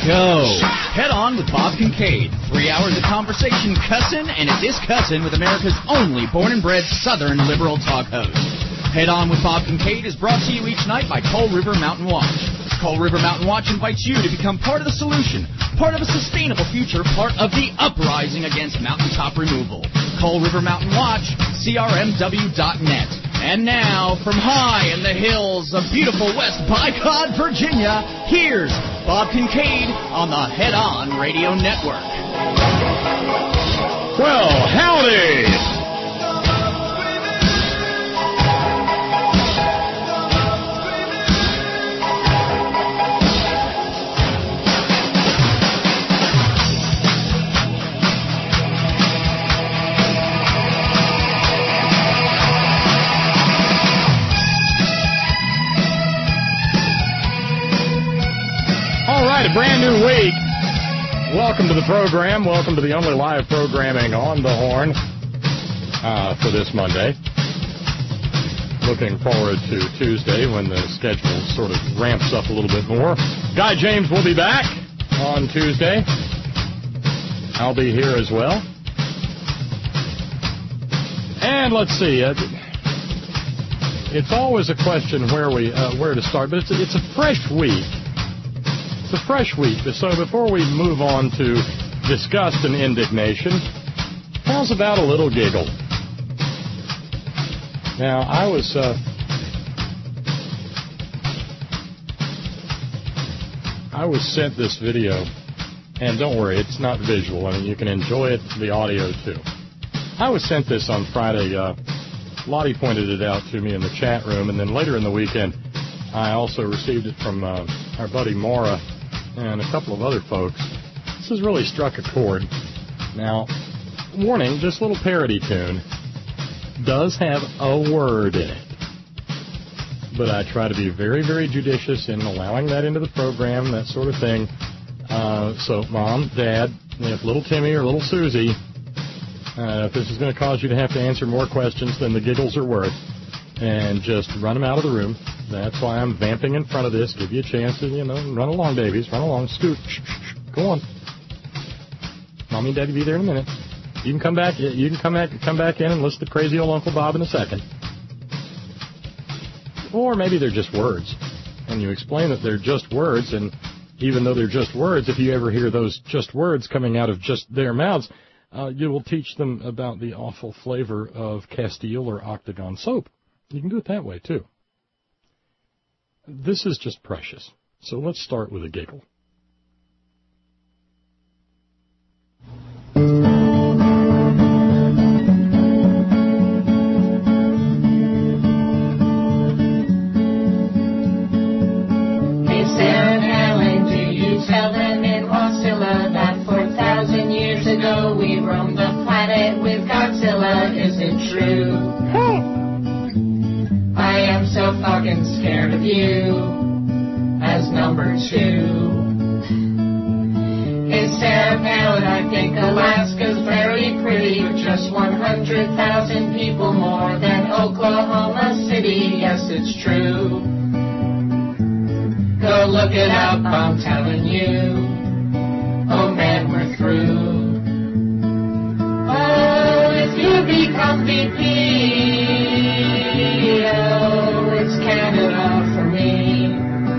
go. Head On with Bob Kincaid. 3 hours of conversation, cussin', and it is cussin' with America's only born and bred Southern liberal talk host. Head On with Bob Kincaid is brought to you each night by Coal River Mountain Watch. Coal River Mountain Watch invites you to become part of the solution, part of a sustainable future, part of the uprising against mountaintop removal. Coal River Mountain Watch, crmw.net. And now, from high in the hills of beautiful West Bicod, Virginia, here's Bob Kincaid on the Head On Radio Network. Well, howdy! A brand new week. Welcome to the program. Welcome to the only live programming on the horn for this Monday. Looking forward to Tuesday when the schedule sort of ramps up a little bit more. Guy James will be back on Tuesday. I'll be here as well. And let's see. It's always a question where to start, but it's a fresh week. It's a fresh week, so before we move on to disgust and indignation, how's about a little giggle? Now, I was sent this video, and don't worry, it's not visual. I mean, you can enjoy it, the audio, too. I was sent this on Friday. Lottie pointed it out to me in the chat room, and then later in the weekend, I also received it from our buddy Maura and a couple of other folks. This has really struck a chord. Now, warning, this little parody tune does have a word in it. But I try to be very, very judicious in allowing that into the program, that sort of thing. So, Mom, Dad, if little Timmy or little Susie, if this is going to cause you to have to answer more questions than the giggles are worth, and just run them out of the room. That's why I'm vamping in front of this. Give you a chance to, run along, babies. Run along. Scoot. Shh. Go on. Mommy and Daddy will be there in a minute. You can come back. You can come back in and listen to crazy old Uncle Bob in a second. Or maybe they're just words, and you explain that they're just words. And even though they're just words, if you ever hear those just words coming out of just their mouths, you will teach them about the awful flavor of Castile or Octagon soap. You can do it that way, too. This is just precious. So let's start with a giggle. Hey, Sarah Palin, do you tell them in Wasilla that 4,000 years ago we roamed the planet with Godzilla? Is it true? I am so fucking scared of you as number 2. Hey, Sarah Palin, I think Alaska's very pretty, with just 100,000 people more than Oklahoma City. Yes, it's true. Go look it up, I'm telling you. Oh man, we're through. Oh, if you become VP, oh, it's Canada for me.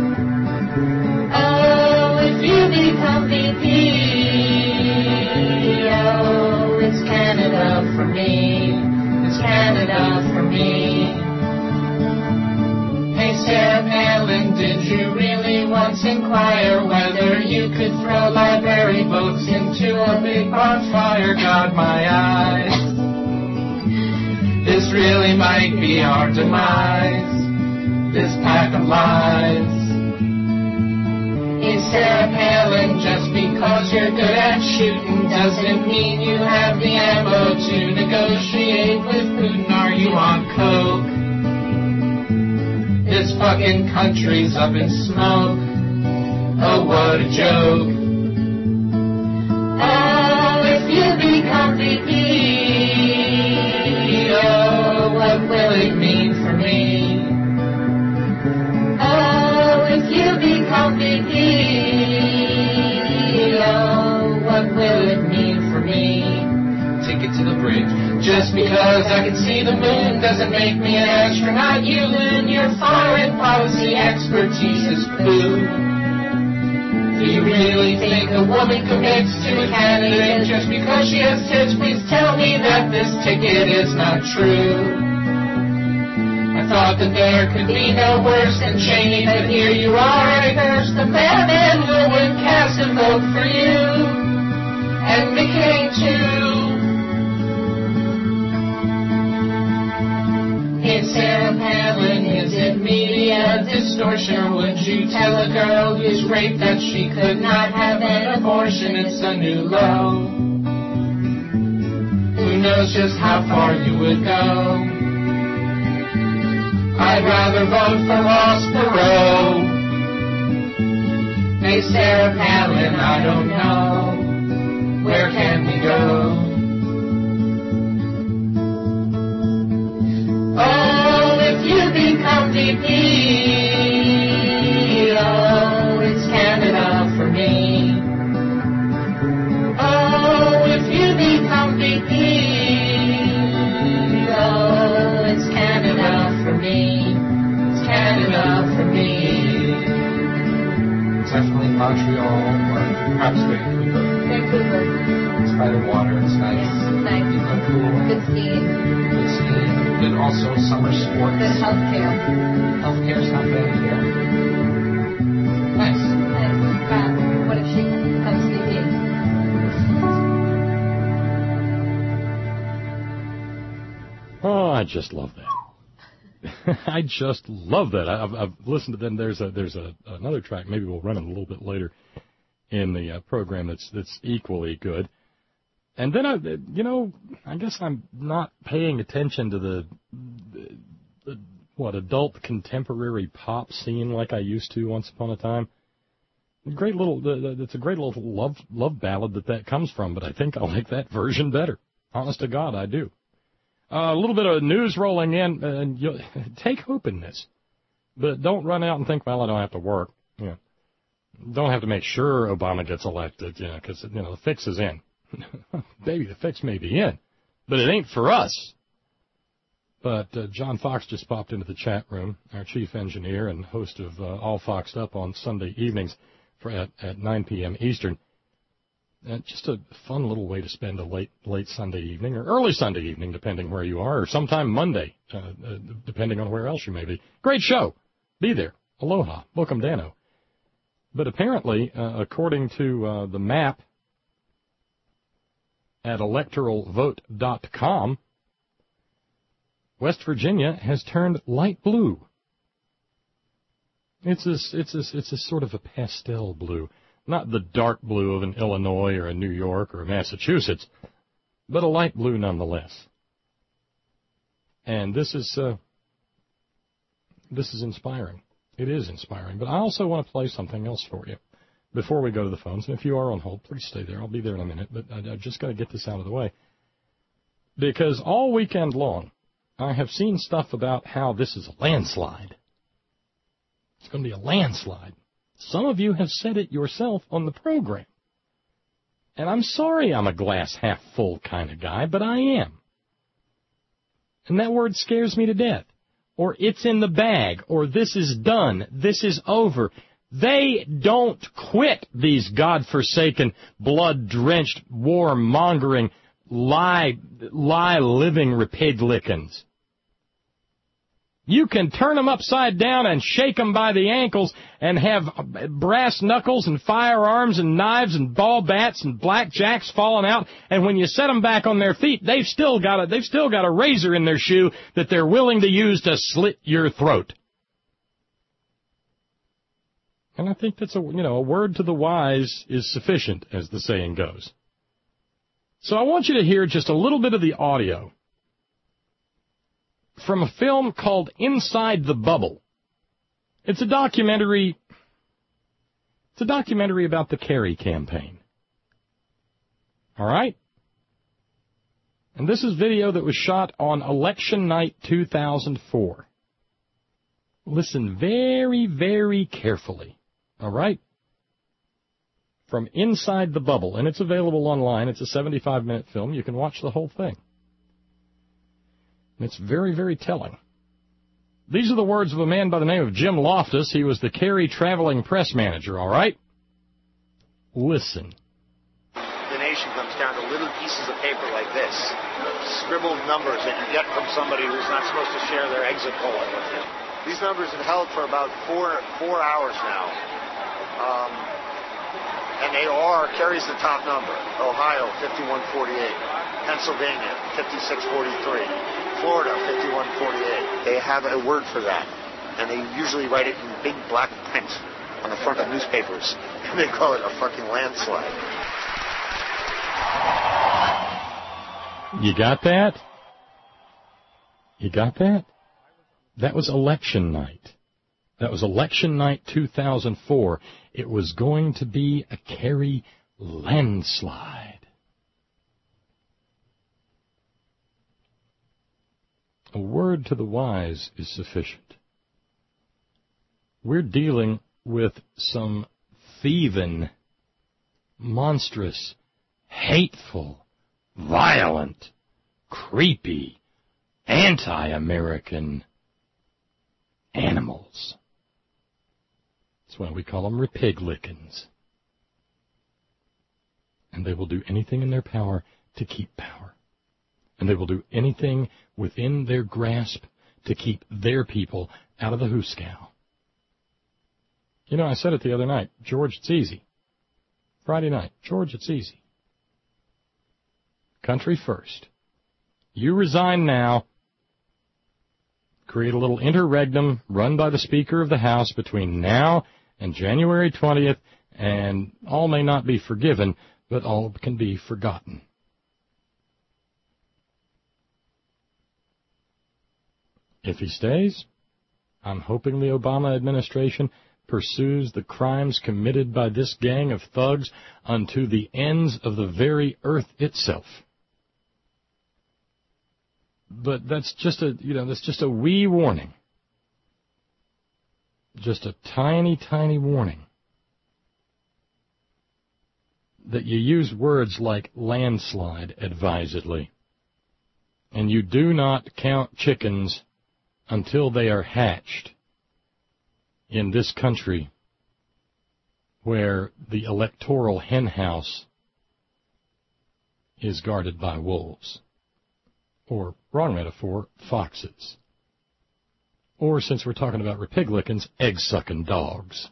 Oh, if you become VP, oh, it's Canada for me. It's Canada for me. Hey, Sarah Palin, did you really once inquire whether you could throw library books into a big bonfire? God, my eyes. This really might be our demise, this pack of lies. Hey, Sarah Palin, just because you're good at shooting doesn't mean you have the ammo to negotiate with Putin. Are you on coke? This fucking country's up in smoke. Oh, what a joke. Oh, if you become VP, oh, what will it mean for me? Oh, if you become VP, Just because I can see the moon doesn't make me an astronaut. You and your foreign policy expertise is poo. Do you really think a woman commits to a candidate just because she has tits? Please tell me that this ticket is not true. I thought that there could be no worse than Cheney, but here you are, and I curse the madman who would cast a vote for you. And McCain too. Hey, Sarah Palin, is it media distortion? Or would you tell a girl who's raped that she could not have an abortion? It's a new low. Who knows just how far you would go? I'd rather vote for Ross Perot. Hey, Sarah Palin, I don't know. Where can we go? Oh, if you become VP, oh, it's Canada for me. Oh, if you become VP, oh, it's Canada for me. It's Canada for me. Definitely Montreal or perhaps Vancouver. Vancouver. It's by the water, it's nice. Yes, nice. It's cool. Good skiing. Good skiing. Good also summer sports. Good healthcare. Healthcare's not bad either. Nice. Nice. But what if she becomes VP? Oh, I just love that. I just love that. I've listened to them. There's another track. Maybe we'll run it a little bit later in the program. That's equally good. And then I guess I'm not paying attention to the adult contemporary pop scene like I used to once upon a time. It's a great little love ballad that comes from. But I think I like that version better. Honest to God, I do. A little bit of news rolling in, and you'll take hope in this, but don't run out and think, well, I don't have to work. Don't have to make sure Obama gets elected, because the fix is in. Baby, the fix may be in, but it ain't for us. But John Fox just popped into the chat room, our chief engineer and host of All Foxed Up on Sunday evenings at 9 p.m. Eastern. Just a fun little way to spend a late Sunday evening or early Sunday evening, depending where you are, or sometime Monday, depending on where else you may be. Great show. Be there. Aloha. Welcome, Dano. But apparently, according to the map at electoralvote.com, West Virginia has turned light blue. It's a sort of a pastel blue. Not the dark blue of an Illinois or a New York or a Massachusetts, but a light blue nonetheless. And this is inspiring. It is inspiring. But I also want to play something else for you before we go to the phones. And if you are on hold, please stay there. I'll be there in a minute. But I've just got to get this out of the way. Because all weekend long, I have seen stuff about how this is a landslide. It's going to be a landslide. Some of you have said it yourself on the program. And I'm sorry I'm a glass half full kind of guy, but I am. And that word scares me to death. Or it's in the bag, or this is done, this is over. They don't quit, these godforsaken, blood-drenched, war-mongering, lie-living Republicans. You can turn them upside down and shake them by the ankles and have brass knuckles and firearms and knives and ball bats and blackjacks falling out. And when you set them back on their feet, they've still got a razor in their shoe that they're willing to use to slit your throat. And I think that's a word to the wise is sufficient, as the saying goes. So I want you to hear just a little bit of the audio from a film called Inside the Bubble. It's a documentary about the Kerry campaign. All right? And this is video that was shot on election night 2004. Listen very, very carefully. All right? From Inside the Bubble. And it's available online. It's a 75-minute film. You can watch the whole thing. It's very, very telling. These are the words of a man by the name of Jim Loftus. He was the Kerry traveling press manager, all right? Listen. The nation comes down to little pieces of paper like this, scribbled numbers that you get from somebody who's not supposed to share their exit polling with you. These numbers have held for about four hours now. And Kerry's the top number. Ohio, 5148. Pennsylvania, 5643. Florida, 5148. They have a word for that. And they usually write it in big black print on the front of newspapers. And they call it a fucking landslide. You got that? You got that? That was election night. That was election night 2004. It was going to be a Kerry landslide. A word to the wise is sufficient. We're dealing with some thieving, monstrous, hateful, violent, creepy, anti-American animals. That's why we call them Republicans. And they will do anything in their power to keep power. And they will do anything within their grasp to keep their people out of the hoosegow. You know, I said it the other night. George, it's easy. Friday night. George, it's easy. Country first. You resign now. Create a little interregnum run by the Speaker of the House between now and January 20th, and all may not be forgiven, but all can be forgotten. If he stays, I'm hoping the Obama administration pursues the crimes committed by this gang of thugs unto the ends of the very earth itself. But that's just a wee warning. Just a tiny, tiny warning. That you use words like landslide advisedly. And you do not count chickens until they are hatched in this country where the electoral henhouse is guarded by wolves. Or, wrong metaphor, foxes. Or, since we're talking about Republicans, egg-sucking dogs.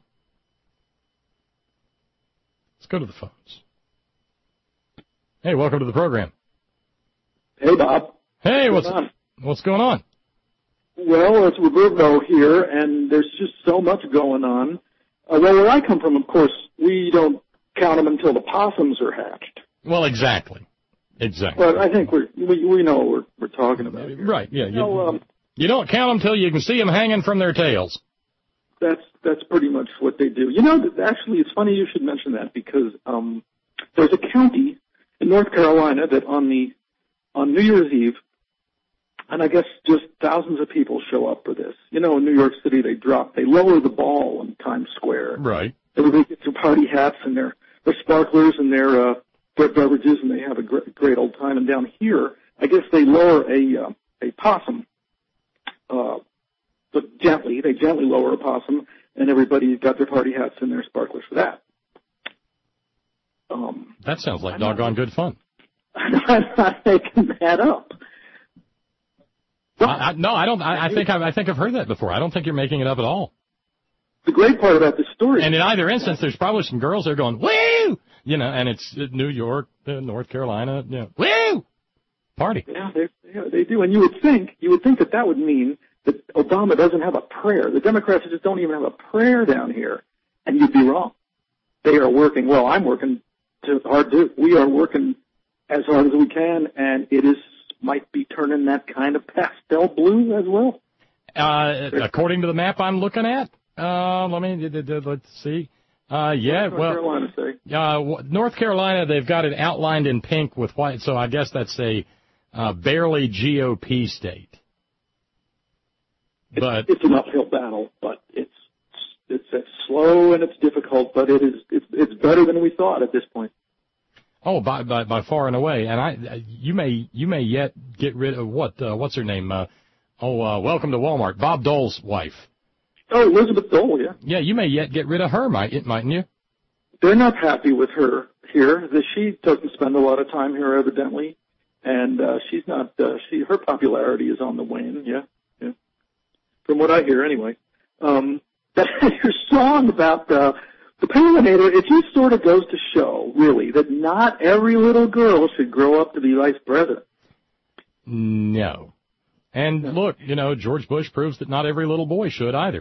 Let's go to the phones. Hey, welcome to the program. Hey, Bob. Hey, what's going on? Well, it's Roberto here, and there's just so much going on. Well, where I come from, of course, we don't count them until the possums are hatched. Well, exactly. But I think we know what we're talking about here. Right, yeah. You don't count them till you can see them hanging from their tails. That's pretty much what they do. You know, actually, it's funny you should mention that because there's a county in North Carolina that on New Year's Eve, and I guess just thousands of people show up for this. You know, in New York City, they lower the ball in Times Square. Right. Everybody gets their party hats and their sparklers and their beverages, and they have a great old time. And down here, I guess they lower a possum, but they gently lower a possum, and everybody got their party hats and their sparklers for that. That sounds like doggone good fun. I'm not making that up. No, I don't. I think I've heard that before. I don't think you're making it up at all. The great part about this story, and in either instance, there's probably some girls there going, "Woo!" You know, and it's New York, North Carolina, you know, "Woo!" Party. Yeah, they do. And you would think that would mean that Obama doesn't have a prayer. The Democrats just don't even have a prayer down here, and you'd be wrong. They are working. Well, I'm working hard too. We are working as hard as we can, and it might be turning that kind of pastel blue as well. According to the map I'm looking at, let's see. North Carolina, they've got it outlined in pink with white, so I guess that's a barely GOP state. But it's an uphill battle, but it's slow and it's difficult, but it's better than we thought at this point. Oh, by far and away. And you may yet get rid of what's her name? Welcome to Walmart. Bob Dole's wife. Oh, Elizabeth Dole, yeah. Yeah, you may yet get rid of her, mightn't you? They're not happy with her here. She doesn't spend a lot of time here, evidently, and she's not. Her popularity is on the wane. Yeah. From what I hear, anyway. Your song about the Palinator, it just sort of goes to show, really, that not every little girl should grow up to be vice president. No. And look, George Bush proves that not every little boy should either.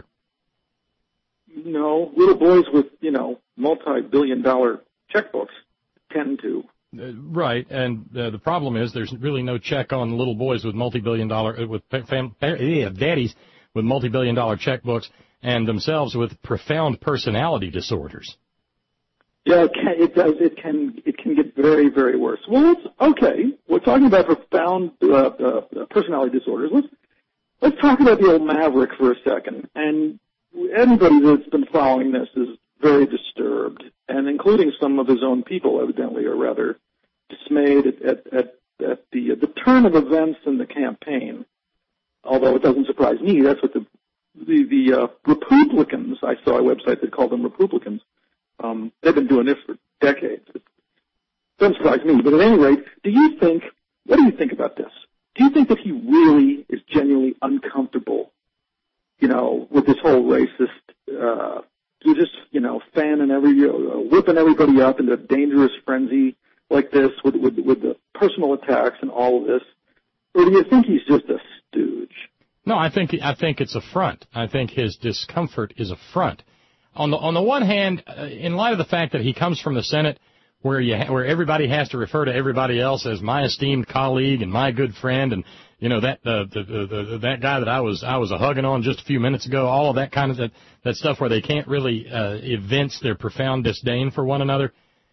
No, little boys with, multi-billion-dollar checkbooks tend to. Right, and the problem is there's really no check on little boys with multi-billion-dollar, daddies with multi-billion-dollar checkbooks and themselves with profound personality disorders. Yeah, it does. It can get very, very worse. Well, okay. We're talking about profound personality disorders. Let's talk about the old Maverick for a second. And anybody that's been following this is very disturbed, and including some of his own people, evidently, are rather dismayed at the turn of events in the campaign. Although it doesn't surprise me, that's what the Republicans, I saw a website that called them Republicans. They've been doing this for decades. It doesn't surprise me, but at any rate, what do you think about this? Do you think that he really is genuinely uncomfortable, with this whole racist, fanning whipping everybody up into a dangerous frenzy like this with the personal attacks and all of this? Or do you think he's just a stooge? No, I think it's a front. I think his discomfort is a front. On the one hand, in light of the fact that he comes from the Senate, where everybody has to refer to everybody else as my esteemed colleague and my good friend, and that guy that I was a hugging on just a few minutes ago, all of that kind of that stuff where they can't really evince their profound disdain for one another.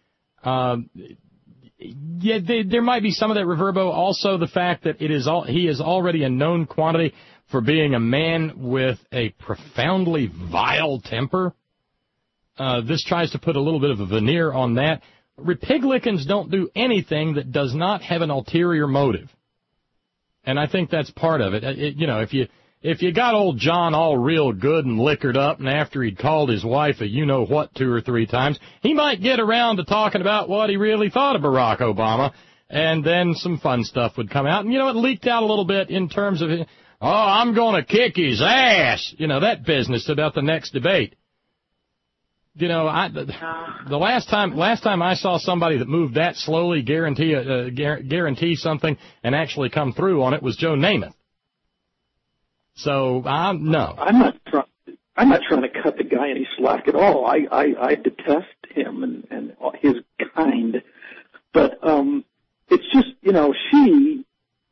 Yeah, there might be some of that reverbo. Also, the fact that he is already a known quantity for being a man with a profoundly vile temper. This tries to put a little bit of a veneer on that. Republicans don't do anything that does not have an ulterior motive. And I think that's part of it. If you got old John all real good and liquored up, and after he'd called his wife a you-know-what 2 or 3 times, he might get around to talking about what he really thought of Barack Obama, and then some fun stuff would come out. And, it leaked out a little bit in terms of, I'm going to kick his ass, that business about the next debate. The last time I saw somebody that moved that slowly, guarantee something, and actually come through on it was Joe Namath. So no, I'm not trying to cut the guy any slack at all. I detest him and his kind, but it's just she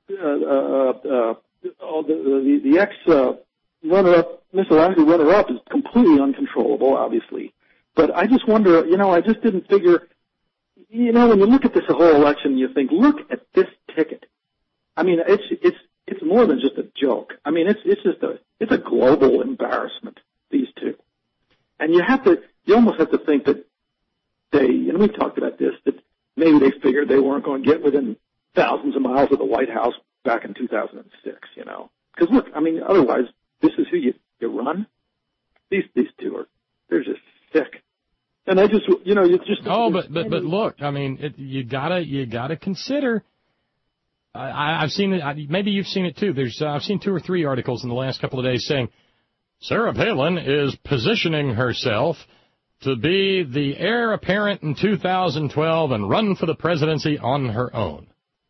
the ex runner-up, Miss Alaska runner-up is completely uncontrollable, obviously. But I just wonder, I just didn't figure, when you look at this whole election, you think, look at this ticket. I mean, it's more than just a joke. I mean, it's a global embarrassment, these two. And you almost have to think that we've talked about this, that maybe they figured they weren't going to get within thousands of miles of the White House back in 2006, Because look, I mean, otherwise, this is who you run. These two they're just sick. And I just, but look, I mean, you gotta consider. I've seen it. Maybe you've seen it too. I've seen 2 or 3 articles in the last couple of days saying Sarah Palin is positioning herself to be the heir apparent in 2012 and run for the presidency on her own.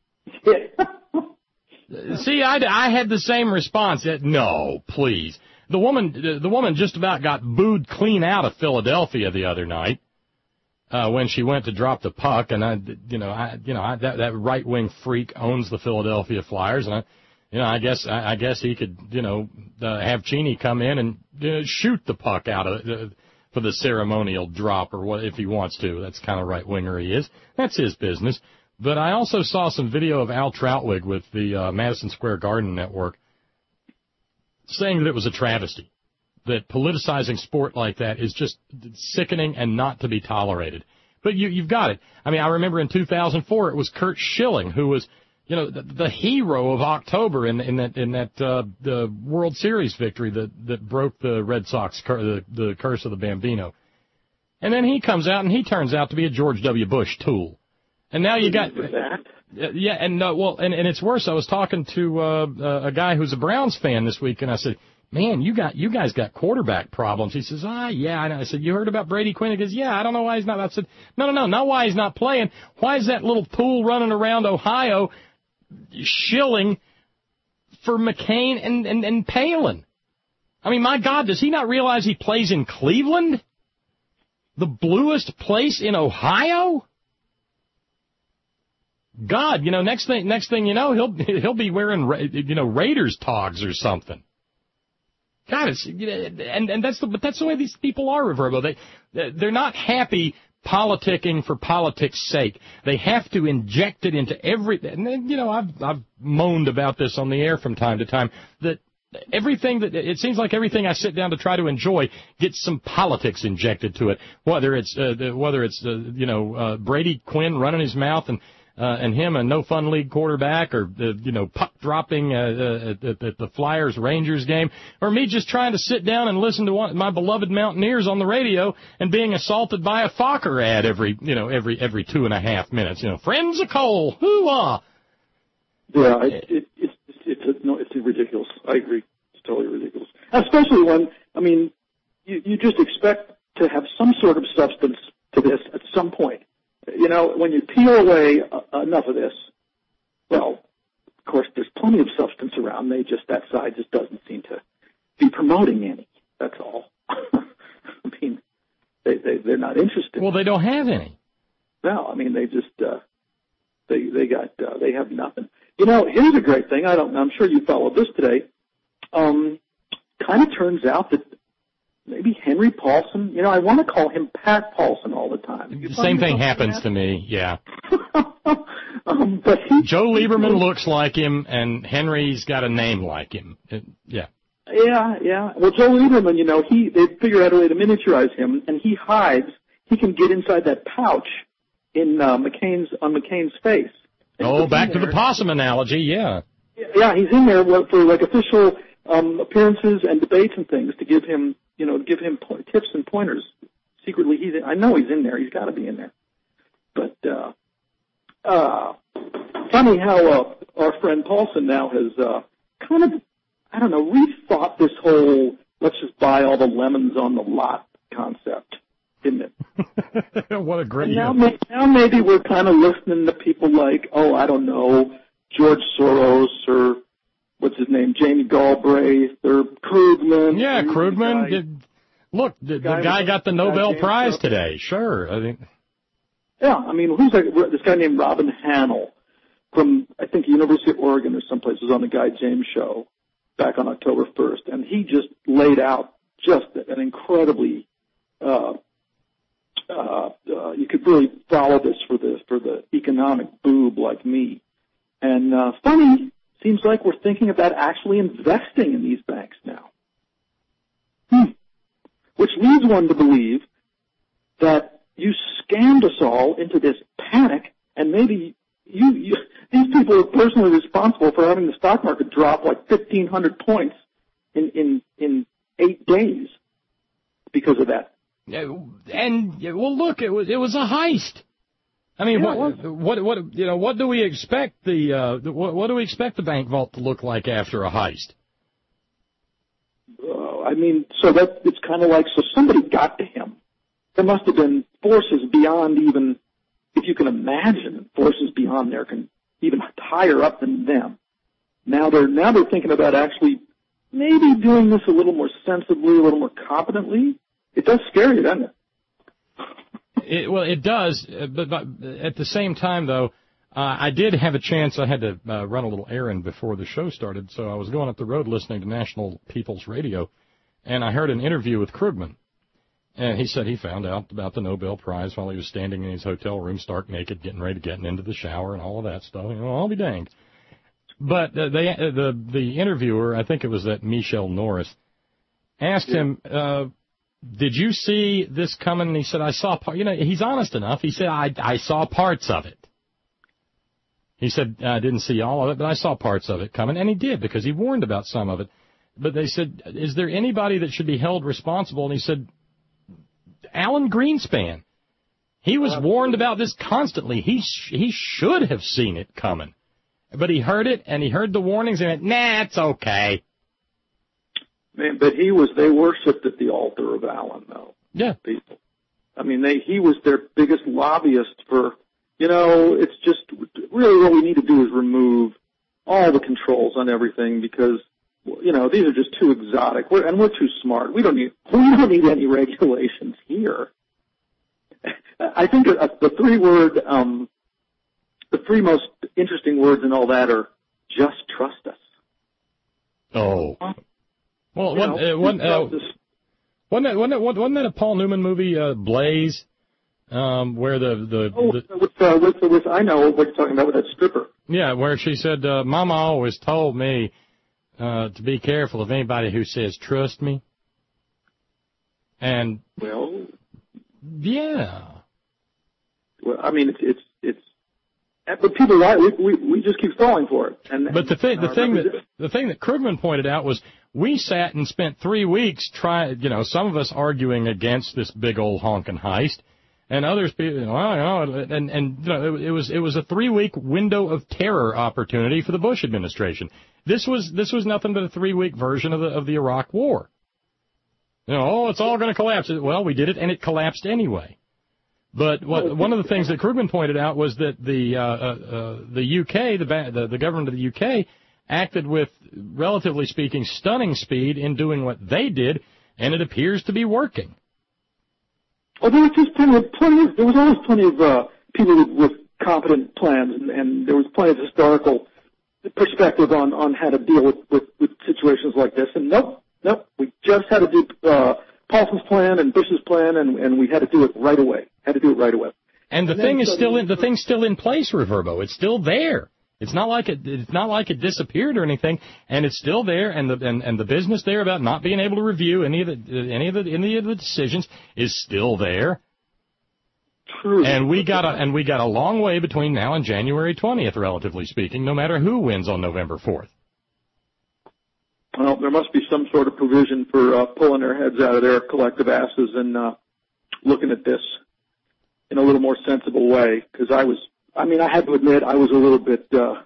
See, I had the same response. No, please. The woman just about got booed clean out of Philadelphia the other night when she went to drop the puck, and that right wing freak owns the Philadelphia Flyers, and I guess he could have Cheney come in and shoot the puck out of for the ceremonial drop or what if he wants to. That's kind of right winger he is. That's his business. But I also saw some video of Al Trautwig with the Madison Square Garden Network saying that it was a travesty, that politicizing sport like that is just sickening and not to be tolerated. But you've got it. I mean, I remember in 2004 it was Curt Schilling who was, you know, the hero of October in that the World Series victory that broke the Red Sox the curse of the Bambino. And then he comes out and he turns out to be a George W. Bush tool. And now you got yeah, and and it's worse. I was talking to a guy who's a Browns fan this week, and I said, "Man, you guys got quarterback problems." He says, yeah. And I said, "You heard about Brady Quinn?" He goes, "Yeah, I don't know why he's not." I said, No, not why he's not playing. Why is that little tool running around Ohio shilling for McCain and Palin? I mean, my God, does he not realize he plays in Cleveland, the bluest place in Ohio? God, you know, next thing you know, he'll be wearing Raiders togs or something. God, and that's the way these people are, Reverbo. They're not happy politicking for politics' sake. They have to inject it into everything. You know, I've moaned about this on the air from time to time, that everything that it seems like everything I sit down to try to enjoy gets some politics injected to it. Whether it's Brady Quinn running his mouth and him a no fun league quarterback, or puck dropping at the Flyers Rangers game, or me just trying to sit down and listen to my beloved Mountaineers on the radio and being assaulted by a Fokker ad every 2.5 minutes. Friends of coal, hoo-ah. Yeah, it's ridiculous. I agree. It's totally ridiculous. Especially when, you just expect to have some sort of substance to this at some point. When you peel away enough of this, well, of course, there's plenty of substance around. That side just doesn't seem to be promoting any. That's all. They're not interested. Well, they don't have any. No, they just they have nothing. Here's a great thing. I'm sure you followed this today. Kind of turns out that maybe Henry Paulson, I want to call him Pat Paulson all the time. The same thing happens to me, yeah. But Joe Lieberman looks like him, and Henry's got a name like him. Yeah. Yeah. Well, Joe Lieberman, they figure out a way to miniaturize him, and he hides. He can get inside that pouch on McCain's face. Oh, back to the possum analogy, yeah. Yeah, he's in there for official appearances and debates and things to give him tips and pointers. Secretly, I know he's in there. He's got to be in there. But funny how our friend Paulson now has kind of, rethought this whole let's just buy all the lemons on the lot concept, didn't it? What a great now maybe we're kind of listening to people like, George Soros or what's his name, Jamie Galbraith or Krugman. Yeah, Krugman. Look, the guy got the Nobel Prize today. Sure. Yeah, who's this guy named Robin Hannell from, I think, University of Oregon or someplace was on the Guy James show back on October 1st, and he just laid out just an incredibly, you could really follow this for the economic boob like me. And funny, seems like we're thinking about actually investing in these banks now. Which leads one to believe that you scammed us all into this panic, and maybe these people are personally responsible for having the stock market drop like 1,500 points in 8 days because of that. And look, it was a heist. What do we expect what do we expect the bank vault to look like after a heist? So that it's kind of like, so somebody got to him. There must have been forces beyond even, if you can imagine, forces beyond there, even higher up than them. Now they're thinking about actually maybe doing this a little more sensibly, a little more competently. It does scare you, doesn't it? It does, but at the same time, though, I did have a chance. I had to run a little errand before the show started, so I was going up the road listening to National People's Radio, and I heard an interview with Krugman. And he said he found out about the Nobel Prize while he was standing in his hotel room, stark naked, getting ready to get into the shower and all of that stuff. I'll be danged. But the interviewer, I think it was that Michelle Norris, asked him, did you see this coming? And he said, I saw, he's honest enough. He said, I saw parts of it. He said, I didn't see all of it, but I saw parts of it coming. And he did, because he warned about some of it. But they said, is there anybody that should be held responsible? And he said, Alan Greenspan. He was warned about this constantly. He should have seen it coming. But he heard it, and he heard the warnings, and went, nah, it's okay. Man, but they worshipped at the altar of Alan, though. Yeah. People. I mean, he was their biggest lobbyist for, it's just really what we need to do is remove all the controls on everything because, these are just too exotic. We're too smart. We don't need any regulations here. I think the three most interesting words in all that are just trust us. Oh. Well, wasn't that a Paul Newman movie, Blaze, where I know what you're talking about with that stripper. Yeah, where she said, Mama always told me to be careful of anybody who says trust me. And yeah. Well, I mean, but people lie. We just keep falling for it. But the thing that Krugman pointed out was we sat and spent 3 weeks some of us arguing against this big old honkin' heist, and others, it was a 3-week window of terror opportunity for the Bush administration. This was nothing but a 3-week version of the Iraq War. It's all going to collapse. Well, we did it, and it collapsed anyway. But one of the things that Krugman pointed out was that the UK, the government of the UK, acted with, relatively speaking, stunning speed in doing what they did, and it appears to be working. Well, there was just there was always plenty of people with competent plans, and there was plenty of historical perspective on how to deal with situations like this. And nope, we just had to do Paulson's plan and Bush's plan, and we had to do it right away. And the thing's still in place, Reverbo. It's still there. It's not like it disappeared or anything, and it's still there. And the business there about not being able to review any of the decisions is still there. True. And we got a long way between now and January 20th, relatively speaking, no matter who wins on November 4th. Well, there must be some sort of provision for pulling their heads out of their collective asses and looking at this in a little more sensible way. Because I had to admit, I was a little bit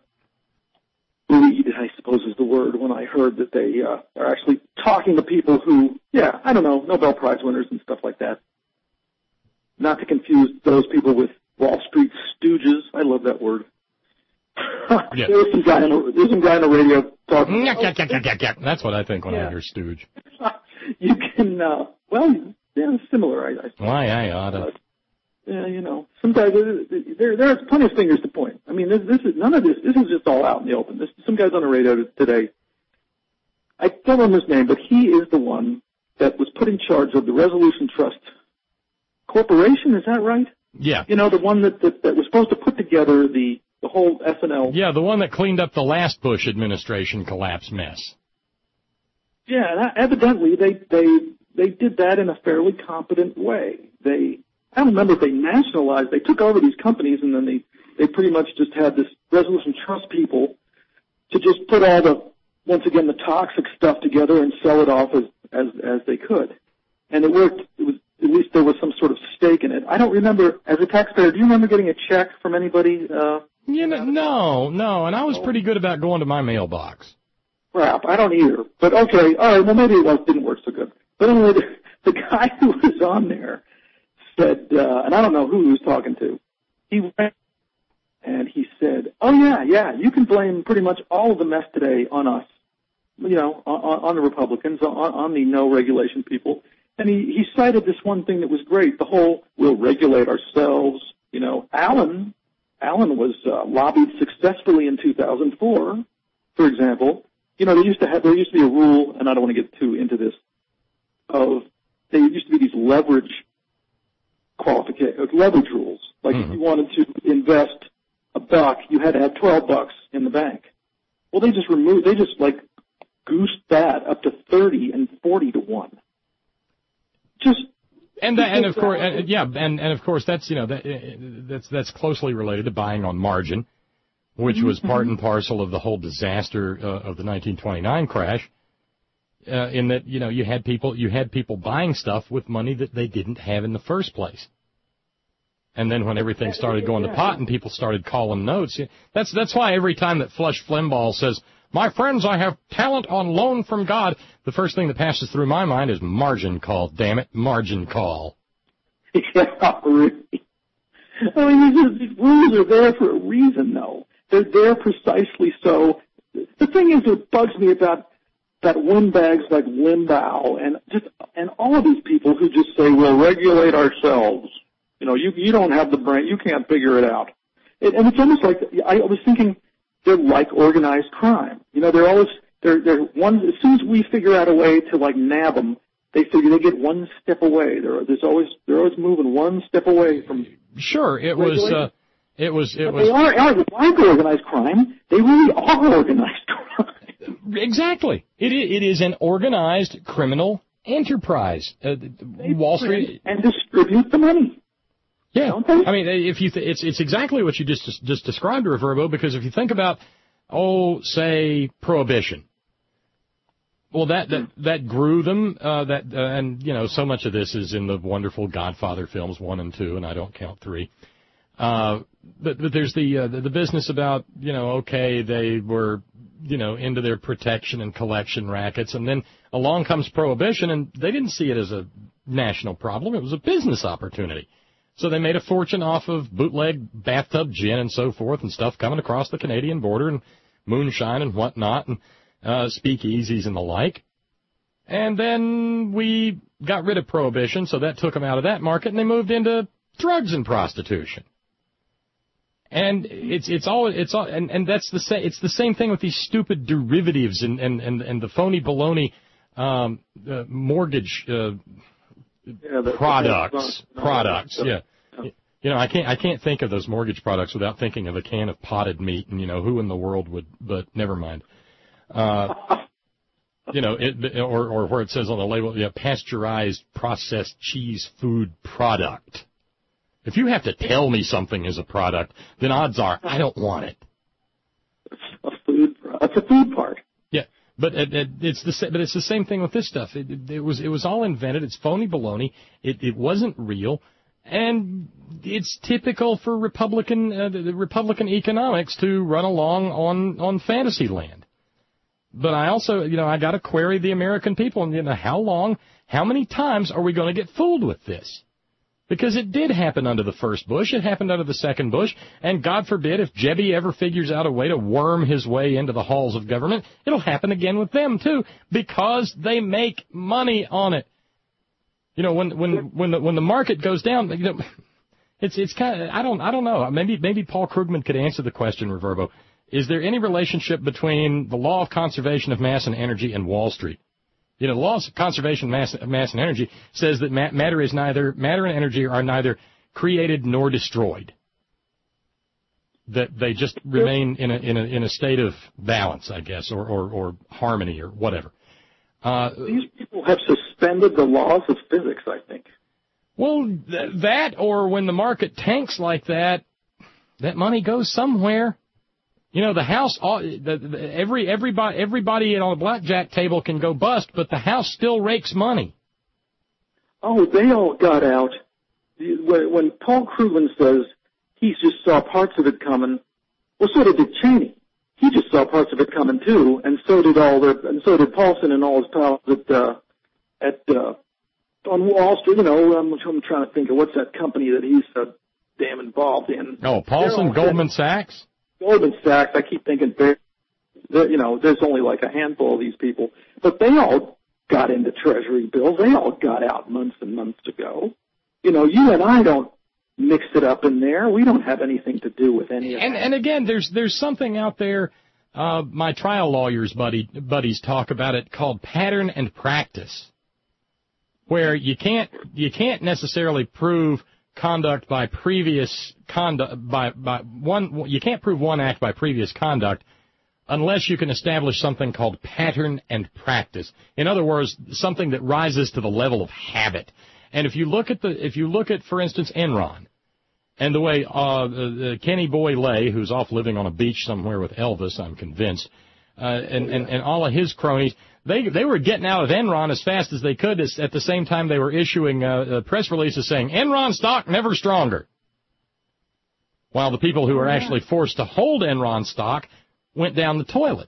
bleed, I suppose is the word, when I heard that they are actually talking to people who, Nobel Prize winners and stuff like that. Not to confuse those people with Wall Street stooges. I love that word. Yeah. There's some guy on the radio talking. That's what I think when I hear stooge. You can, similar. Why I oughta. Some guys, there's plenty of fingers to point. I mean, this is just all out in the open. Some guy's on the radio today. I don't remember his name, but he is the one that was put in charge of the Resolution Trust Corporation. Is that right? Yeah. The one that was supposed to put together the whole SNL. Yeah, the one that cleaned up the last Bush administration collapse mess. Yeah, evidently they did that in a fairly competent way. I don't remember if they nationalized. They took over these companies, and then they pretty much just had this Resolution Trust people to just put all the toxic stuff together and sell it off as they could. And it worked. At least there was some sort of stake in it. I don't remember, as a taxpayer, do you remember getting a check from anybody? No, and I was pretty good about going to my mailbox. Crap, I don't either. But okay, all right, well maybe it didn't work so good. But anyway, the guy who was on there said, and I don't know who he was talking to, he went and he said, oh yeah, you can blame pretty much all of the mess today on us, on the Republicans, on the no regulation people. And he cited this one thing that was great, the whole we'll regulate ourselves. Allen was lobbied successfully in 2004, for example. There used to be a rule, and I don't want to get too into this, there used to be these leverage rules. Like if you wanted to invest $1, you had to have $12 in the bank. Well, they just goosed that up to 30 and 40 to 1. And of course, and of course that's that's closely related to buying on margin, which was part and parcel of the whole disaster of the 1929 crash. In that you had people buying stuff with money that they didn't have in the first place. And then when everything started going to pot and people started calling notes, that's why every time that Flush Flimbaugh says, "My friends, I have talent on loan from God," the first thing that passes through my mind is margin call. Damn it, margin call. Yeah, really. I mean, these rules are there for a reason, though. They're there precisely so. The thing is, what bugs me about that windbags like Limbaugh and all of these people who just say, "We'll regulate ourselves." You don't have the brain. You can't figure it out. And it's almost like I was thinking they're like organized crime. They're always they're one. As soon as we figure out a way to like nab them, they figure they get one step away. They're always moving one step away from. Sure, it was. They are like organized crime. They really are organized crime. Exactly. It is an organized criminal enterprise. Wall Street and distribute the money. Yeah, I mean, it's exactly what you just described, Reverbo. Because if you think about, say Prohibition, well, that grew them. And so much of this is in the wonderful Godfather films 1 and 2, and I don't count 3. But there's the business about they were into their protection and collection rackets, and then along comes Prohibition, and they didn't see it as a national problem. It was a business opportunity. So they made a fortune off of bootleg bathtub gin and so forth and stuff coming across the Canadian border and moonshine and whatnot and speakeasies and the like. And then we got rid of Prohibition, so that took them out of that market, and they moved into drugs and prostitution. And it's the same thing with these stupid derivatives and the phony baloney mortgage products. Yeah. I can't think of those mortgage products without thinking of a can of potted meat, and who in the world would, but never mind. Or where it says on the label, pasteurized processed cheese food product. If you have to tell me something is a product, then odds are I don't want it. It's a food part. Yeah. But it's the same thing with this stuff. It was all invented. It's phony baloney. It wasn't real, and it's typical for Republican economics to run along on fantasy land. But I also I got to query the American people, and how many times are we going to get fooled with this? Because it did happen under the first Bush, it happened under the second Bush, and God forbid if Jebby ever figures out a way to worm his way into the halls of government, it'll happen again with them too, because they make money on it. When the market goes down, it's kind of I don't know. Maybe Paul Krugman could answer the question, Reverbo. Is there any relationship between the law of conservation of mass and energy and Wall Street? The law of conservation of mass and energy says that matter and energy are neither created nor destroyed. That they just remain in a state of balance, I guess, or harmony or whatever. These people have suspended the laws of physics, I think. Well, that or when the market tanks like that money goes somewhere. The house, everybody on a blackjack table can go bust, but the house still rakes money. Oh, they all got out. When Paul Krugman says he just saw parts of it coming, well, so did Dick Cheney. He just saw parts of it coming too, and so did Paulson and all his pals on Wall Street. I'm trying to think of what's that company that he's so damn involved in. Oh, Paulson, Goldman Sachs. Goldman Sachs, I keep thinking, there's only like a handful of these people, but they all got into Treasury bills. They all got out months and months ago. You and I don't mix it up in there. We don't have anything to do with any of that. And again, there's something out there. My trial lawyers buddies talk about it called pattern and practice, where you can't necessarily prove conduct by previous conduct you can't prove one act by previous conduct unless you can establish something called pattern and practice. In other words, something that rises to the level of habit. And if you look at, for instance, Enron, and the way Kenny Boy Lay, who's off living on a beach somewhere with Elvis, I'm convinced, and all of his cronies, they were getting out of Enron as fast as they could. At the same time, they were issuing press releases saying Enron stock never stronger, while the people who were actually forced to hold Enron stock went down the toilet.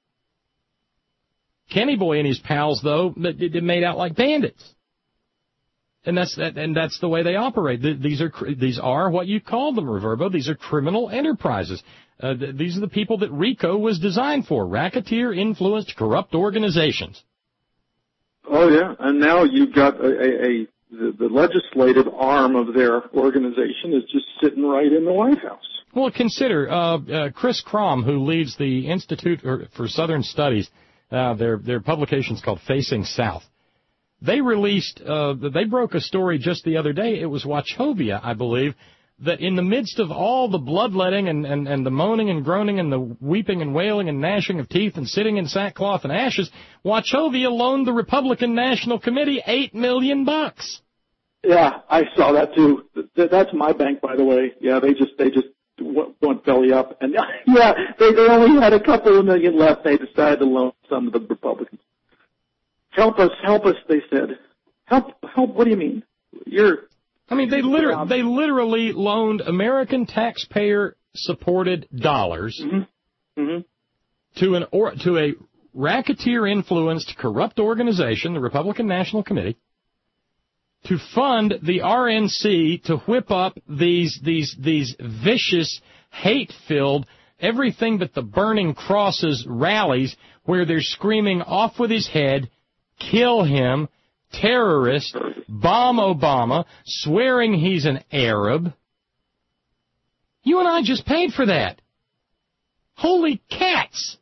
Kenny Boy and his pals, though, they made out like bandits. And that's the way they operate. These are what you call them, Reverbo. These are criminal enterprises. These are the people that RICO was designed for: racketeer-influenced, corrupt organizations. Oh yeah, and now you've got the legislative arm of their organization is just sitting right in the White House. Well, consider Chris Crom, who leads the Institute for Southern Studies. Their publication's called Facing South. They they broke a story just the other day. It was Wachovia, I believe, that in the midst of all the bloodletting and the moaning and groaning and the weeping and wailing and gnashing of teeth and sitting in sackcloth and ashes, Wachovia loaned the Republican National Committee $8 million. Yeah, I saw that too. That's my bank, by the way. Yeah, they just went belly up, and yeah, they only had a couple of million left. They decided to loan some of the Republicans. Help us, they said. Help, what do you mean? They literally loaned American taxpayer-supported dollars to a racketeer-influenced, corrupt organization, the Republican National Committee, to fund the RNC to whip up these vicious, hate-filled, everything but the burning crosses rallies where they're screaming off with his head, kill him, terrorist, bomb Obama, swearing he's an Arab. You and I just paid for that. Holy cats!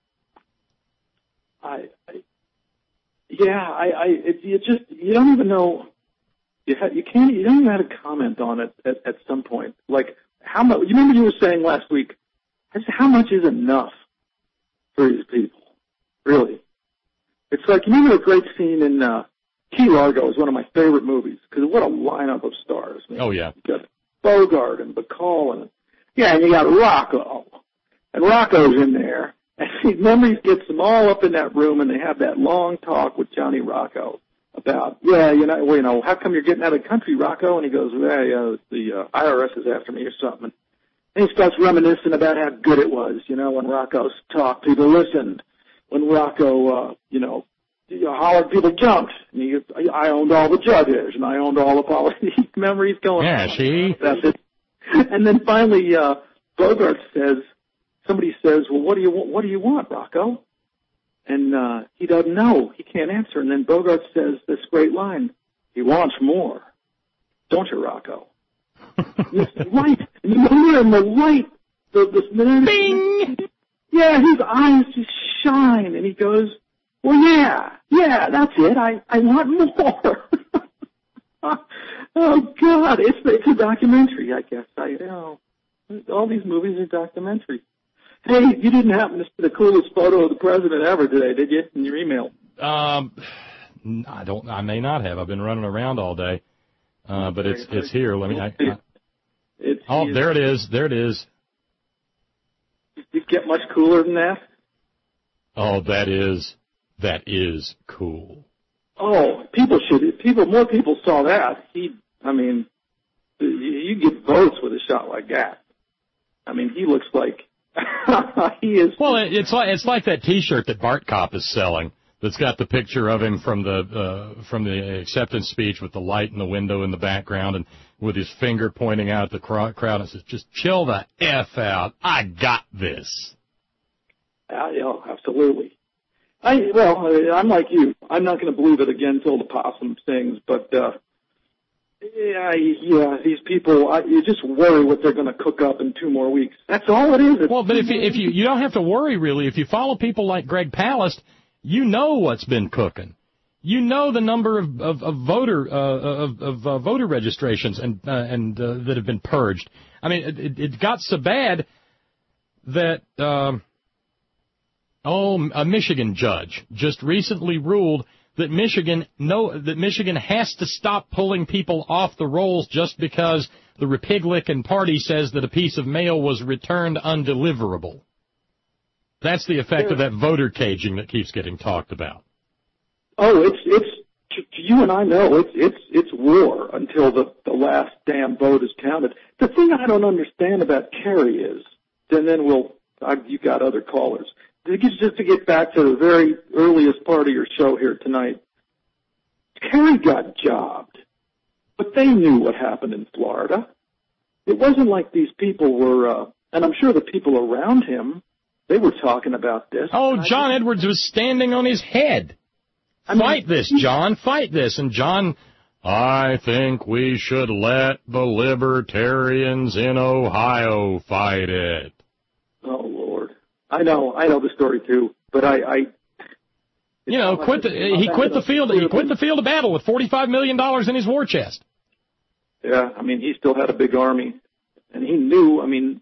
You don't even know. You don't even have to comment on it at some point. Like, how much? You remember you were saying last week, how much is enough for these people? Really? It's like, you remember a great scene in Key Largo is one of my favorite movies, because what a lineup of stars. Man. Oh, yeah. You got Bogart and Bacall and you got Rocco. And Rocco's in there. And remember, he gets them all up in that room, and they have that long talk with Johnny Rocco about, how come you're getting out of the country, Rocco? And he goes, the IRS is after me or something. And he starts reminiscing about how good it was, when Rocco talked, people listened. When Rocco, hollered, people jumped. And I owned all the judges, and I owned all the policy. Remember, he's going, that's it. And then finally, Bogart somebody says, well, what do you want, Rocco? And he doesn't know. He can't answer. And then Bogart says this great line, he wants more. Don't you, Rocco? Right. And you hear in the light, Bing! Yeah, his eyes just shine, and he goes, well, yeah, that's it. I want more. Oh, God, it's a documentary, I guess. All these movies are documentaries. Hey, you didn't happen to see the coolest photo of the president ever today, did you, in your email? I may not have. I've been running around all day. But it's here. Let me. There it is. There it is. Did it get much cooler than that? Oh, that is cool. Oh, more people saw that. You get votes with a shot like that. He looks like he is. Well, it's like that T-shirt that Bart Kopp is selling. That's got the picture of him from the acceptance speech with the light in the window in the background and with his finger pointing out at the crowd and says, "Just chill the F out. I got this." Absolutely. I'm like you. I'm not going to believe it again till the possum sings. But these people, you just worry what they're going to cook up in 2 more weeks. That's all it is. Well, but if you don't have to worry really. If you follow people like Greg Palast, you know what's been cooking. You know the number of voter registrations and that have been purged. It got so bad that a Michigan judge just recently ruled that Michigan has to stop pulling people off the rolls just because the Republican Party says that a piece of mail was returned undeliverable. That's the effect of that voter caging that keeps getting talked about. Oh, it's you and I know it's war until the last damn vote is counted. The thing I don't understand about Kerry is, and then you got other callers. Just to get back to the very earliest part of your show here tonight, Kerry got jobbed, but they knew what happened in Florida. It wasn't like these people were, and I'm sure the people around him, they were talking about this. Oh, John Edwards was standing on his head. Fight this, John, fight this. And John, I think we should let the libertarians in Ohio fight it. Oh, Lord. I know the story too, but he quit the field of battle with $45 million in his war chest. Yeah, I mean, he still had a big army, and he knew,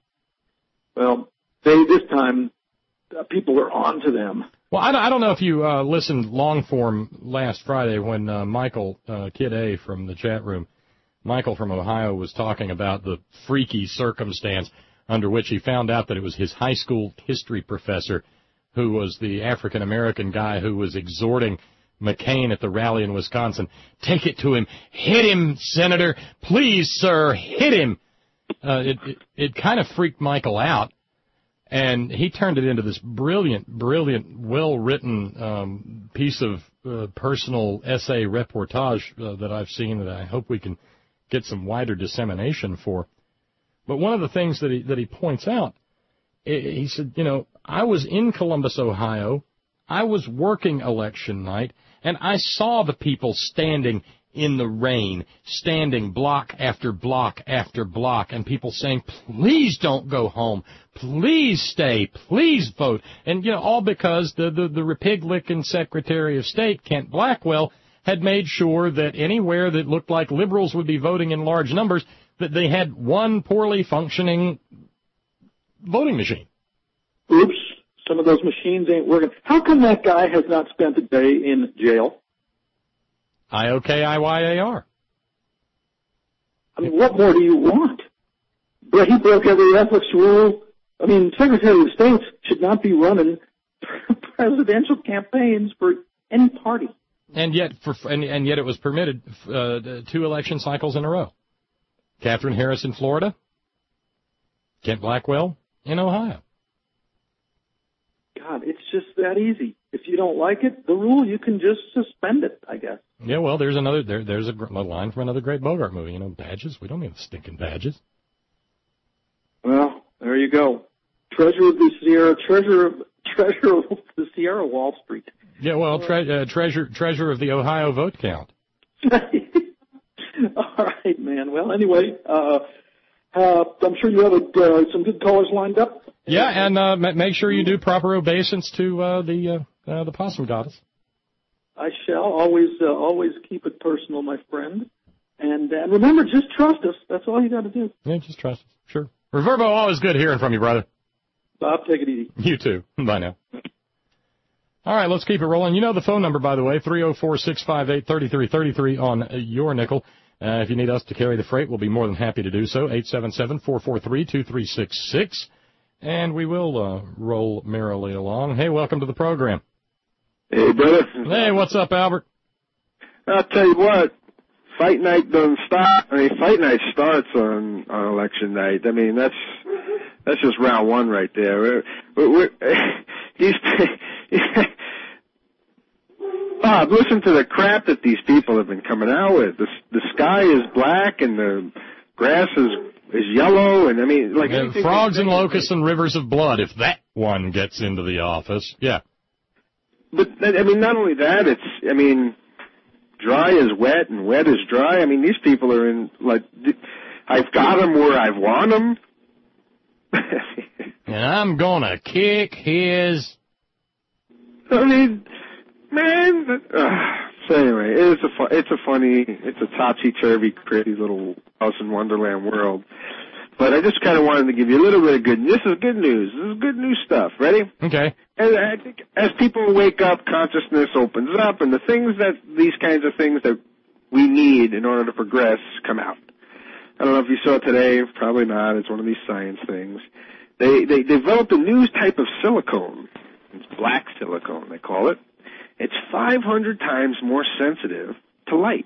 this time, people were on to them. Well, I don't know if you listened long form last Friday when Michael, Kid A from the chat room, Michael from Ohio was talking about the freaky circumstance under which he found out that it was his high school history professor who was the African-American guy who was exhorting McCain at the rally in Wisconsin. Take it to him. Hit him, Senator. Please, sir, hit him. It kind of freaked Michael out. And he turned it into this brilliant, well-written piece of personal essay reportage that I've seen that I hope we can get some wider dissemination for. But one of the things that he points out, he said, I was in Columbus, Ohio. I was working election night, and I saw the people standing in the rain, standing block after block after block, and people saying, please don't go home, please stay, please vote. And, all because the Republican Secretary of State, Kent Blackwell, had made sure that anywhere that looked like liberals would be voting in large numbers, that they had one poorly functioning voting machine. Oops, some of those machines ain't working. How come that guy has not spent a day in jail? IOKIYAR. I mean, what more do you want? But he broke every ethics rule. I mean, Secretary of State should not be running presidential campaigns for any party. And yet, it was permitted 2 election cycles in a row. Katherine Harris in Florida, Kent Blackwell in Ohio. God, it's just that easy. If you don't like it, the rule, you can just suspend it, I guess. Yeah, well, there's a line from another great Bogart movie. Badges. We don't need stinking badges. Well, there you go. Treasure of the Sierra Wall Street. Yeah, well, treasure of the Ohio vote count. All right, man. Well, anyway, I'm sure you have some good callers lined up. Yeah, and make sure you do proper obeisance to the possum goddess. I shall always keep it personal, my friend. And remember, just trust us. That's all you got to do. Yeah, just trust us. Sure. Reverbo, always good hearing from you, brother. Bob, take it easy. You too. Bye now. All right, let's keep it rolling. You know the phone number, by the way, 304-658-3333 on your nickel. If you need us to carry the freight, we'll be more than happy to do so. 877-443-2366. And we will roll merrily along. Hey, welcome to the program. Hey, brother. Hey, what's up, Albert? I'll tell you what, fight night doesn't start. Fight night starts on election night. I mean, that's just round one right there. Bob, listen to the crap that these people have been coming out with. The sky is black and the grass is yellow, and frogs and locusts and rivers of blood. If that one gets into the office, yeah. But not only that, dry is wet and wet is dry. These people are in I've got them where I want them, and I'm gonna kick his. Man. So anyway, it's a topsy-turvy, crazy little Alice in Wonderland world. But I just kind of wanted to give you a little bit of good news. This is good news. This is good news stuff. Ready? Okay. And I think as people wake up, consciousness opens up, and the things that, these kinds of things that we need in order to progress come out. I don't know if you saw it today. Probably not. It's one of these science things. They developed a new type of silicone. It's black silicone, they call it. It's 500 times more sensitive to light.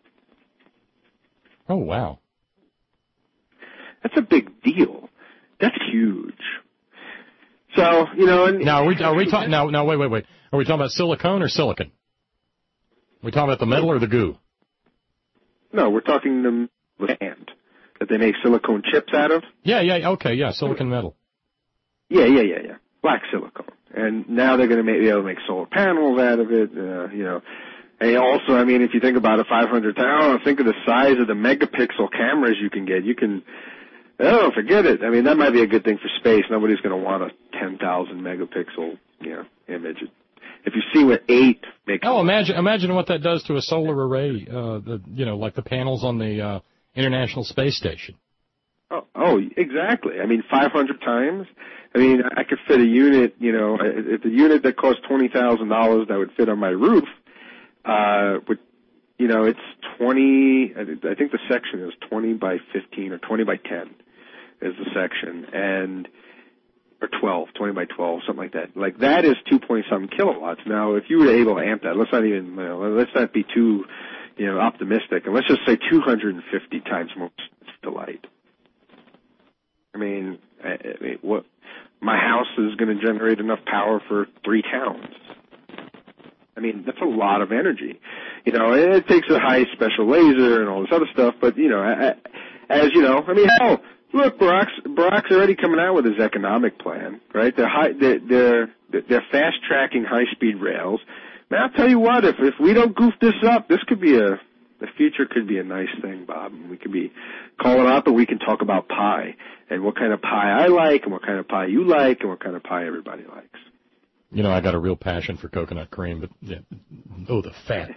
Oh, wow. That's a big deal. That's huge. So, you know... And now, are we talking... No, wait. Are we talking about silicone or silicon? Are we talking about the metal or the goo? No, we're talking the hand that they make silicone chips out of. Yeah, okay, yeah, silicon metal. Yeah. Black silicone. And now they're going to be able to make solar panels out of it, you know. And also, I mean, if you think about it, 500 times, I don't know, think of the size of the megapixel cameras you can get. You can, oh, forget it. I mean, that might be a good thing for space. Nobody's going to want a 10,000 megapixel, you know, image. If you see what 8 makes. Oh, imagine what that does to a solar array, you know, like the panels on the International Space Station. Oh, exactly. I mean, 500 times. I mean, I could fit a unit, you know, if the unit that cost $20,000 that would fit on my roof, would, you know, it's 20, I think the section is 20 by 15 or 20 by 10 is the section, and, or 20 by 12, something like that. Like, that is 2-point-something kilowatts. Now, if you were able to amp that, let's not be too, you know, optimistic, and let's just say 250 times more to light. I mean, what, my house is going to generate enough power for 3 towns. I mean, that's a lot of energy. You know, it takes a high special laser and all this other stuff, but, you know, as you know, I mean, hell, look, Barack's already coming out with his economic plan, right? They're fast-tracking high-speed rails. Man, I'll tell you what, if we don't goof this up, this could be the future could be a nice thing, Bob. We could be calling up and we can talk about pie and what kind of pie I like and what kind of pie you like and what kind of pie everybody likes. You know, I got a real passion for coconut cream, but, yeah, oh, the fat.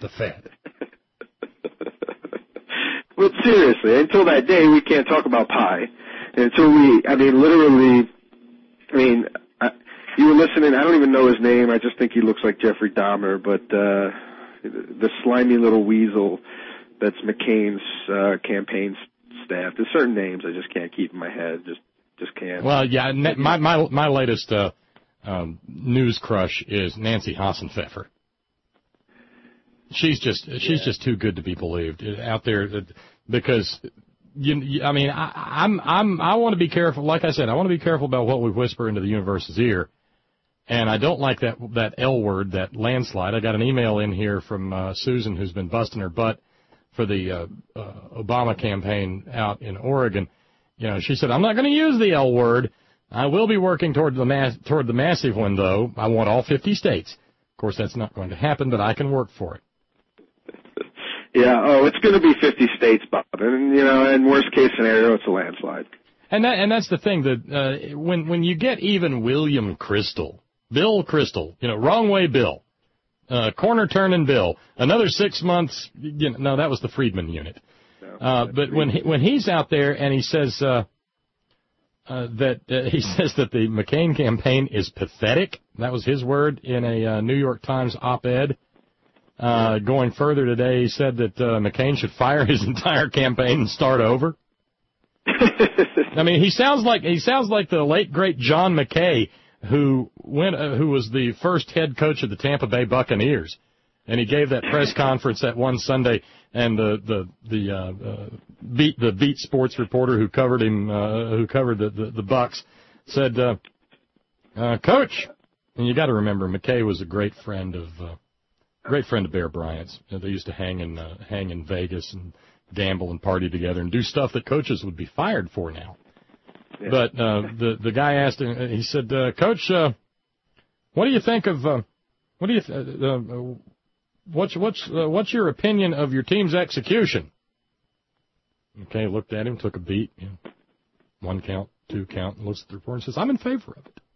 But seriously, until that day, we can't talk about pie. Until you were listening, I don't even know his name, I just think he looks like Jeffrey Dahmer, but the slimy little weasel that's McCain's campaign staff. There's certain names I just can't keep in my head, just can't. Well, yeah, my latest news crush is Nancy Hassenpfeffer. She's just too good to be believed out there, because I mean, I want to be careful. Like I said, I want to be careful about what we whisper into the universe's ear, and I don't like that L word, that landslide. I got an email in here from Susan, who's been busting her butt for the Obama campaign out in Oregon. You know, she said, I'm not going to use the L word. I will be working toward the massive one, though. I want all 50 states. Of course, that's not going to happen, but I can work for it. Yeah, it's going to be 50 states, Bob. And, you know, in worst case scenario, it's a landslide. And that's the thing, that when you get even William Crystal, Bill Crystal, you know, wrong way Bill, corner turning Bill, another 6 months, you know, no, that was the Friedman unit. But when he's out there and he says that the McCain campaign is pathetic, that was his word in a New York Times op-ed. Going further today, he said that McCain should fire his entire campaign and start over. I mean, he sounds like the late great John McKay, who was the first head coach of the Tampa Bay Buccaneers, and he gave that press conference that one Sunday, and the Beat Sports reporter who covered him, who covered the Bucs, said, Coach, and you got to remember, McKay was a great friend of Bear Bryant's. You know, they used to hang in Vegas and gamble and party together and do stuff that coaches would be fired for now. Yeah. But the guy asked him, he said, Coach, what do you think of what's your opinion of your team's execution? Okay, looked at him, took a beat, you know, 1 count, 2 count, and looks at the report and says, I'm in favor of it.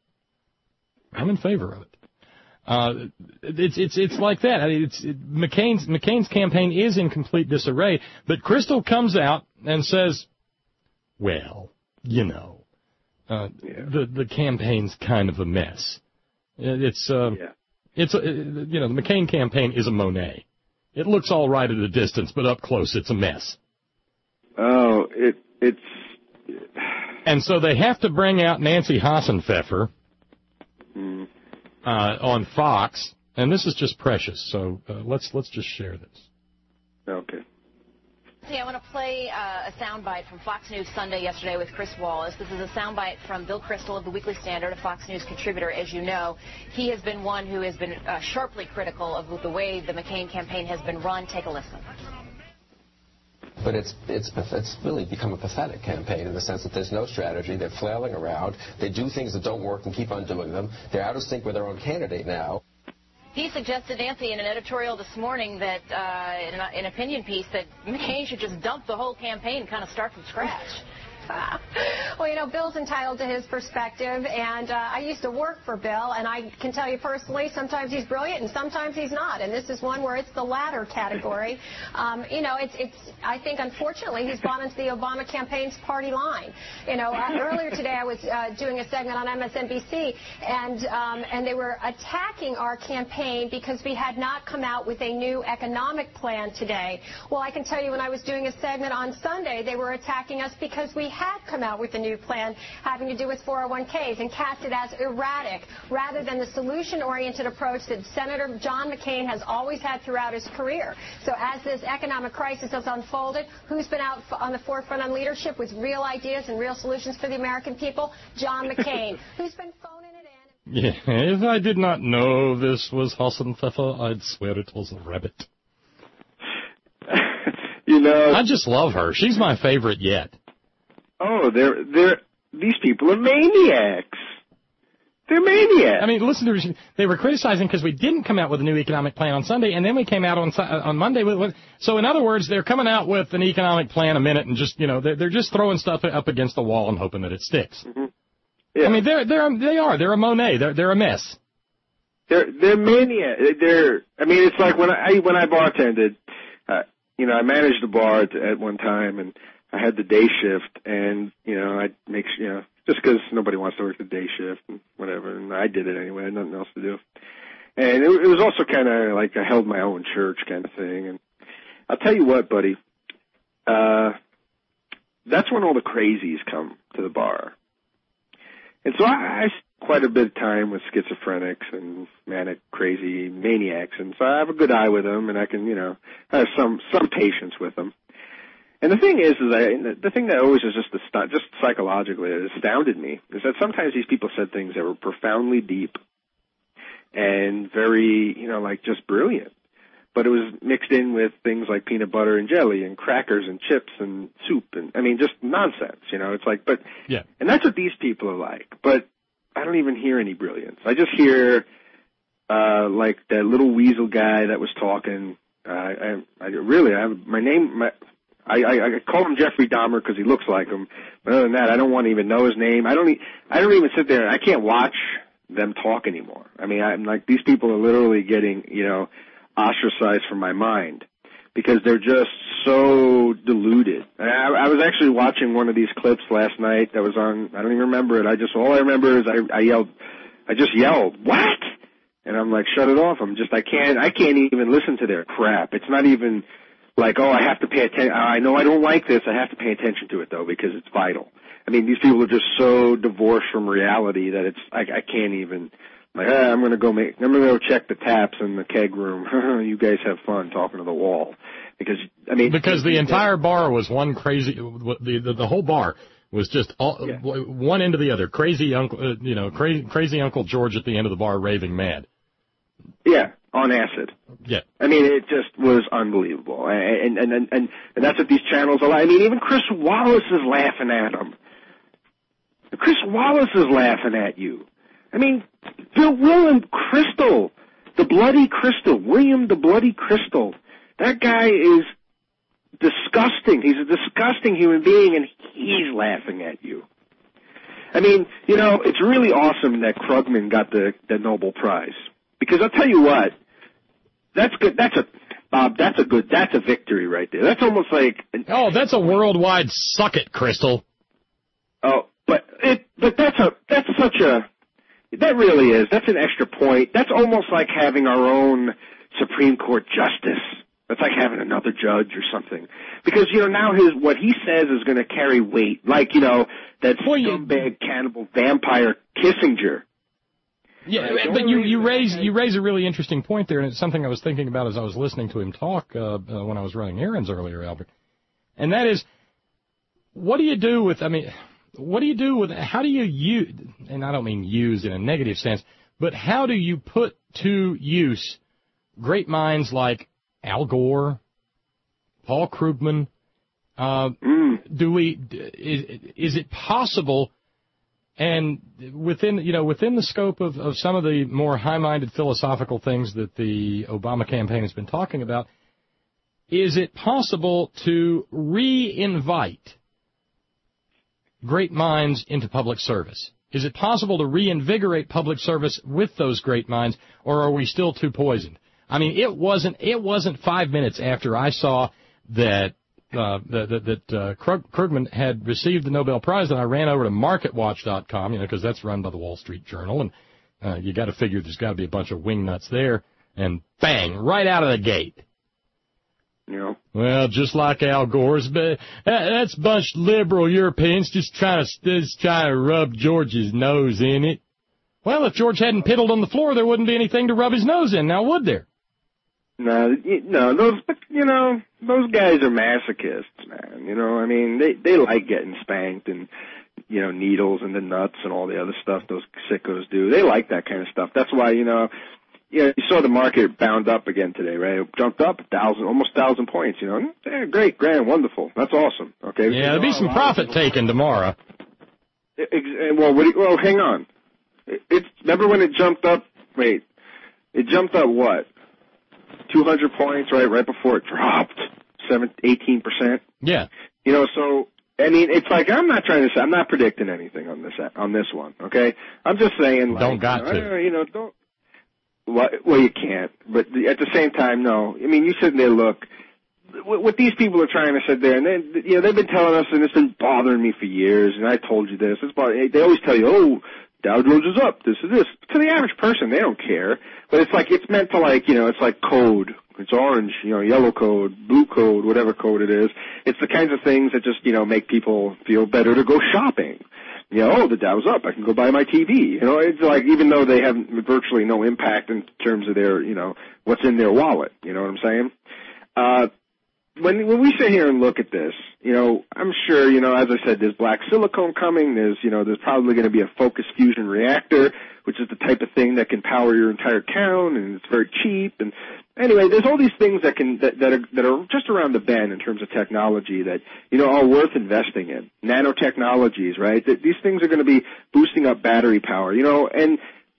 It's like that. I mean, McCain's campaign is in complete disarray, but Crystal comes out and says, well, the campaign's kind of a mess. The McCain campaign is a Monet. It looks all right at a distance, but up close, it's a mess. Oh, it's. And so they have to bring out Nancy Hassenpfeffer on Fox, and this is just precious. So let's just share this. Okay. Hey, I want to play a soundbite from Fox News Sunday yesterday with Chris Wallace. This is a soundbite from Bill Kristol of the Weekly Standard, a Fox News contributor. As you know, he has been one who has been sharply critical of the way the McCain campaign has been run. Take a listen. But it's really become a pathetic campaign in the sense that there's no strategy. They're flailing around. They do things that don't work and keep on doing them. They're out of sync with their own candidate now. He suggested, Nancy, in an editorial this morning that, in an opinion piece, that McCain should just dump the whole campaign and kind of start from scratch. Well, Bill's entitled to his perspective, and I used to work for Bill, and I can tell you personally, sometimes he's brilliant and sometimes he's not, and this is one where it's the latter category. I think, unfortunately, he's bought into the Obama campaign's party line. Earlier today I was doing a segment on MSNBC, and they were attacking our campaign because we had not come out with a new economic plan today. Well, I can tell you when I was doing a segment on Sunday, they were attacking us because we had come out with a new plan having to do with 401ks and cast it as erratic rather than the solution-oriented approach that Senator John McCain has always had throughout his career. So as this economic crisis has unfolded, who's been out on the forefront on leadership with real ideas and real solutions for the American people? John McCain. Who's been phoning it in? Yeah, if I did not know this was Hassenpfeffer, I'd swear it was a rabbit. I just love her. She's my favorite yet. Oh, these people are maniacs. They're maniacs. I mean, listen to her. They were criticizing because we didn't come out with a new economic plan on Sunday, and then we came out on Monday with. So, in other words, they're coming out with an economic plan a minute and just, they're just throwing stuff up against the wall and hoping that it sticks. Mm-hmm. Yeah. I mean, they're a Monet. They're a mess. They're maniacs. It's like when I bartended. I managed a bar at one time, and I had the day shift, and, I'd make sure, just because nobody wants to work the day shift and whatever, and I did it anyway. I had nothing else to do. And it was also kind of like I held my own church kind of thing. And I'll tell you what, buddy, that's when all the crazies come to the bar. And so I quite a bit of time with schizophrenics and manic, crazy maniacs, and so I have a good eye with them, and I can, I have some patience with them. And the thing is the thing that always is just psychologically it astounded me is that sometimes these people said things that were profoundly deep and very, just brilliant. But it was mixed in with things like peanut butter and jelly and crackers and chips and soup and, just nonsense, it's like, but, yeah. And that's what these people are like. But I don't even hear any brilliance. I just hear, like that little weasel guy that was talking. I call him Jeffrey Dahmer because he looks like him. But other than that, I don't want to even know his name. I don't even sit there. I can't watch them talk anymore. I'm like, these people are literally getting, ostracized from my mind because they're just so deluded. I was actually watching one of these clips last night that was on, I don't even remember it. All I remember is I just yelled, what? And I'm like, shut it off. I can't even listen to their crap. It's not even like, oh, I have to pay attention. I know I don't like this. I have to pay attention to it though because it's vital. These people are just so divorced from reality that I can't even. Like, I'm gonna go check the taps in the keg room. You guys have fun talking to the wall, because the entire bar was one crazy. The whole bar was just one end to the other. Crazy uncle, crazy Uncle George at the end of the bar raving mad. Yeah, on acid. Yeah. It just was unbelievable, and that's what these channels are like. Even Chris Wallace is laughing at them. Chris Wallace is laughing at you. William Crystal, the Bloody Crystal, William the Bloody Crystal. That guy is disgusting. He's a disgusting human being, and he's laughing at you. It's really awesome that Krugman got the Nobel Prize. Because I'll tell you what, that's good. That's a victory right there. That's almost like... that's a worldwide suck it, Crystal. Oh, but that's really is. That's an extra point. That's almost like having our own Supreme Court justice. That's like having another judge or something. Because, now what he says is going to carry weight. Like, that scumbag, cannibal, vampire Kissinger. Yeah, but you raise a really interesting point there, and it's something I was thinking about as I was listening to him talk when I was running errands earlier, Albert. And that is, how do you use, and I don't mean use in a negative sense, but how do you put to use great minds like Al Gore, Paul Krugman? Is it possible, and within the scope of some of the more high-minded philosophical things that the Obama campaign has been talking about, is it possible to re-invite great minds into public service? Is it possible to reinvigorate public service with those great minds, or are we still too poisoned? I mean, it wasn't 5 minutes after I saw that Krugman had received the Nobel Prize that I ran over to MarketWatch.com, because that's run by the Wall Street Journal, and you got to figure there's got to be a bunch of wingnuts there, and bang, right out of the gate. Yeah. Well, just like Al Gore's, but that's a bunch of liberal Europeans just trying to rub George's nose in it. Well, if George hadn't piddled on the floor, there wouldn't be anything to rub his nose in, now would there? No, those guys are masochists, man. I mean, they like getting spanked and, needles in the nuts and all the other stuff those sickos do. They like that kind of stuff. That's why, you saw the market bound up again today, right? It jumped up almost 1,000 points, Yeah, great, grand, wonderful. That's awesome. Okay. Yeah, there'll be some profit taken tomorrow. Well, hang on. Remember when it jumped up? Wait, it jumped up what? 200 points, right before it dropped 18%. Yeah. So I mean, it's like I'm not predicting anything on this one. Okay, I'm just saying. Don't to. Well, you can't. But at the same time, no. I mean, you sit there, look. What these people are trying to sit there, and they've been telling us, and it's been bothering me for years. And I told you this. They always tell you, oh, Dow Jones is up. This is this. To the average person, they don't care. But it's like it's meant to it's like code. It's orange, yellow code, blue code, whatever code it is. It's the kinds of things that just make people feel better to go shopping. The Dow's up. I can go buy my TV. It's like even though they have virtually no impact in terms of their what's in their wallet. You know what I'm saying? When we sit here and look at this, I'm sure, as I said, there's black silicone coming. There's probably going to be a focused fusion reactor, which is the type of thing that can power your entire town, and it's very cheap. And anyway, there's all these things that are just around the bend in terms of technology that, are worth investing in. Nanotechnologies, right? These things are going to be boosting up battery power, and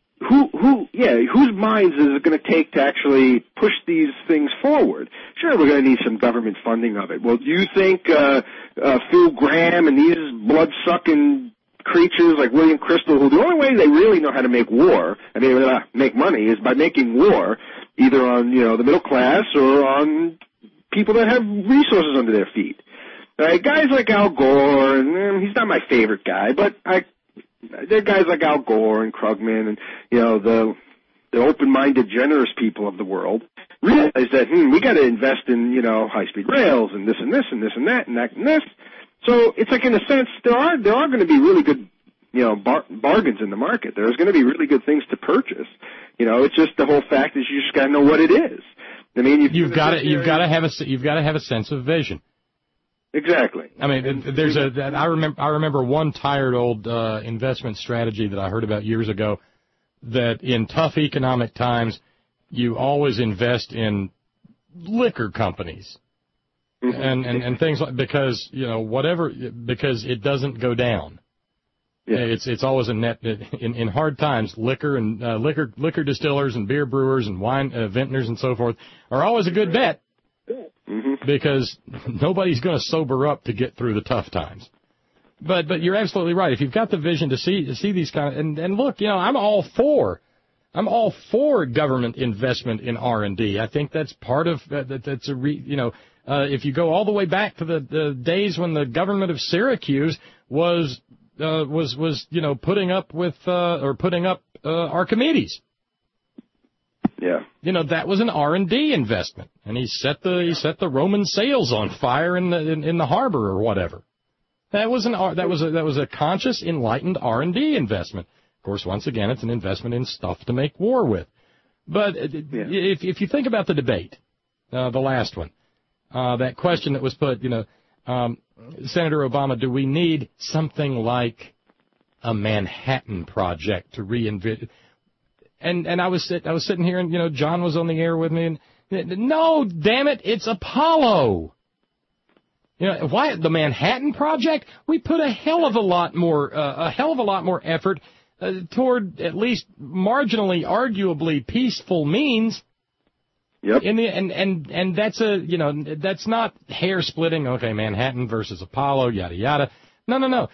whose minds is it going to take to actually push these things forward? Sure, we're going to need some government funding of it. Well, do you think Phil Graham and these blood-sucking creatures like William Crystal, who the only way they really know how to make make money is by making war, either on, the middle class or on people that have resources under their feet. Right? Guys like Al Gore, and he's not my favorite guy, but there are guys like Al Gore and Krugman and, the open-minded, generous people of the world realize that, we got to invest in, high-speed rails and this and this and this and that and that and this. So it's like, in a sense, there are going to be really good, bargains in the market. There's going to be really good things to purchase. It's just the whole fact is you just got to know what it is. I mean, you've got to have a sense of vision. Exactly. I mean, I remember one tired old investment strategy that I heard about years ago, that in tough economic times, you always invest in liquor companies and things like, because because it doesn't go down. Yeah. It's always a net in hard times. Liquor and liquor distillers and beer brewers and wine vintners and so forth are always a good bet. Mm-hmm. Because nobody's going to sober up to get through the tough times. But you're absolutely right. If you've got the vision to see these kind of, and look, I'm all for government investment in R&D. I think that's part of that's if you go all the way back to the days when the government of Syracuse was was putting up with Archimedes. Yeah. That was an R&D investment, and he set the Roman sails on fire in the harbor or whatever. That was a conscious, enlightened R&D investment. Of course, once again, it's an investment in stuff to make war with. But if you think about the debate, the last one, that question that was put, Senator Obama, do we need something like a Manhattan Project to reinvent? And I was sitting here, and John was on the air with me, and no, damn it, it's Apollo. Why the Manhattan Project? We put a hell of a lot more effort toward at least marginally, arguably peaceful means. Yep. And that's that's not hair splitting. Okay, Manhattan versus Apollo, yada yada. No.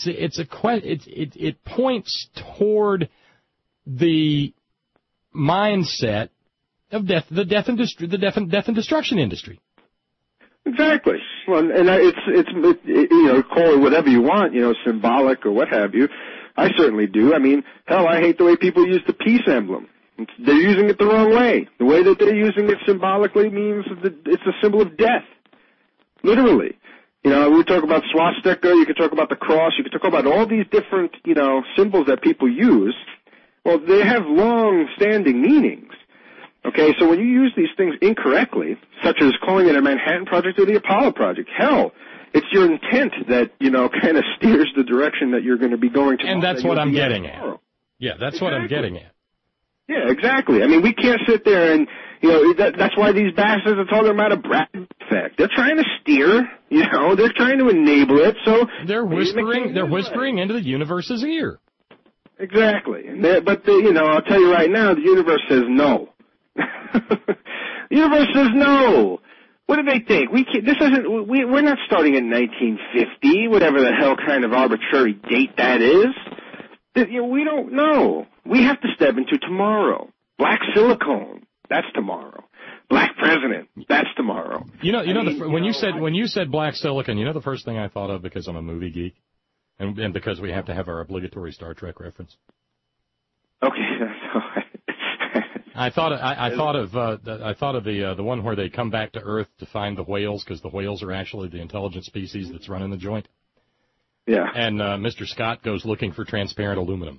It points toward the mindset of the death and destruction industry. Exactly. Well, and it's call it whatever you want, symbolic or what have you. I certainly do. I mean, hell, I hate the way people use the peace emblem. They're using it the wrong way. The way that they're using it symbolically means that it's a symbol of death. Literally. We talk about swastika, you could talk about the cross, you could talk about all these different, symbols that people use. Well, they have long-standing meanings. Okay, so when you use these things incorrectly, such as calling it a Manhattan Project or the Apollo Project, hell, it's your intent that, kind of steers the direction that you're going to be going to. And that's what I'm getting at. Yeah, that's what I'm getting at. Yeah, exactly. I mean, we can't sit there and, that's why these bastards are talking about a Bradley effect. They're trying to steer, they're trying to enable it, so. They're whispering into the universe's ear. Exactly. But I'll tell you right now, the universe says no. The universe says no. What do they think? We're not starting in 1950, whatever the hell kind of arbitrary date that is. We don't know. We have to step into tomorrow. Black silicone, that's tomorrow. Black president, that's tomorrow. When you said black silicon, the first thing I thought of, because I'm a movie geek, and because we have to have our obligatory Star Trek reference. Okay, that's all right. I thought of the one where they come back to Earth to find the whales, because the whales are actually the intelligent species that's running the joint. Yeah. And Mr. Scott goes looking for transparent aluminum.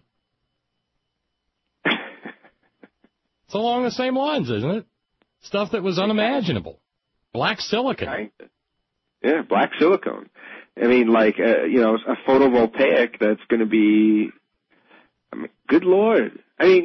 It's along the same lines, isn't it? Stuff that was unimaginable. Black silicon. Yeah, black silicone. I mean, like, a photovoltaic that's going to be, good Lord.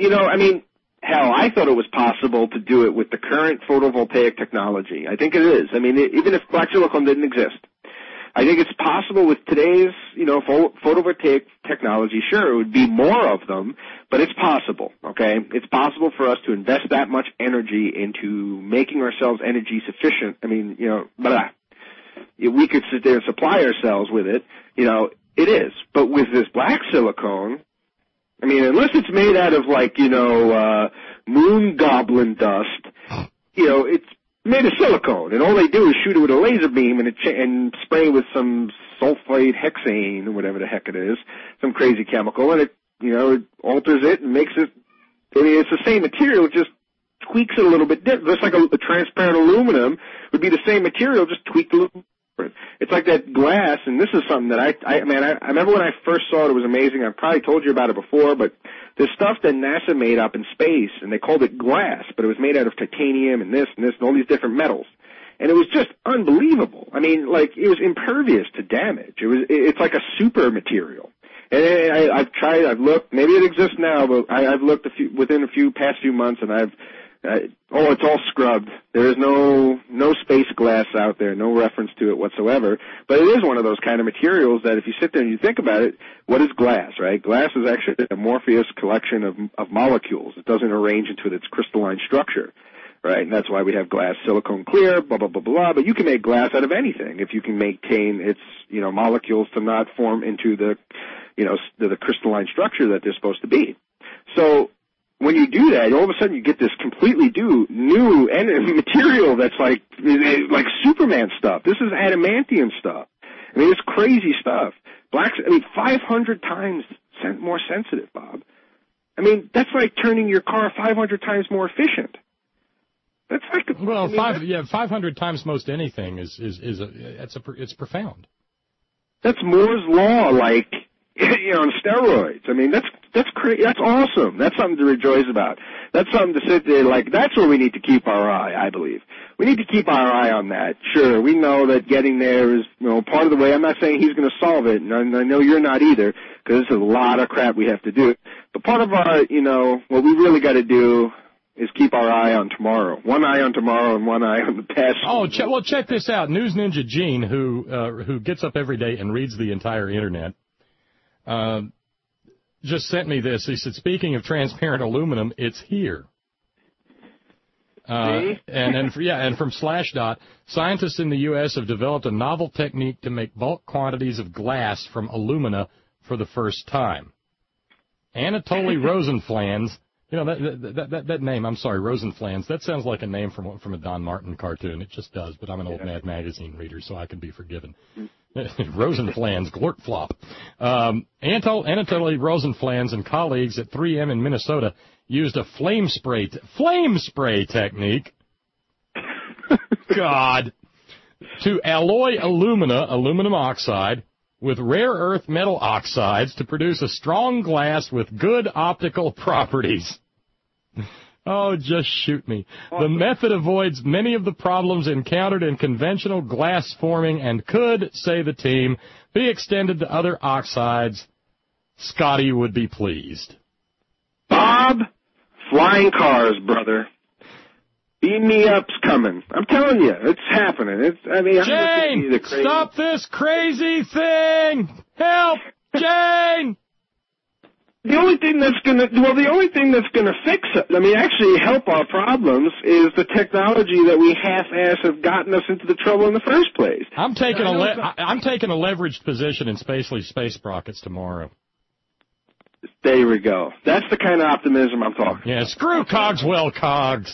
Hell, I thought it was possible to do it with the current photovoltaic technology. I think it is. I mean, even if black silicone didn't exist, I think it's possible with today's, photovoltaic technology. Sure, it would be more of them, but it's possible, okay? It's possible for us to invest that much energy into making ourselves energy sufficient. I mean, we could sit there and supply ourselves with it. It is. But with this black silicone, I mean, unless it's made out of, moon goblin dust, it's made of silicone, and all they do is shoot it with a laser beam and spray it with some sulfide hexane or whatever the heck it is, some crazy chemical, and it alters it and makes it. I mean, it's the same material, it just tweaks it a little bit different. Just like a transparent aluminum would be the same material, just tweaked a little different. It's like that glass, and this is something that I remember when I first saw it, it was amazing. I've probably told you about it before, but there's stuff that NASA made up in space, and they called it glass, but it was made out of titanium and this and all these different metals. And it was just unbelievable. I mean, it was impervious to damage. It's like a super material. And I've looked, maybe it exists now, but I've looked within past few months, and it's all scrubbed. There is no space glass out there, no reference to it whatsoever. But it is one of those kind of materials that if you sit there and you think about it, what is glass, right? Glass is actually an amorphous collection of molecules. It doesn't arrange into its crystalline structure, right? And that's why we have glass, silicone clear, blah, blah, blah, blah. But you can make glass out of anything if you can maintain its, molecules to not form into the crystalline structure that they're supposed to be. So when you do that, all of a sudden you get this completely new material that's like Superman stuff. This is adamantium stuff. I mean, it's crazy stuff. Blacks, 500 times more sensitive, Bob. I mean, that's like turning your car 500 times more efficient. That's like 500 times most anything it's profound. That's Moore's law, like on steroids. I mean, that's crazy. That's awesome. That's something to rejoice about. That's something to sit there like. That's where we need to keep our eye. I believe we need to keep our eye on that. Sure, we know that getting there is part of the way. I'm not saying he's going to solve it, and I know you're not either, because there's a lot of crap we have to do. But part of our, what we really got to do is keep our eye on tomorrow. One eye on tomorrow and one eye on the past. Oh, check this out. News Ninja Gene, who gets up every day and reads the entire Internet, just sent me this. He said, speaking of transparent aluminum, it's here. And from Slashdot, scientists in the U.S. have developed a novel technique to make bulk quantities of glass from alumina for the first time. Anatoly Rosenflans, that name, I'm sorry, Rosenflans, that sounds like a name from a Don Martin cartoon. It just does, but I'm an old Mad Magazine reader, so I can be forgiven. Rosenflans, glortflop. Anatoly Rosenflans and colleagues at 3M in Minnesota used a flame spray technique, God, to alloy aluminum oxide, with rare earth metal oxides to produce a strong glass with good optical properties. Oh, just shoot me. The method avoids many of the problems encountered in conventional glass forming and could, say the team, be extended to other oxides. Scotty would be pleased. Bob, flying cars, brother. Beam me up's coming. I'm telling you, it's happening. Jane, stop this crazy thing! Help, Jane! The only thing that's gonna fix it, actually help our problems, is the technology that we half-ass have gotten us into the trouble in the first place. I'm taking a leveraged position in space rockets tomorrow. There we go. That's the kind of optimism I'm talking about. Yeah, screw Cogswell Cogs.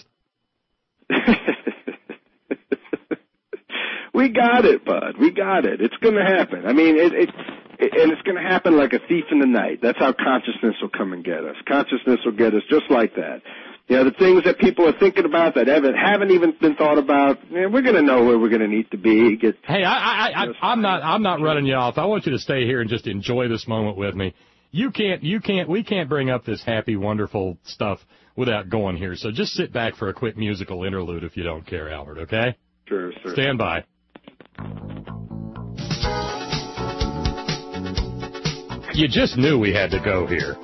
We got it, bud. We got it. It's going to happen. And it's going to happen like a thief in the night. That's how consciousness will come and get us. Consciousness will get us just like that. The things that people are thinking about that haven't even been thought about. We're going to know where we're going to need to be. Hey, I'm not running you off. I want you to stay here and just enjoy this moment with me. We can't bring up this happy, wonderful stuff without going here. So just sit back for a quick musical interlude if you don't care, Albert, okay? Sure, sir. Stand by. You just knew we had to go here.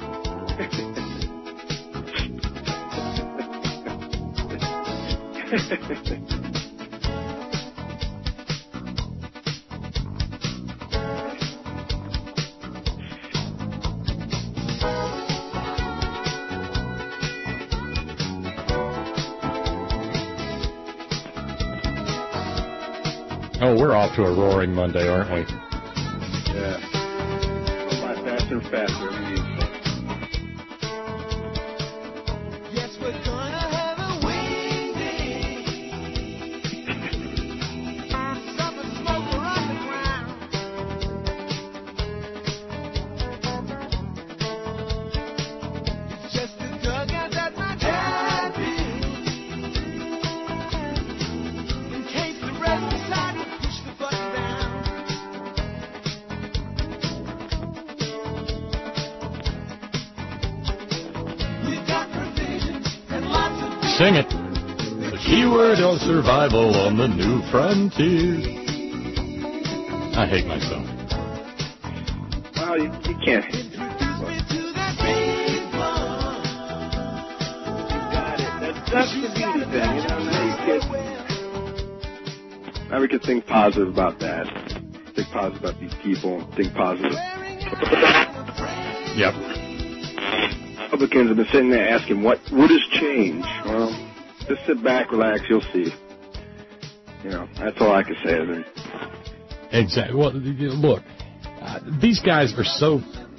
Oh, we're off to a roaring Monday, aren't we? Yeah. A lot faster and faster. Yes, we're gonna have a windy. Something smoke around the ground. It's just a dugout that my dad built. In case the rest decide to push the button down. We've got provisions and lots of Sing it. The keyword of survival on the new frontier. I hate myself. Well, you can't. That's the beauty thing, Now we can think positive about that. Think positive about these people. Think positive. Yep. Republicans have been sitting there asking, what has changed? Well, just sit back, relax, you'll see. That's all I can say. Exactly. Well, look, these guys are so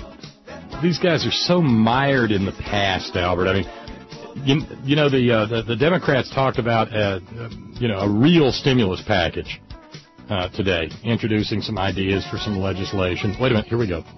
mired in the past, Albert. The Democrats talked about a real stimulus package today, introducing some ideas for some legislation. Wait a minute, here we go.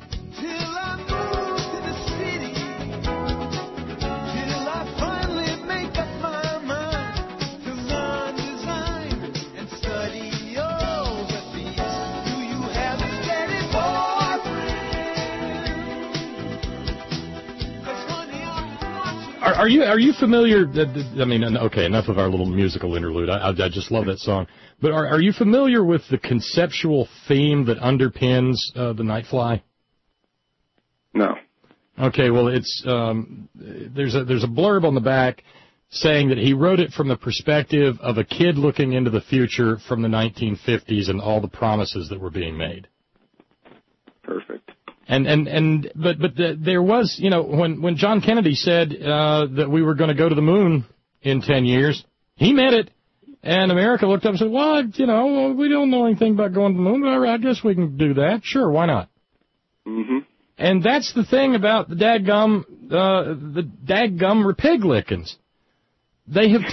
Are you familiar? I mean, okay, enough of our little musical interlude. I just love that song. But are you familiar with the conceptual theme that underpins the Nightfly? No. Okay, well, it's there's a blurb on the back saying that he wrote it from the perspective of a kid looking into the future from the 1950s and all the promises that were being made. Perfect. But there was, you know, when John Kennedy said that we were going to go to the moon in 10 years, he meant it. And America looked up and said, well, you know, we don't know anything about going to the moon, but I guess we can do that. Sure, why not? Mm-hmm. And that's the thing about the dadgum Republicans. They have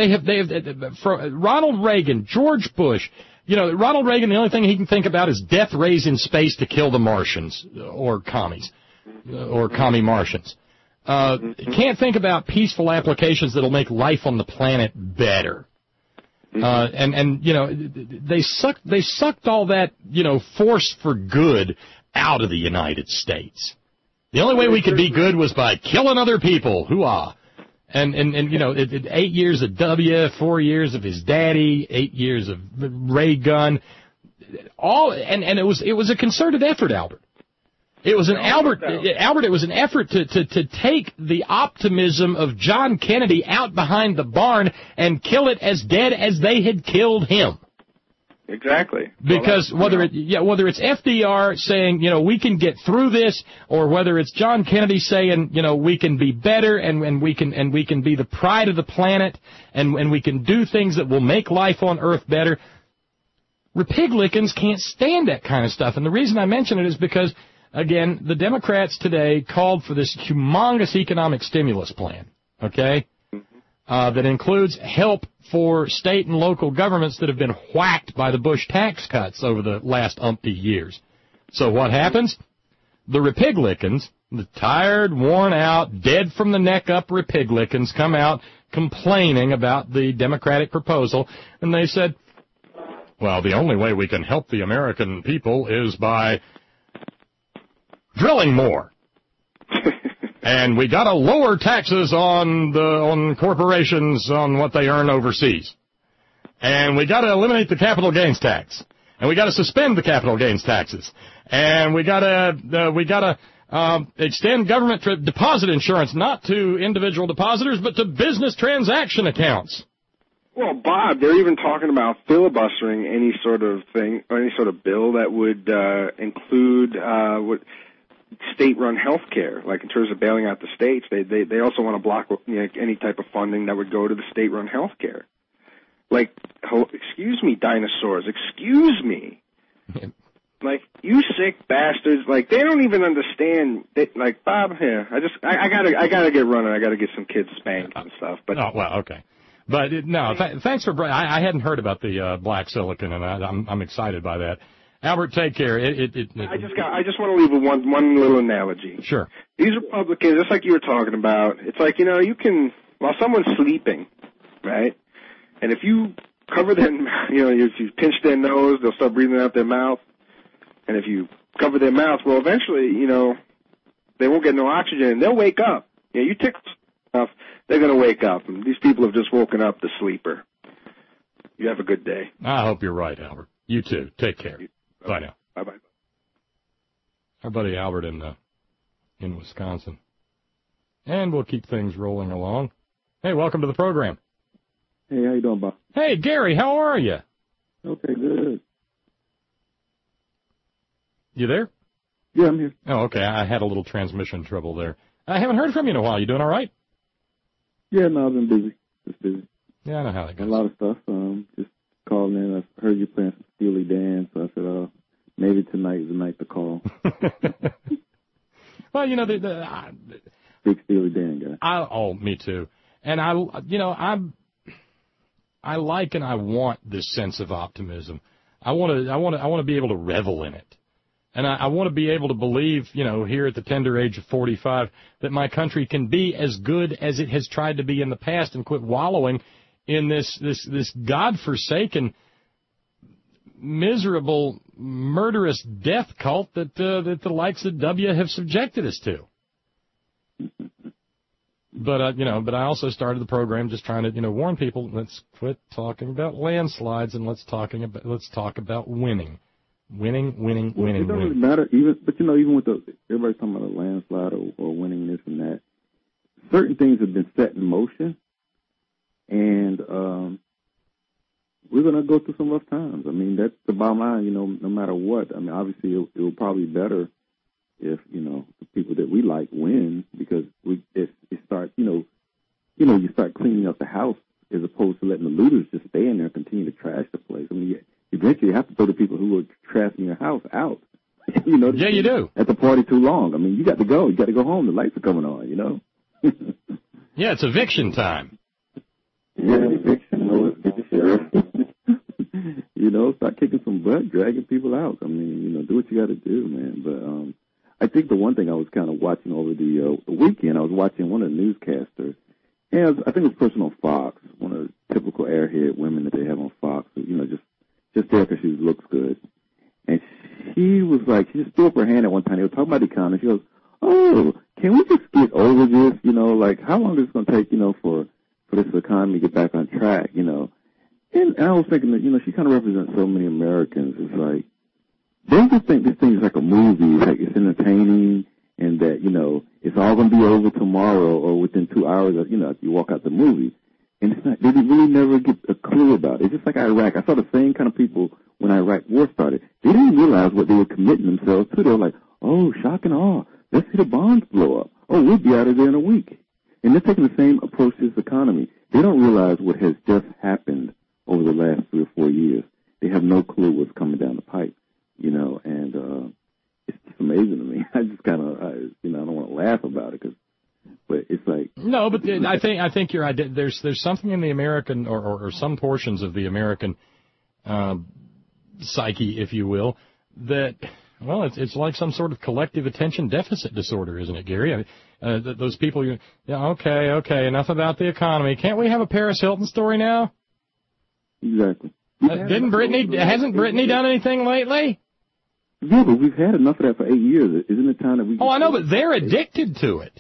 Ronald Reagan, George Bush. You know, Ronald Reagan, the only thing he can think about is death rays in space to kill the Martians, or commies, or commie Martians. Can't think about peaceful applications that'll make life on the planet better. And you know, they sucked all that, you know, force for good out of the United States. The only way we could be good was by killing other people. Hoo-ah. And you know, 8 years of W, 4 years of his daddy, 8 years of Ray Gun, and it was a concerted effort, Albert. It was Albert, it was an effort to take the optimism of John Kennedy out behind the barn and kill it as dead as they had killed him. Exactly. Because whether it's FDR saying, you know, we can get through this, or whether it's John Kennedy saying, you know, we can be better and we can be the pride of the planet and we can do things that will make life on Earth better. Republicans can't stand that kind of stuff. And the reason I mention it is because, again, the Democrats today called for this humongous economic stimulus plan, okay, that includes help for state and local governments that have been whacked by the Bush tax cuts over the last umpty years. So what happens? The Republicans, the tired, worn out, dead from the neck up Republicans, come out complaining about the Democratic proposal, and they said, well, the only way we can help the American people is by drilling more. And we got to lower taxes on corporations on what they earn overseas. And we got to eliminate the capital gains tax. And we got to suspend the capital gains taxes. And we got to extend government deposit insurance not to individual depositors but to business transaction accounts. Well, Bob, they're even talking about filibustering any sort of thing or any sort of bill that would include state-run health care, like in terms of bailing out the states. They also want to block, you know, any type of funding that would go to the state-run health care. Like, excuse me, dinosaurs, excuse me. Like, you sick bastards, like, they don't even understand, like, Bob, here, I gotta get running, I gotta get some kids spanked and stuff, but. Oh, well, okay. But, thanks for, I hadn't heard about the black silicon, and I'm excited by that. Albert, take care. I just want to leave one little analogy. Sure. These Republicans, just like you were talking about, it's like, you know, you can, while someone's sleeping, right? And if you cover them, you know, if you pinch their nose, they'll start breathing out their mouth. And if you cover their mouth, well, eventually, you know, they won't get no oxygen and they'll wake up. You know, you tickle enough, they're going to wake up. And these people have just woken up the sleeper. You have a good day. I hope you're right, Albert. You too. Take care. Bye now. Bye-bye. Our buddy Albert in Wisconsin. And we'll keep things rolling along. Hey, welcome to the program. Hey, how you doing, Bob? Hey, Gary, how are you? Okay, good. You there? Yeah, I'm here. Oh, okay. I had a little transmission trouble there. I haven't heard from you in a while. You doing all right? Yeah, no, I've been busy. Just busy. Yeah, I know how that goes. A lot of stuff. Just calling in. I heard you playing some Steely Dan, so I said, maybe tonight is the night to call. Well, you know, big Steely Dan guy. Me too. And I like and I want this sense of optimism. I want to be able to revel in it. And I want to be able to believe, here at the tender age of 45, that my country can be as good as it has tried to be in the past and quit wallowing in this godforsaken, miserable, murderous death cult that the likes of W have subjected us to. But I also started the program just trying to, warn people, let's quit talking about landslides and let's talk about winning. Winning. It doesn't really matter, even with everybody's talking about a landslide or winning this and that. Certain things have been set in motion, and we're going to go through some rough times. I mean, that's the bottom line. No matter what. I mean, obviously it will probably be better if the people that we like win, because it starts. You start cleaning up the house as opposed to letting the looters just stay in there and continue to trash the place. I mean, eventually you have to throw the people who are trashing your house out. Yeah, you do. At the party too long. I mean, you got to go. You got to go home. The lights are coming on, Yeah, it's eviction time. Yeah, eviction. Get the sheriff. Start kicking some butt, dragging people out. I mean, do what you got to do, man. But I think the one thing I was kind of watching over the weekend, I was watching one of the newscasters, and I think it was a person on Fox, one of the typical airhead women that they have on Fox, just there because she looks good. And she was like, she just threw up her hand at one time. They were talking about the economy. She goes, "Oh, can we just get over this? How long is it going to take, for this economy to get back on track, And I was thinking that, she kind of represents so many Americans. It's like, they just think this thing is like a movie. It's like it's entertaining, and that, it's all going to be over tomorrow or within 2 hours of, you walk out the movie. And it's not, they really never get a clue about it. It's just like Iraq. I saw the same kind of people when Iraq war started. They didn't realize what they were committing themselves to. They were like, oh, shock and awe. Let's see the bonds blow up. Oh, we'll be out of there in a week. And they're taking the same approach to this economy. They don't realize what has just happened over the last 3 or 4 years. They have no clue what's coming down the pipe, and it's just amazing to me. I just kind of, I don't want to laugh about it, but it's like... No, but I think you're right. There's something in the American, or some portions of the American psyche, if you will, that... Well, it's like some sort of collective attention deficit disorder, isn't it, Gary? Those people, okay, enough about the economy. Can't we have a Paris Hilton story now? Exactly. Hasn't Brittany done anything lately? Yeah, but we've had enough of that for 8 years. Isn't it time that we... Oh, I know, but they're addicted to it.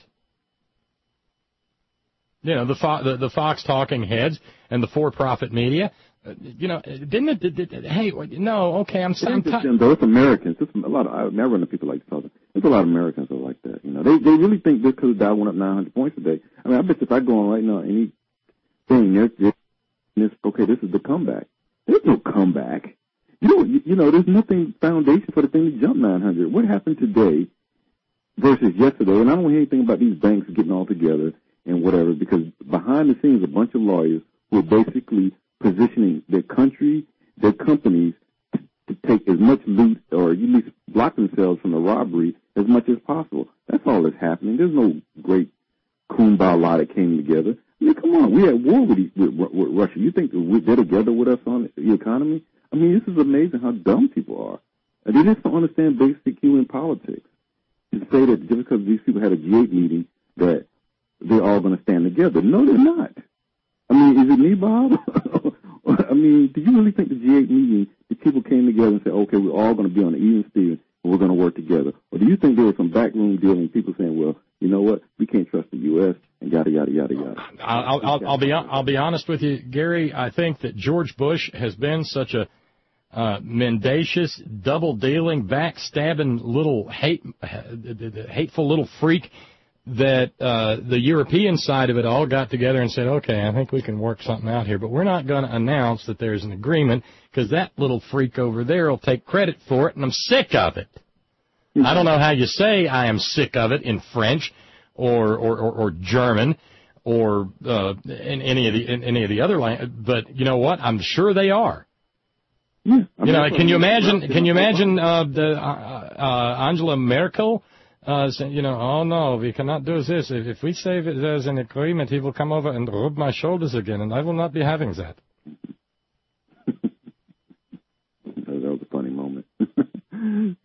The Fox talking heads and the for-profit media. Didn't it? Hey, no, okay, I'm sorry. It's Americans. It's a lot of, I never know people like Southern. There's a lot of Americans that are like that. They really think this because Dow went up 900 points today. I mean, I bet if I go on right now, anything, this is the comeback. There's no comeback. There's nothing foundation for the thing to jump 900. What happened today versus yesterday? And I don't hear anything about these banks getting all together and whatever, because behind the scenes, a bunch of lawyers who are basically positioning their country, their companies to take as much loot or at least block themselves from the robbery as much as possible. That's all that's happening. There's no great kumbaya that came together. I mean, come on. We're at war with Russia. You think they're together with us on the economy? I mean, this is amazing how dumb people are. They just don't understand basic human politics. To say that just because these people had a G8 meeting that they're all going to stand together. No, they're not. I mean, is it me, Bob? I mean, do you really think the G8 meeting, the people came together and said, okay, we're all going to be on the even steer and we're going to work together? Or do you think there was some backroom deal and people saying, well, you know what, we can't trust the U.S. and yada, yada, yada, yada? I'll be honest with you, Gary. I think that George Bush has been such a mendacious, double-dealing, backstabbing hateful little freak that the European side of it all got together and said, okay, I think we can work something out here, but we're not going to announce that there's an agreement because that little freak over there will take credit for it, and I'm sick of it. Mm-hmm. I don't know how you say I am sick of it in French or German or in any of the other languages, but you know what? I'm sure they are. Yeah, can you imagine Angela Merkel saying, oh no, we cannot do this. If we say that there's an agreement, he will come over and rub my shoulders again, and I will not be having that.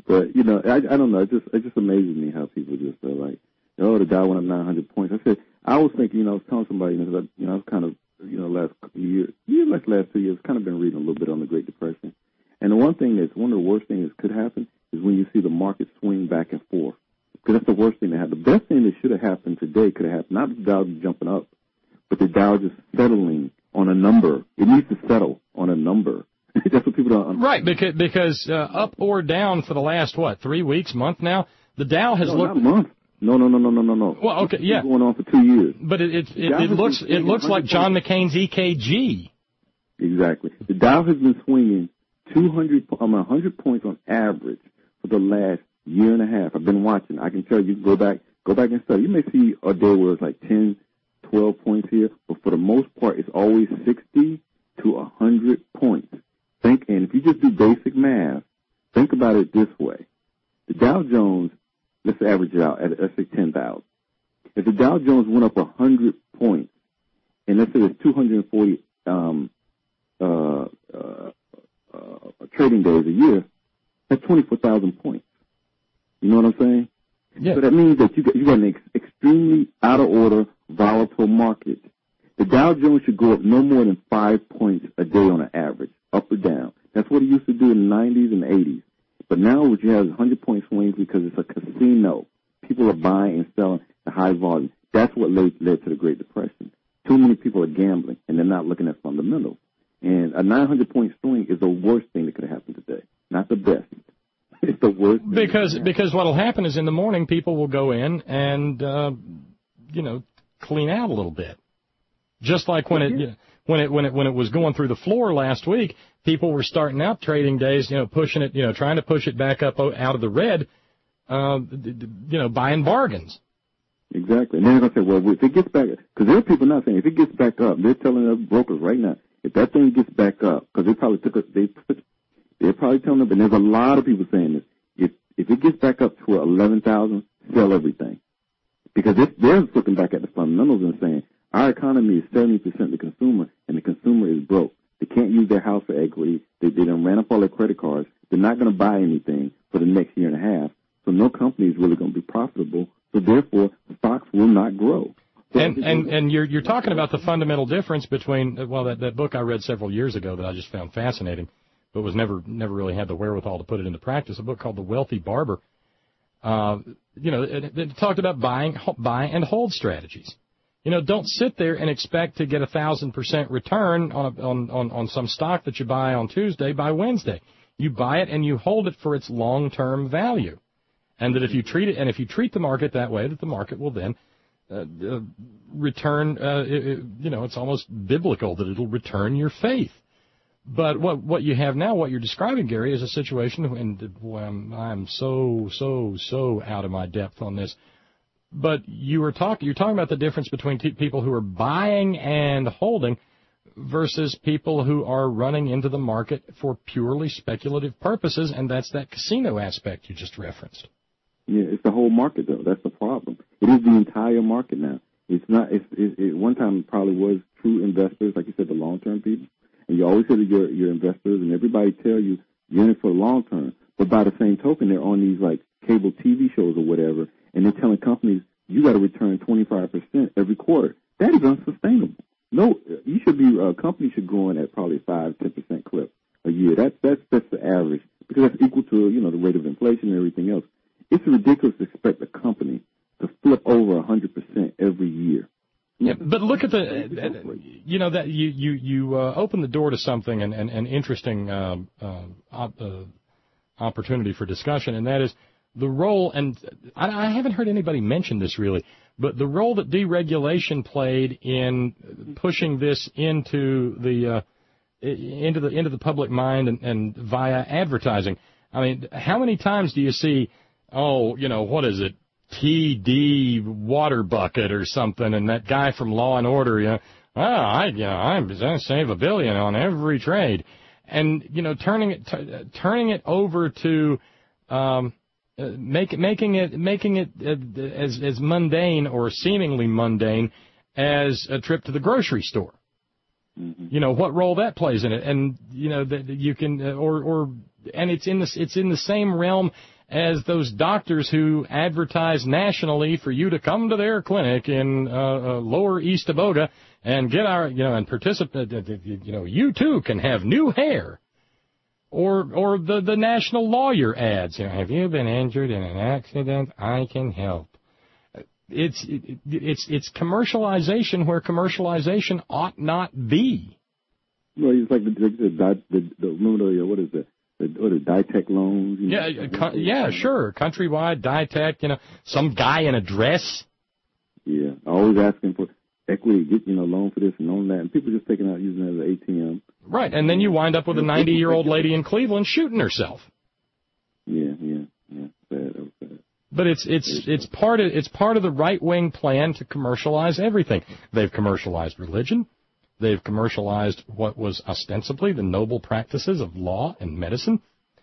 But, you know, I don't know. It just amazes me how people just are like, oh, the Dow went up 900 points. I was thinking, you know, I was telling somebody, you know, I've kind of, you know, last couple of years, last 2 years, kind of been reading a little bit on the Great Depression. And one of the worst things that could happen is when you see the market swing back and forth. Because that's the worst thing that happened. The best thing that should have happened today could have happened, not the Dow jumping up, but the Dow just settling on a number. It needs to settle on a number. That's what people don't understand. Right, because up or down for the last, 3 weeks, month now, the Dow has looked... Not a month. No. Well, okay, yeah. It's going on for 2 years. But it looks like John McCain's EKG. Exactly. The Dow has been swinging 100 points on average for the last year and a half. I've been watching. I can tell you, go back and study. You may see a day where it's like 10, 12 points here, but for the most part, it's always 60 to 100 points. And if you just do basic math, think about it this way. The Dow Jones, let's average it out at, let's say 10,000. If the Dow Jones went up 100 points, and let's say it's 240 trading days a year, that's 24,000 points. You know what I'm saying? Yeah. So that means that you got an extremely out of order, volatile market. The Dow Jones should go up no more than 5 points a day on an average, up or down. That's what it used to do in the 90s and 80s. But now what you have is 100-point swings because it's a casino. People are buying and selling at high volume. That's what led to the Great Depression. Too many people are gambling, and they're not looking at fundamentals. And a 900-point swing is the worst thing that could have happened today, not the best. It's the worst. Because what will happen is in the morning people will go in and clean out a little bit, just like when it was going through the floor last week. People were starting out trading days, pushing it, trying to push it back up out of the red, buying bargains. Exactly. And then they're going to say, well, if it gets back, because there are people not saying if it gets back up, they're telling us brokers right now, if that thing gets back up, because they probably they're probably telling them, and there's a lot of people saying this, if it gets back up to 11,000, sell everything. Because they're looking back at the fundamentals and saying, our economy is 70% the consumer, and the consumer is broke. They can't use their house for equity. They done ran up all their credit cards. They're not going to buy anything for the next year and a half. So no company is really going to be profitable. So therefore, stocks will not grow. So and you're talking about the fundamental difference between that book I read several years ago that I just found fascinating, but was never really had the wherewithal to put it into practice. A book called The Wealthy Barber. It talked about buy and hold strategies. Don't sit there and expect to get 1,000% return on some stock that you buy on Tuesday by Wednesday. You buy it and you hold it for its long-term value. And that if you treat the market that way, that the market will then return, it's almost biblical that it'll return your faith. But what you have now, what you're describing, Gary, is a situation, and I'm so out of my depth on this. But you're talking about the difference between people who are buying and holding versus people who are running into the market for purely speculative purposes, and that's that casino aspect you just referenced. Yeah, it's the whole market, though. That's the problem. It is the entire market now. It's not. It one time it probably was true investors, like you said, the long-term people. And you always say that your investors, and everybody tell you you're in it for the long term. But by the same token, they're on these like cable TV shows or whatever, and they're telling companies you got to return 25% every quarter. That is unsustainable. No, you should be. Companies should grow in at probably 5-10% clip a year. That's the average because that's equal to the rate of inflation and everything else. It's ridiculous to expect a company to flip over 100% every year. Yeah, but look at that you open the door to something an interesting opportunity for discussion, and that is the role, and I haven't heard anybody mention this really, but the role that deregulation played in pushing this into the public mind and via advertising. I mean, how many times do you see, what is it? TD water bucket or something, and that guy from Law and Order, I'm gonna save $1 billion on every trade, and turning it over to making it as mundane or seemingly mundane as a trip to the grocery store. Mm-hmm. What role that plays in it, and that you can and it's in the same realm as those doctors who advertise nationally for you to come to their clinic in Lower East Eboga and get our, and participate. You too can have new hair, or the national lawyer ads. Have you been injured in an accident? I can help. It's commercialization where commercialization ought not be. Well, it's like what is it? The Ditech loans? Sure. Countrywide, Ditech, some guy in a dress. Yeah, always asking for equity, get, loan for this and loan that, and people just taking out using it as an ATM. Right, and then you wind up with a 90-year-old lady in Cleveland shooting herself. Yeah. Bad. But it's part of the right-wing plan to commercialize everything. They've commercialized religion. They've commercialized what was ostensibly the noble practices of law and medicine.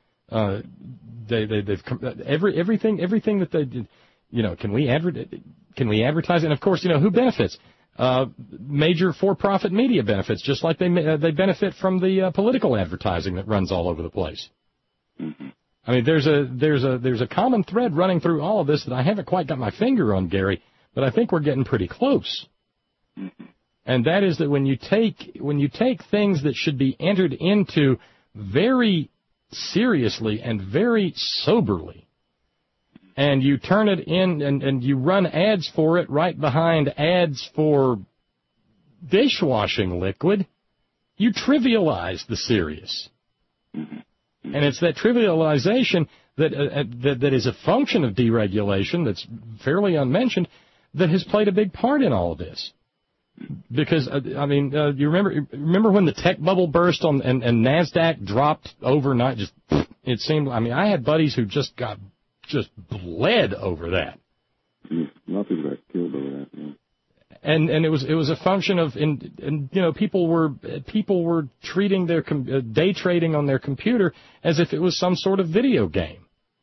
They've everything that they did. Can we advertise? And of course, who benefits? Major for-profit media benefits, just like they benefit from the political advertising that runs all over the place. Mm-hmm. I mean, there's a common thread running through all of this that I haven't quite got my finger on, Gary, but I think we're getting pretty close. Mm-hmm. And that is that when you take things that should be entered into very seriously and very soberly, and you turn it in and you run ads for it right behind ads for dishwashing liquid, you trivialize the serious. And it's that trivialization that is a function of deregulation that's fairly unmentioned that has played a big part in all of this. Because, you remember when the tech bubble burst and NASDAQ dropped overnight? It seemed, I had buddies who just bled over that. A lot of people got killed over that, yeah. And it was a function of, people were treating their day trading on their computer as if it was some sort of video game.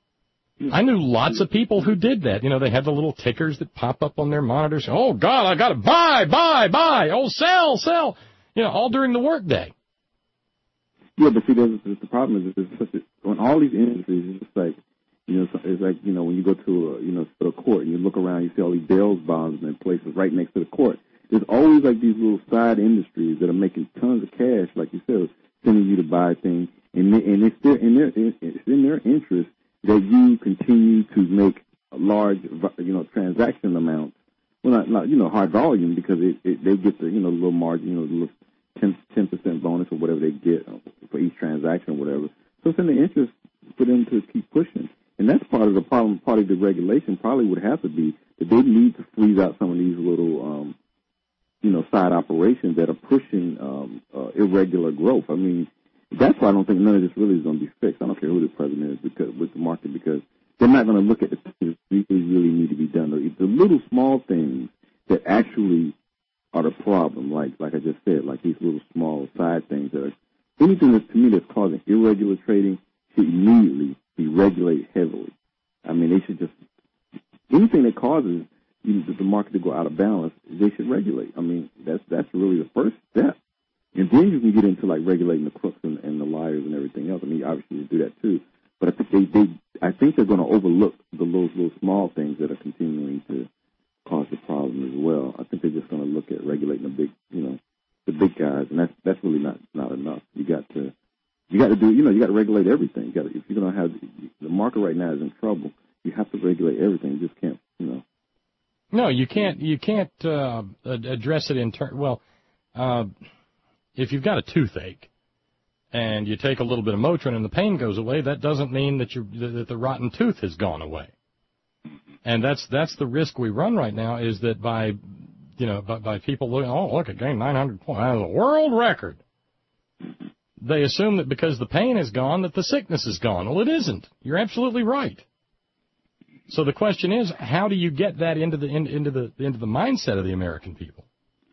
I knew lots of people who did that. They had the little tickers that pop up on their monitors. Oh, God, I got to buy. Oh, sell. All during the workday. Yeah, but see, the problem is on all these industries, it's just like, it's like, when you go to a court and you look around, you see all these bail bonds and places right next to the court. There's always like these little side industries that are making tons of cash, like you said, sending you to buy things, and it's in their interest that you continue to make large, transaction amounts. Well, not high volume, because they get the, little margin, the little 10% bonus or whatever they get for each transaction or whatever. So it's in the interest for them to keep pushing. And that's part of the problem. Part of the regulation probably would have to be that they need to freeze out some of these little, side operations that are pushing irregular growth. I mean, that's why I don't think none of this really is going to be fixed. I don't care who the president is with the market, because they're not going to look at the things that really need to be done. The little small things that actually are the problem, like I just said, like these little small side things that are anything that to me that's causing irregular trading should immediately be regulated heavily. I mean, they should just anything that causes the market to go out of balance, they should regulate. I mean, that's really the first step. And then you can get into like regulating the crooks and the liars and everything else. I mean, obviously you do that too. But I think they're going to overlook those little small things that are continuing to cause the problem as well. I think they're just going to look at regulating the big guys, and that's really not enough. You got to regulate everything. If you're going to have the market right now is in trouble, you have to regulate everything. You just can't, No, you can't address it in well. If you've got a toothache and you take a little bit of Motrin and the pain goes away, that doesn't mean that the rotten tooth has gone away. And that's the risk we run right now, is that by people looking, look, it gained 900 points. That was a world record. They assume that because the pain is gone, that the sickness is gone. Well, it isn't. You're absolutely right. So the question is, how do you get that into the mindset of the American people?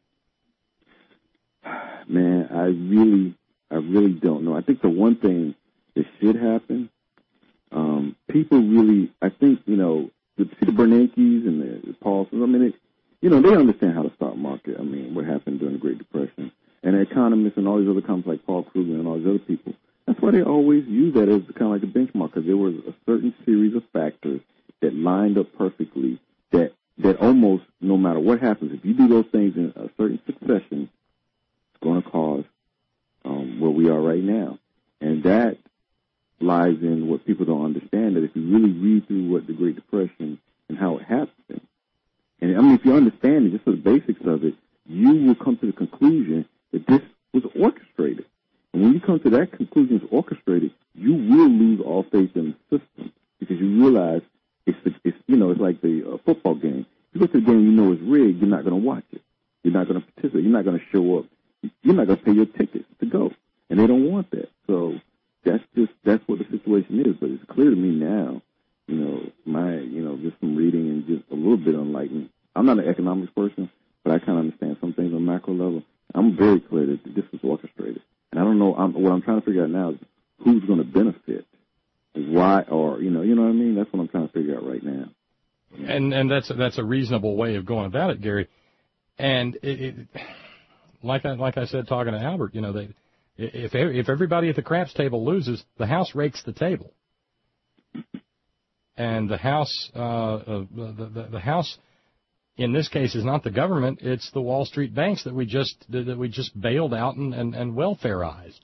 Man, I really don't know. I think the one thing that should happen, people really, I think, the Bernankes and the Paulsons, I mean, they understand how the stock market, I mean, what happened during the Great Depression. And the economists and all these other companies like Paul Krugman and all these other people, that's why they always use that as kind of like a benchmark, because there was a certain series of factors that lined up perfectly that almost, no matter what happens, if you do those things in a certain succession, it's going to cause where we are right now. And that lies in what people don't understand, that if you really read through what the Great Depression and how it happened, and I mean, if you understand it, just the basics of it, you will come to the conclusion that this was orchestrated. And when you come to that conclusion, it's orchestrated, you will lose all faith in the system, because you realize it's like the football game. If you go to the game, you know it's rigged, you're not going to watch it. You're not going to participate. You're not going to show up. You're not going to pay your tickets to go. And they don't want that. So that's what the situation is. But it's clear to me now, just from reading and just a little bit enlightened. I'm not an economics person, but I kind of understand some things on a macro level. I'm very clear that this was orchestrated. And I don't know, what I'm trying to figure out now is who's going to benefit, why, or, you know what I mean? That's what I'm trying to figure out right now. And that's a reasonable way of going about it, Gary. And like I said, talking to Albert, if everybody at the craps table loses, the House rakes the table, and the House, the House, in this case, is not the government; it's the Wall Street banks that we just bailed out and welfareized,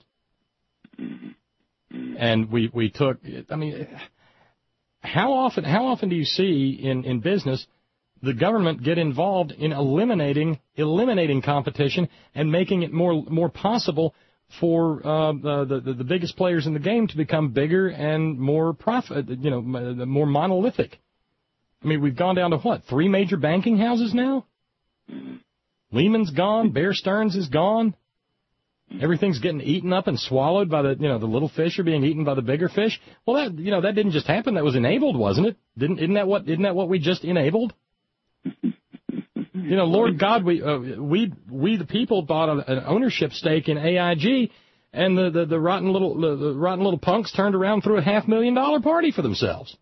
and we took. I mean, how often do you see in business the government get involved in eliminating competition and making it more possible for the biggest players in the game to become bigger and more more monolithic? I mean, we've gone down to what, 3 major banking houses now? Lehman's gone, Bear Stearns is gone. Everything's getting eaten up and swallowed by the little fish are being eaten by the bigger fish. Well, that didn't just happen. That was enabled, wasn't it? Isn't that what we just enabled? Lord God, we the people bought an ownership stake in AIG, and the rotten little punks turned around and threw a $500,000 party for themselves.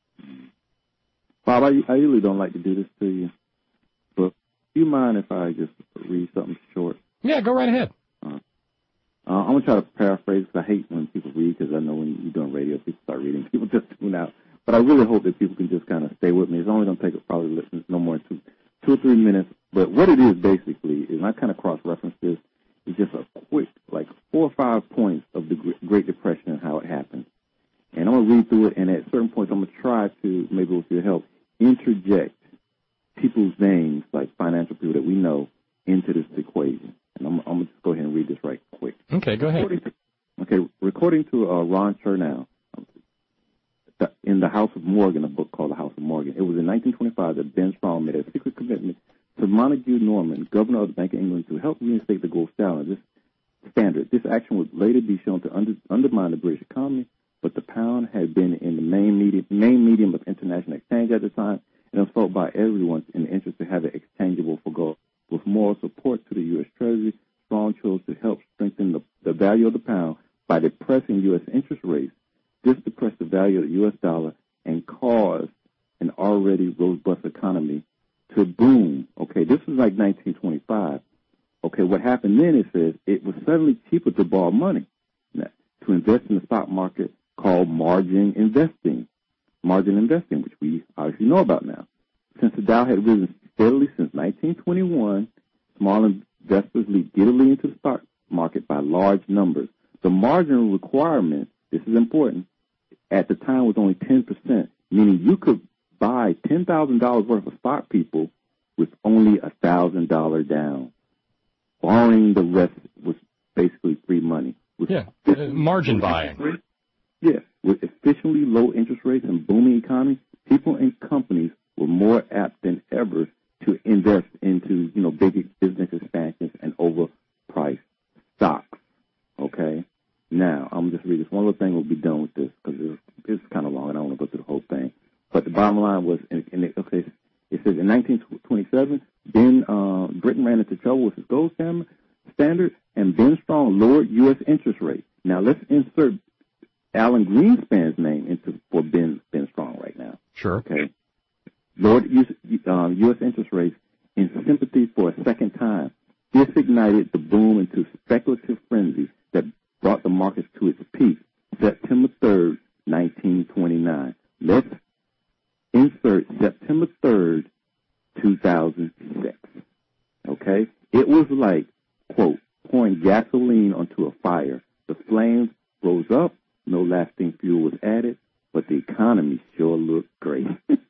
Bob, I usually don't like to do this to you, but do you mind if I just read something short? Yeah, go right ahead. I'm going to try to paraphrase, because I hate when people read, because I know when you're doing radio, people start reading, people just tune out. But I really hope that people can just kind of stay with me. It's only going to take probably no more than 2 or 3 minutes. But what it is basically, and I kind of cross-reference this, is just a quick, 4 or 5 points of the Great Depression and how it happened. And I'm going to read through it, and at certain points I'm going to try to, maybe with your help, interject people's names, like financial people that we know, into this equation. And I'm going to just go ahead and read this right quick. Okay, go ahead. According to Ron Chernow, in The House of Morgan, a book called The House of Morgan, it was in 1925 that Ben Strong made a secret commitment to Montague Norman, governor of the Bank of England, to help reinstate the gold standard. This action would later be shown to undermine the British economy, but the pound had been in the main medium of international exchange at the time, and it was felt by everyone in the interest to have it exchangeable for gold. With moral support to the U.S. Treasury, Strong chose to help strengthen the value of the pound by depressing U.S. interest rates. This depressed the value of the U.S. dollar and caused an already robust economy to boom. Okay, this was like 1925. Okay, what happened then, it says, it was suddenly cheaper to borrow money to invest in the stock market, called margin investing, which we obviously know about now. Since the Dow had risen steadily since 1921, small investors leaped giddily into the stock market by large numbers. The margin requirement, this is important, at the time was only 10%, meaning you could buy $10,000 worth of stock, people, with only $1,000 down. Borrowing the rest was basically free money. Margin buying. Yes. With efficiently low interest rates and booming economy, people and companies were more apt than ever to invest into, big business expansions and overpriced stocks. Okay? Now, I'm just read this. One little thing, we'll be done with this, because it's kind of long, and I don't want to go through the whole thing. But the bottom line was, it says in 1927, Britain ran into trouble with its gold standard, and Ben Strong lowered U.S. interest rate. Now, let's insert Alan Greenspan's name for Ben Strong right now. Sure. Okay. Lowered U.S. interest rates in sympathy for a second time. This ignited the boom into speculative frenzy that brought the markets to its peak. okay? It was like, quote, pouring gasoline onto a fire. The flames rose up, no lasting fuel was added, but the economy sure looked great.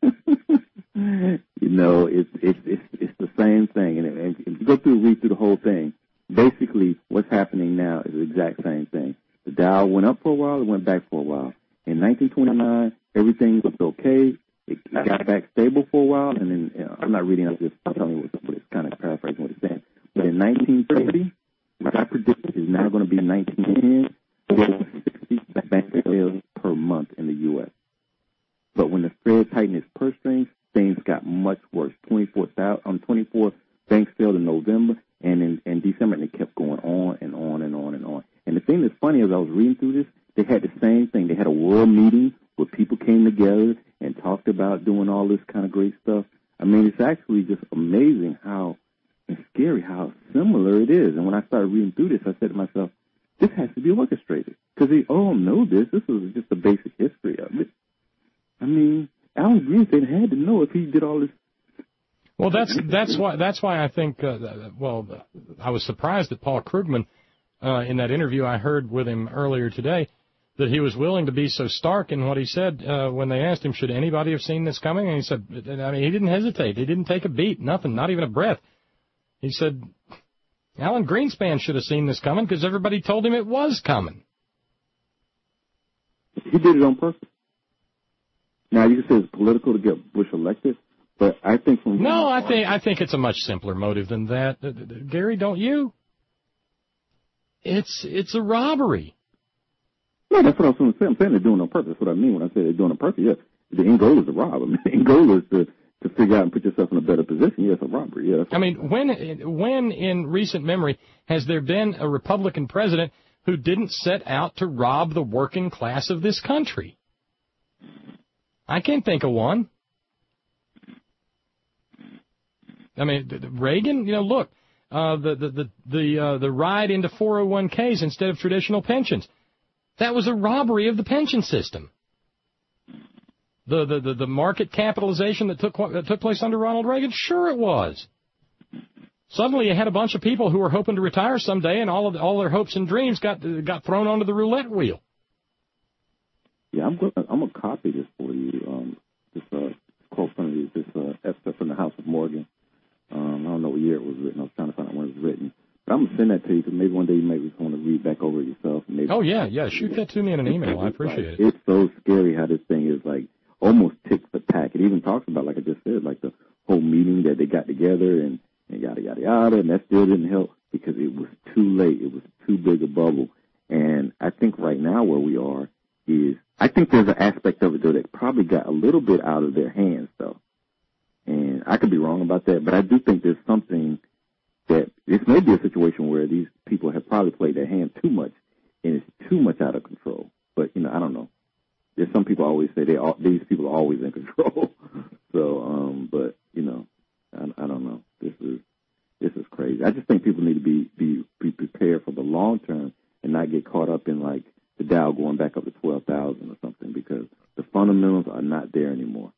You know, it's the same thing. And if you read through the whole thing, basically what's happening now is the exact same thing. The Dow went up for a while, it went back for a while. In 1929, everything was okay. It got back stable for a while, and then I'm not reading out this. I'm telling you what it's kind of paraphrasing what it's saying. But in 1930, what I predict is now going to be 1910. There were 60 bank failures per month in the U.S. But when the Fed tightened its purse strings, things got much worse. 24 banks failed in November, and in December, and it kept going on and on and on and on. And the thing that's funny is I was reading through this, they had the same thing. They had a world meeting where people came together and talked about doing all this kind of great stuff. I mean, it's actually just amazing how and scary how similar it is. And when I started reading through this, I said to myself, this has to be orchestrated because they all know this. This is just the basic history of it. I mean, Alan Greenspan had to know if he did all this. Well, that's why I think. I was surprised that Paul Krugman, in that interview I heard with him earlier today, that he was willing to be so stark in what he said when they asked him, should anybody have seen this coming? And he said, I mean, he didn't hesitate. He didn't take a beat, nothing, not even a breath. He said, Alan Greenspan should have seen this coming because everybody told him it was coming. He did it on purpose. Now, you can say it's political to get Bush elected, but I think from... No, I think it's a much simpler motive than that. Gary, don't you? It's a robbery. No, that's what I was going to say. I'm saying they're doing it on purpose. That's what I mean when I say they're doing it on purpose. Yeah, the end goal is to rob. I mean, the end goal is to figure out and put yourself in a better position. Yeah, it's a robbery. Yeah. I mean, when in recent memory has there been a Republican president who didn't set out to rob the working class of this country? I can't think of one. I mean, Reagan, you know, look, the ride into 401ks instead of traditional pensions. That was a robbery of the pension system. The market capitalization that took place under Ronald Reagan, sure it was. Suddenly you had a bunch of people who were hoping to retire someday, and all their hopes and dreams got thrown onto the roulette wheel. Yeah, I'm gonna copy this for you. This quote from this Esther from the House of Morgan. I don't know what year it was written. I was trying to find out when it was written. But I'm going to send that to you because maybe one day you might just want to read back over it yourself. Maybe. Oh, yeah. Shoot that to me in an email. I appreciate it. It's so scary how this thing is like almost tick for tack. It even talks about, like I just said, like the whole meeting that they got together and yada, yada, yada. And that still didn't help because it was too late. It was too big a bubble. And I think right now where we are is, I think there's an aspect of it, though, that probably got a little bit out of their hands, though. And I could be wrong about that, but I do think there's something that this may be a situation where these people have probably played their hand too much, and it's too much out of control. But, you know, I don't know. There's some people always say these people are always in control. So, but, you know, I don't know. This is crazy. I just think people need to be prepared for the long term and not get caught up in, like, the Dow going back up to 12,000 or something, because the fundamentals are not there anymore.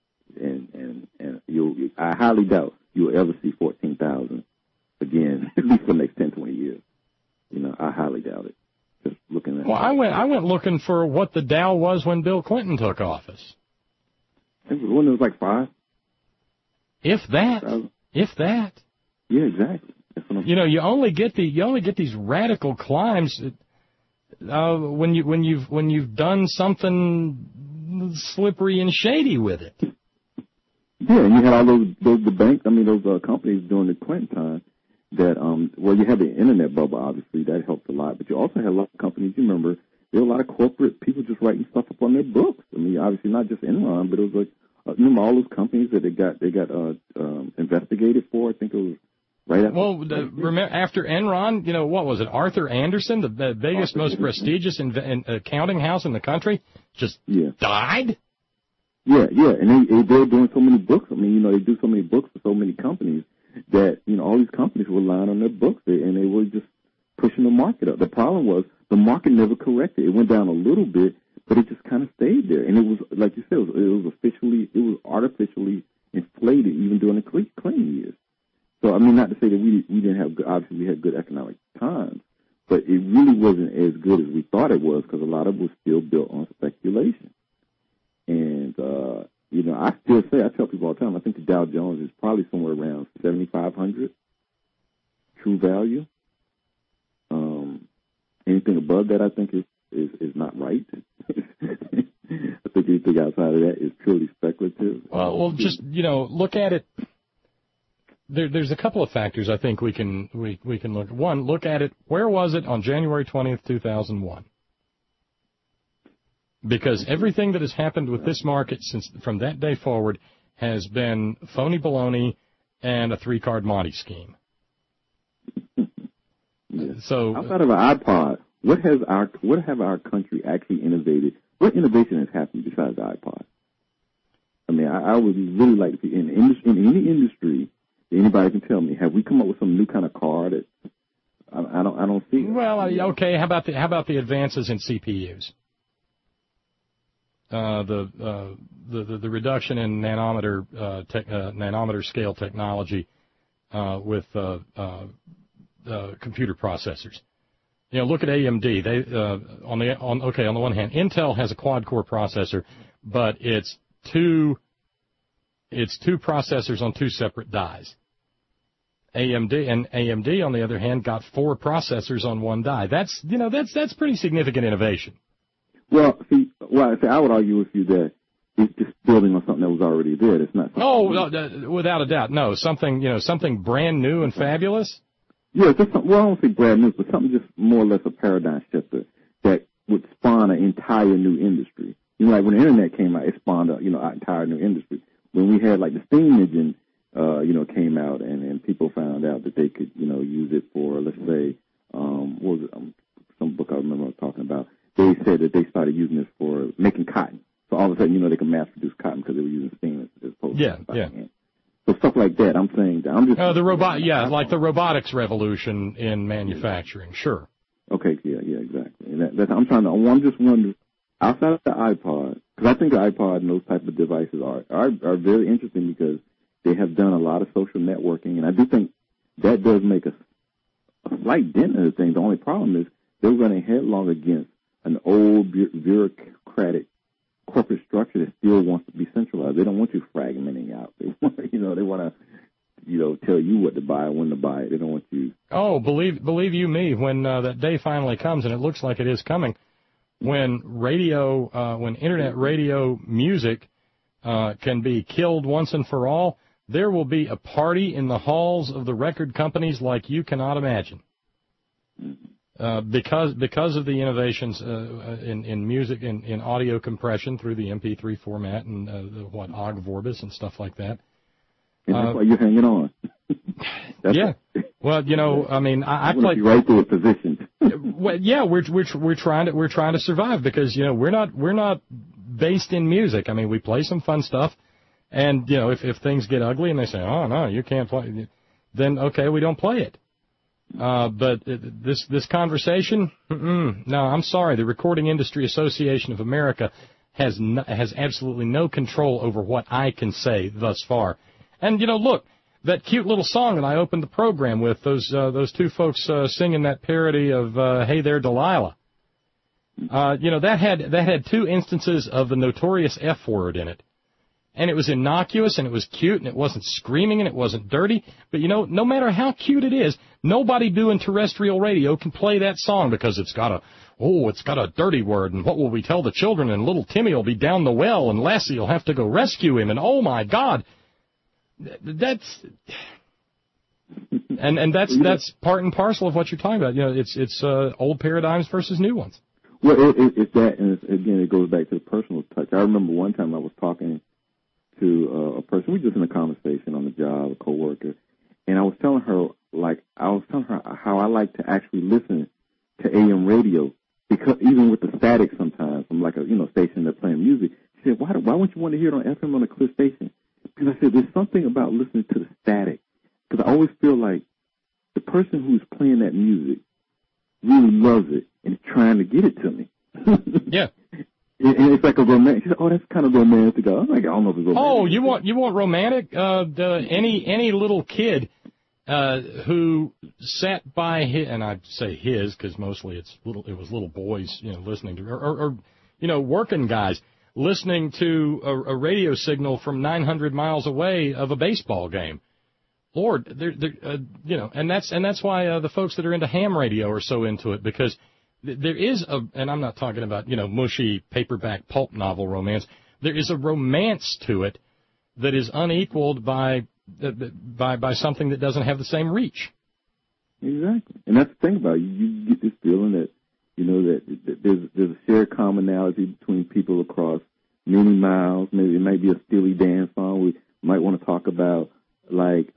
And I highly doubt you'll ever see 14,000 again, at least for the next 10, 20 years. You know, I highly doubt it. Just looking at Well, I went looking for what the Dow was when Bill Clinton took office. It was when it was like 5. If that. Yeah, exactly. You know, you only get these radical climbs when you've done something slippery and shady with it. Yeah, and you had all those companies during the Clinton time that, you had the internet bubble, obviously, that helped a lot, but you also had a lot of companies, you remember, there were a lot of corporate people just writing stuff up on their books. I mean, obviously not just Enron, but it was like, remember all those companies that they got investigated for? I think it was right after. Well, remember, after Enron, you know, what was it, Arthur Andersen, the biggest, most prestigious accounting house in the country, just died? Yeah, and they're doing so many books. I mean, you know, they do so many books for so many companies that, you know, all these companies were relying on their books, and they were just pushing the market up. The problem was the market never corrected. It went down a little bit, but it just kind of stayed there. And it was, like you said, it was artificially inflated even during the Clinton years. So, I mean, mean, not to say that we didn't have, obviously we had good economic times, but it really wasn't as good as we thought it was because a lot of it was still built on speculation. And, you know, I tell people all the time, I think the Dow Jones is probably somewhere around 7,500 true value. Anything above that, I think, is not right. I think anything outside of that is purely speculative. Well, just, you know, look at it. There's a couple of factors I think we can look at. One, look at it. Where was it on January 20th, 2001? Because everything that has happened with this market from that day forward has been phony baloney and a 3-card Monte scheme. Yeah. So outside of an iPod, what have our country actually innovated? What innovation has happened besides the iPod? I mean, I would really like to see in any industry, anybody can tell me, have we come up with some new kind of car that I don't see? Well, okay. How about the advances in CPUs? The reduction in nanometer scale technology with computer processors. You know, look at AMD. They on the one hand, Intel has a quad-core processor, but it's two processors on 2 separate dies. AMD on the other hand got 4 processors on 1 die. That's pretty significant innovation. Well, I would argue with you that it's just building on something that was already there. It's not. Without a doubt, no. Something brand new and fabulous. Yeah, I don't say brand new, but something just more or less a paradigm shifter that would spawn an entire new industry. You know, like when the internet came out, it spawned an entire new industry. When we had like the steam engine, came out and people found out that they could, use it for, let's say, what was it? Some book I remember I was talking about. They said that they started using this for making cotton. So all of a sudden, they can mass produce cotton because they were using steam as opposed to hand. So stuff like that. I'm saying that I'm just like the robotics revolution in manufacturing. Sure. Okay. Yeah. Exactly. And I'm just wondering, outside of the iPod, because I think the iPod and those type of devices are very interesting because they have done a lot of social networking, and I do think that does make a slight dent in the thing. The only problem is they're running headlong against an old bureaucratic corporate structure that still wants to be centralized. They don't want you fragmenting out. They want, they want to, tell you what to buy and when to buy it. They don't want you. Oh, believe you me, when that day finally comes, and it looks like it is coming, when internet radio music can be killed once and for all, there will be a party in the halls of the record companies like you cannot imagine. Because of the innovations in music, in audio compression through the MP3 format and Ogg Vorbis and stuff like that. And that's why you're hanging on. Yeah. Well, I mean, I played right there positioned. Well, yeah, we're trying to survive because we're not based in music. I mean, we play some fun stuff, and if things get ugly and they say, oh no, you can't play, then okay, we don't play it. But this conversation, no, I'm sorry. The Recording Industry Association of America has absolutely no control over what I can say thus far. And look, that cute little song that I opened the program with, those 2 folks singing that parody of "Hey There, Delilah." That had 2 instances of the notorious F word in it. And it was innocuous, and it was cute, and it wasn't screaming, and it wasn't dirty. But, no matter how cute it is, nobody doing terrestrial radio can play that song because it's got a dirty word, and what will we tell the children? And little Timmy will be down the well, and Lassie will have to go rescue him, and oh, my God. That's part and parcel of what you're talking about. It's old paradigms versus new ones. Well, it's that, and again, it goes back to the personal touch. I remember one time I was talking to a person, we were just in a conversation on the job, a coworker, and I was telling her how I like to actually listen to AM radio, because even with the static sometimes, from like a station that's playing music. She said, why wouldn't you want to hear it on FM on a clear station? Because I said, there's something about listening to the static, because I always feel like the person who's playing that music really loves it and is trying to get it to me. Yeah. And it's like a romantic. She said, "Oh, that's kind of romantic." I'm like, I don't know if it's romantic. Oh, you want romantic? Any little kid who sat by his, and I'd say his because mostly it was little boys, listening to, or working guys listening to a radio signal from 900 miles away of a baseball game. Lord, and that's why the folks that are into ham radio are so into it, because there is and I'm not talking about, mushy paperback pulp novel romance. There is a romance to it that is unequaled by something that doesn't have the same reach. Exactly. And that's the thing about it. You get this feeling that, that there's a shared commonality between people across many miles. Maybe it might be a Steely Dan song. We might want to talk about, like,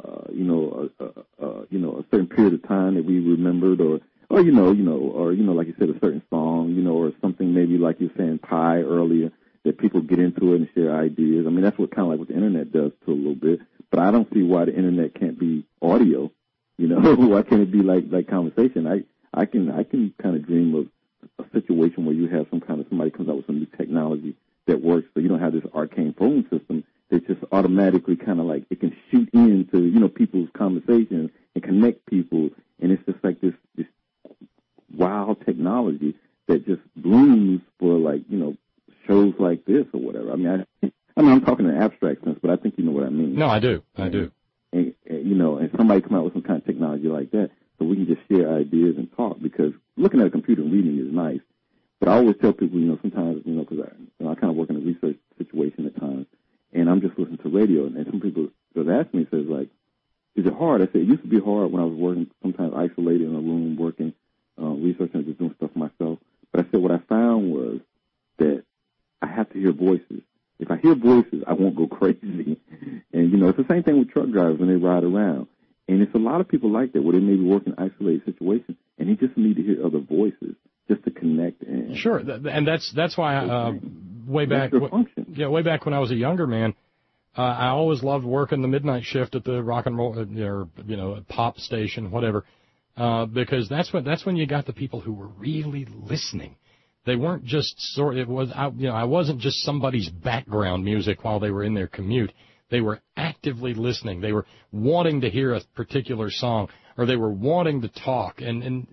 a certain period of time that we remembered, or like you said, a certain song, or something maybe like you were saying Pi earlier, that people get into it and share ideas. I mean, that's what kind of like what the internet does to a little bit. But I don't see why the internet can't be audio. Why can't it be like conversation? I can kind of dream of a situation where you have somebody comes out with some new technology that works, so you don't have this arcane phone system that just automatically kind of like it can shoot into people's conversations and connect people, and it's just like this wild technology that just blooms for shows like this or whatever. I mean, I'm talking in an abstract sense, but I think you know what I mean. No, I do. And somebody come out with some kind of technology like that, so we can just share ideas and talk. Because looking at a computer and reading is nice, but I always tell people, sometimes, because I kind of work in a research situation at times, and I'm just listening to radio, and some people just ask me, says like, is it hard? I said it used to be hard when I was working, sometimes isolated in a room, working, researching, just doing stuff myself. But I said what I found was that I have to hear voices. If I hear voices, I won't go crazy. And, it's the same thing with truck drivers when they ride around. And it's a lot of people like that, where they may be working in isolated situations, and they just need to hear other voices just to connect. And sure, and that's why way back when I was a younger man, I always loved working the midnight shift at the rock and roll or pop station, whatever, because that's when you got the people who were really listening. They weren't just I wasn't just somebody's background music while they were in their commute. They were actively listening. They were wanting to hear a particular song, or they were wanting to talk, and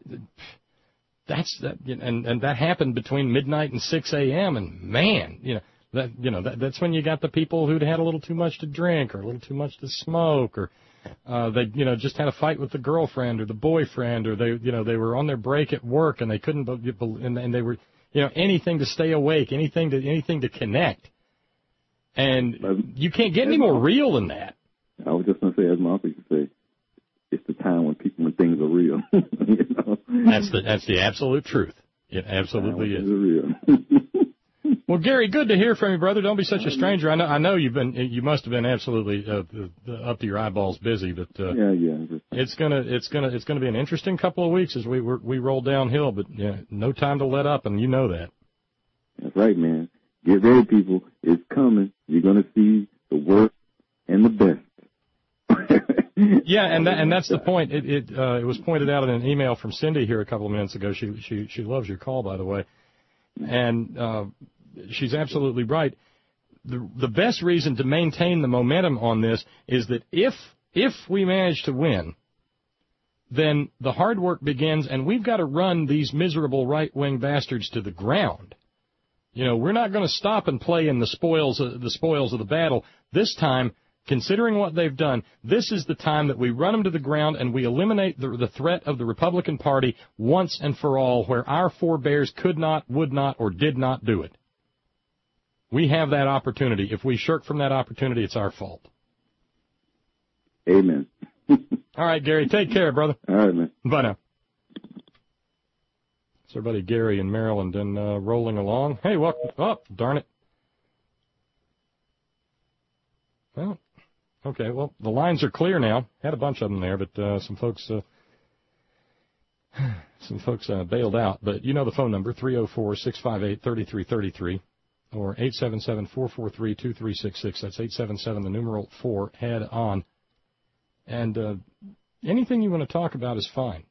that happened between midnight and 6 a.m. And man, that's when you got the people who'd had a little too much to drink or a little too much to smoke, or they just had a fight with the girlfriend or the boyfriend, or they were on their break at work and they couldn't, and they were anything to stay awake, anything to connect. And you can't get any more real than that. I was just going to say, as my uncle used to say, it's the time when things are real. That's the absolute truth. It absolutely is. Real. Well, Gary, good to hear from you, brother. Don't be such a stranger. I know you must have been absolutely up to your eyeballs busy, but it's gonna be an interesting couple of weeks as we roll downhill. But no time to let up, and you know that. That's right, man. Get ready, people. It's coming. You're gonna see the worst and the best. Yeah, and that's the point. It was pointed out in an email from Cindy here a couple of minutes ago. She loves your call, by the way, and she's absolutely right. The best reason to maintain the momentum on this is that if we manage to win, then the hard work begins, and we've got to run these miserable right-wing bastards to the ground. We're not going to stop and play in the spoils of the battle. This time, considering what they've done, this is the time that we run them to the ground and we eliminate the threat of the Republican Party once and for all, where our forebears could not, would not, or did not do it. We have that opportunity. If we shirk from that opportunity, it's our fault. Amen. All right, Gary, take care, brother. All right, man. Bye now. It's our buddy Gary in Maryland, and rolling along. Hey, welcome. Oh, darn it. Well, okay, well, the lines are clear now. Had a bunch of them there, but some folks bailed out. But you know the phone number, 304-658-3333. Or 877-443-2366. That's 877, the numeral 4, head on. And anything you want to talk about is fine.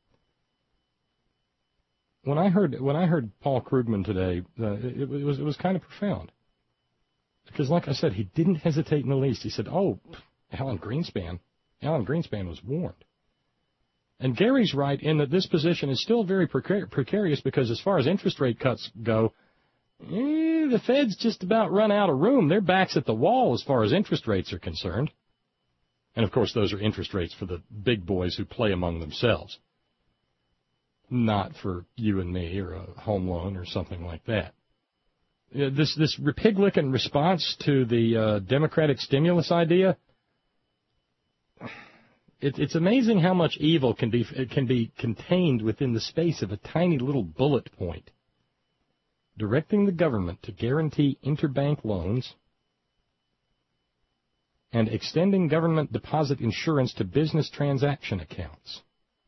When I heard Paul Krugman today, it was kind of profound. Because like I said, he didn't hesitate in the least. He said, Alan Greenspan, Alan Greenspan was warned. And Gary's right in that this position is still very precarious because as far as interest rate cuts go, the Fed's just about run out of room. Their back's at the wall as far as interest rates are concerned. And, of course, those are interest rates for the big boys who play among themselves, not for you and me or a home loan or something like that. This Republican response to the Democratic stimulus idea, it's amazing how much evil can be contained within the space of a tiny little bullet point. Directing the government to guarantee interbank loans and extending government deposit insurance to business transaction accounts.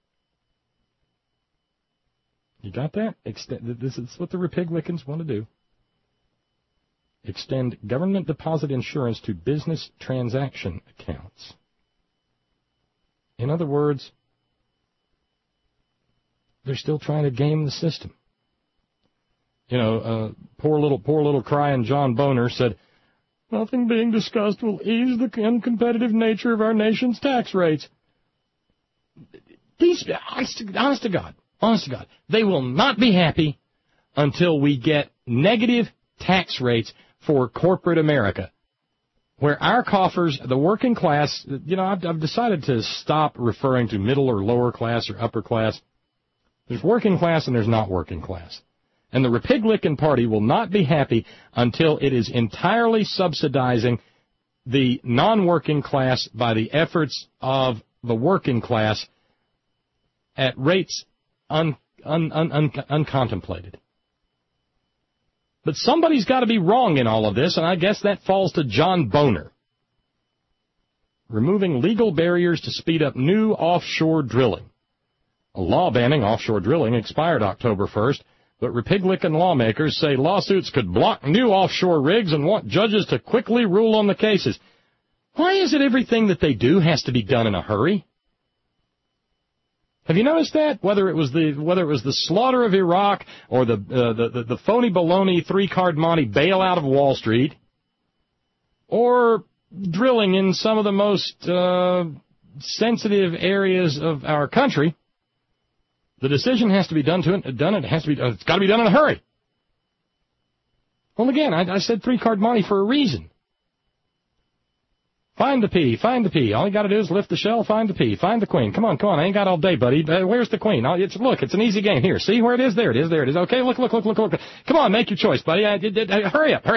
You got that? This is what the Republicans want to do. Extend government deposit insurance to business transaction accounts. In other words, they're still trying to game the system. You know, poor little crying John Boner said, "Nothing being discussed will ease the uncompetitive nature of our nation's tax rates." Honest to God, they will not be happy until we get negative tax rates for corporate America, where our coffers, the working class, I've decided to stop referring to middle or lower class or upper class. There's working class and there's not working class. And the Republican Party will not be happy until it is entirely subsidizing the non-working class by the efforts of the working class at rates uncontemplated. But somebody's got to be wrong in all of this, and I guess that falls to John Boner. Removing legal barriers to speed up new offshore drilling. A law banning offshore drilling expired October 1st, but Republican lawmakers say lawsuits could block new offshore rigs and want judges to quickly rule on the cases. Why is it everything that they do has to be done in a hurry? Have you noticed that? Whether it was the slaughter of Iraq or the phony baloney three-card Monte bailout of Wall Street, or drilling in some of the most sensitive areas of our country, the decision has to be done it's got to be done in a hurry. Well, again, I said three-card Monte for a reason. Find the P. All you got to do is lift the shell, find the P. Find the queen. Come on. I ain't got all day, buddy. Where's the queen? It's an easy game. Here, see where it is? There it is. Okay, look. Come on, make your choice, buddy. Hurry up.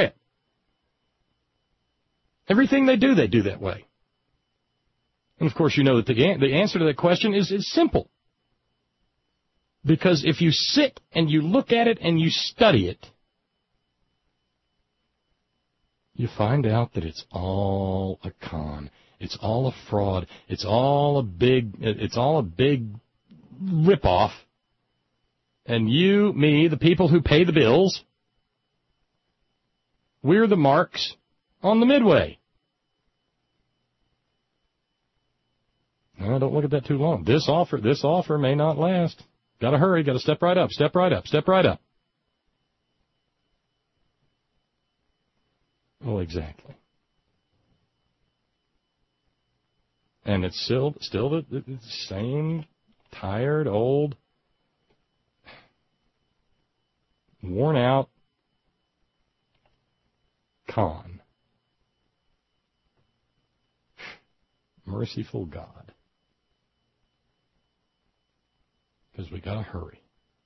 Everything they do that way. And, of course, you know that the answer to that question is simple. Because if you sit and you look at it and you study it, you find out that it's all a con. It's all a fraud. It's all a big rip-off. And you, me, the people who pay the bills, we're the marks on the midway. No, don't look at that too long. This offer may not last. Gotta hurry, gotta step right up. Well, exactly. And it's still the same tired, old, worn out con. Merciful God. Because we gotta hurry.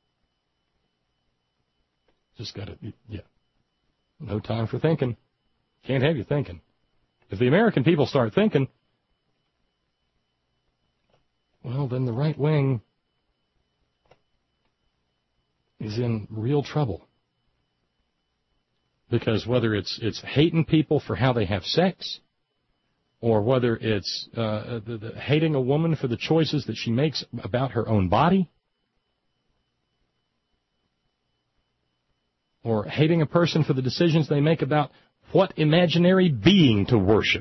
Just gotta, no time for thinking. Can't have you thinking. If the American people start thinking, well, then the right wing is in real trouble. Because whether it's hating people for how they have sex, or whether it's hating a woman for the choices that she makes about her own body, or hating a person for the decisions they make about what imaginary being to worship.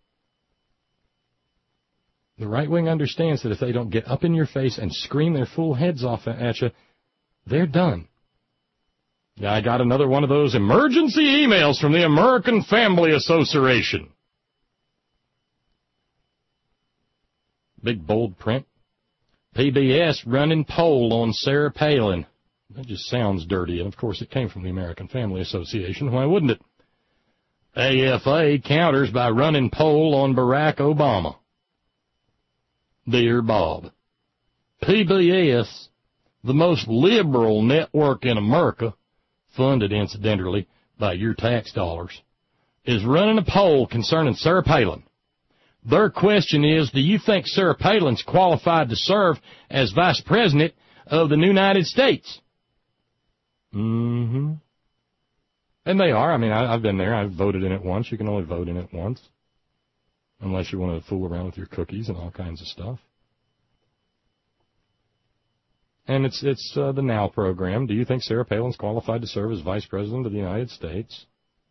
The right wing understands that if they don't get up in your face and scream their fool heads off at you, they're done. Yeah, I got another one of those emergency emails from the American Family Association. Big bold print. PBS running poll on Sarah Palin. That just sounds dirty, and of course it came from the American Family Association. Why wouldn't it? AFA counters by running poll on Barack Obama. Dear Bob, PBS, the most liberal network in America, funded incidentally by your tax dollars, is running a poll concerning Sarah Palin. Their question is, do you think Sarah Palin's qualified to serve as Vice President of the United States? Mm-hmm. And they are. I mean, I've been there. I've voted in it once. You can only vote in it once, unless you want to fool around with your cookies and all kinds of stuff. And it's the Now program. Do you think Sarah Palin's qualified to serve as Vice President of the United States?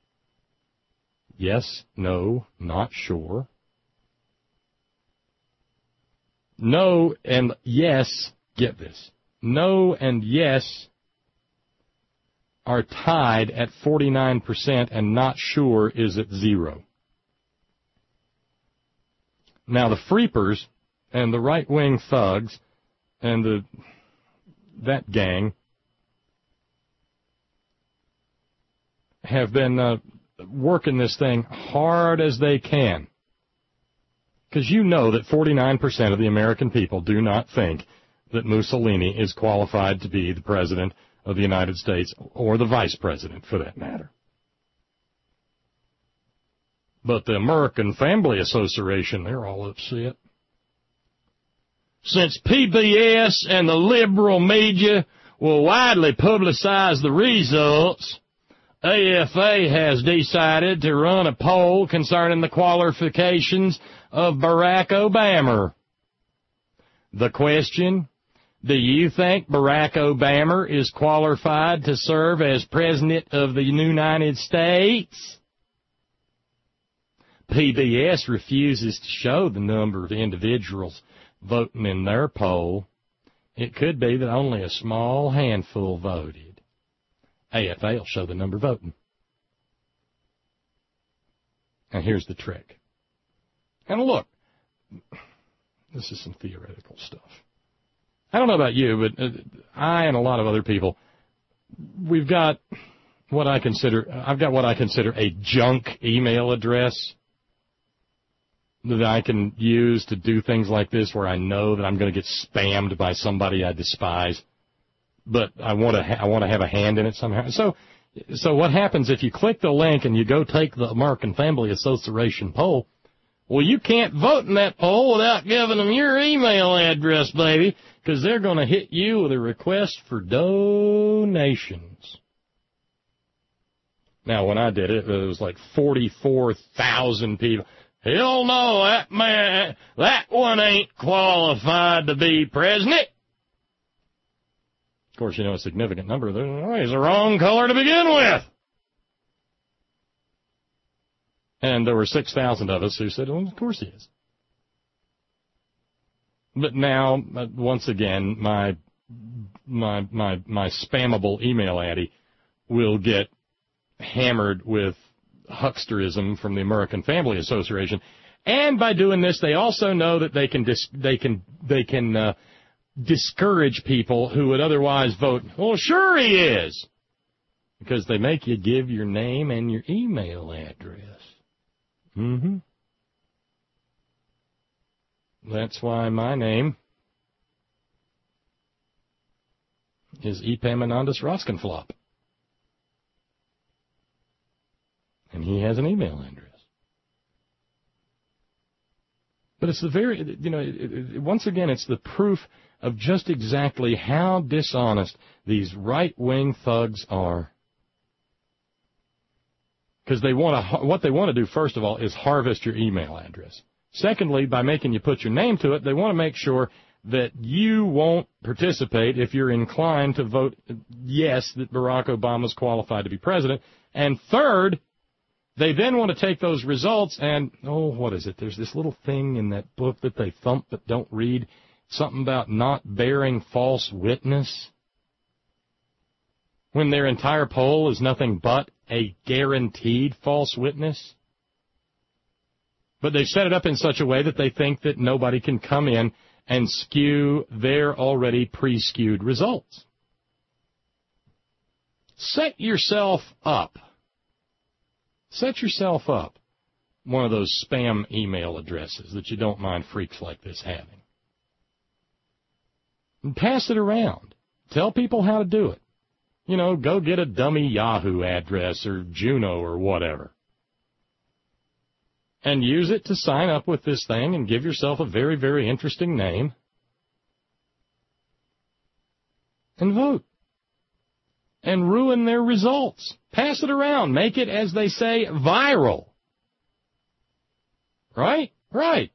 Yes, no, not sure. No and yes, get this, no and yes are tied at 49% and not sure is at 0. Now the Freepers and the right-wing thugs and that gang have been working this thing hard as they can. Because you know that 49% of the American people do not think that Mussolini is qualified to be the President of the United States, or the Vice President, for that matter. But the American Family Association, they're all upset. Since PBS and the liberal media will widely publicize the results, AFA has decided to run a poll concerning the qualifications of Barack Obama. The question, do you think Barack Obama is qualified to serve as President of the United States? PBS refuses to show the number of individuals voting in their poll. It could be that only a small handful voted. AFA will show the number voting. Now here's the trick. And look, this is some theoretical stuff. I don't know about you, but I and a lot of other people, I've got what I consider a junk email address that I can use to do things like this, where I know that I'm going to get spammed by somebody I despise, but I want to have a hand in it somehow. So what happens if you click the link and you go take the American Family Association poll? Well, you can't vote in that poll without giving them your email address, baby, because they're going to hit you with a request for donations. Now, when I did it, it was like 44,000 people. Hell no, that one ain't qualified to be president. Of course, you know, a significant number of them, he's the wrong color to begin with. And there were 6,000 of us who said, well, of course he is. But now, once again, my spammable email addy will get hammered with hucksterism from the American Family Association. And by doing this, they also know that they can discourage people who would otherwise vote, well, sure he is, because they make you give your name and your email address. Mm-hmm. That's why my name is Epaminondas Roskenflop. And he has an email address. But it's the very, once again, it's the proof of just exactly how dishonest these right-wing thugs are. Because what they want to do, first of all, is harvest your email address. Secondly, by making you put your name to it, they want to make sure that you won't participate if you're inclined to vote yes, that Barack Obama's qualified to be president. And third, they then want to take those results and, what is it? There's this little thing in that book that they thump but don't read, something about not bearing false witness, when their entire poll is nothing but a guaranteed false witness. But they've set it up in such a way that they think that nobody can come in and skew their already pre-skewed results. Set yourself up. Set yourself up one of those spam email addresses that you don't mind freaks like this having. And pass it around. Tell people how to do it. You know, go get a dummy Yahoo address or Juno or whatever. And use it to sign up with this thing and give yourself a very, very interesting name. And vote. And ruin their results. Pass it around. Make it, as they say, viral. Right? Right.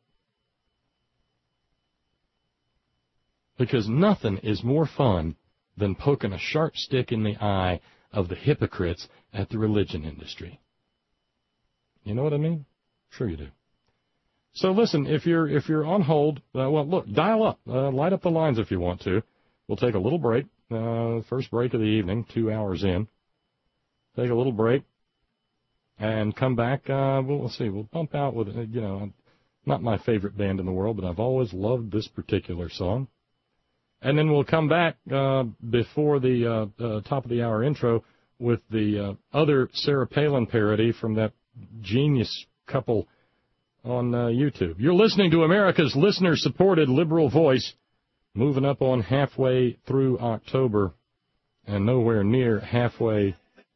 Because nothing is more fun than poking a sharp stick in the eye of the hypocrites at the religion industry. You know what I mean? Sure you do. So listen, if you're on hold, well, look, dial up. Light up the lines if you want to. We'll take a little break. First break of the evening, 2 hours in. Take a little break and come back. We'll see. We'll bump out with, not my favorite band in the world, but I've always loved this particular song. And then we'll come back before the top of the hour intro with the other Sarah Palin parody from that genius couple on YouTube. You're listening to America's listener-supported liberal voice, moving up on halfway through October and nowhere near halfway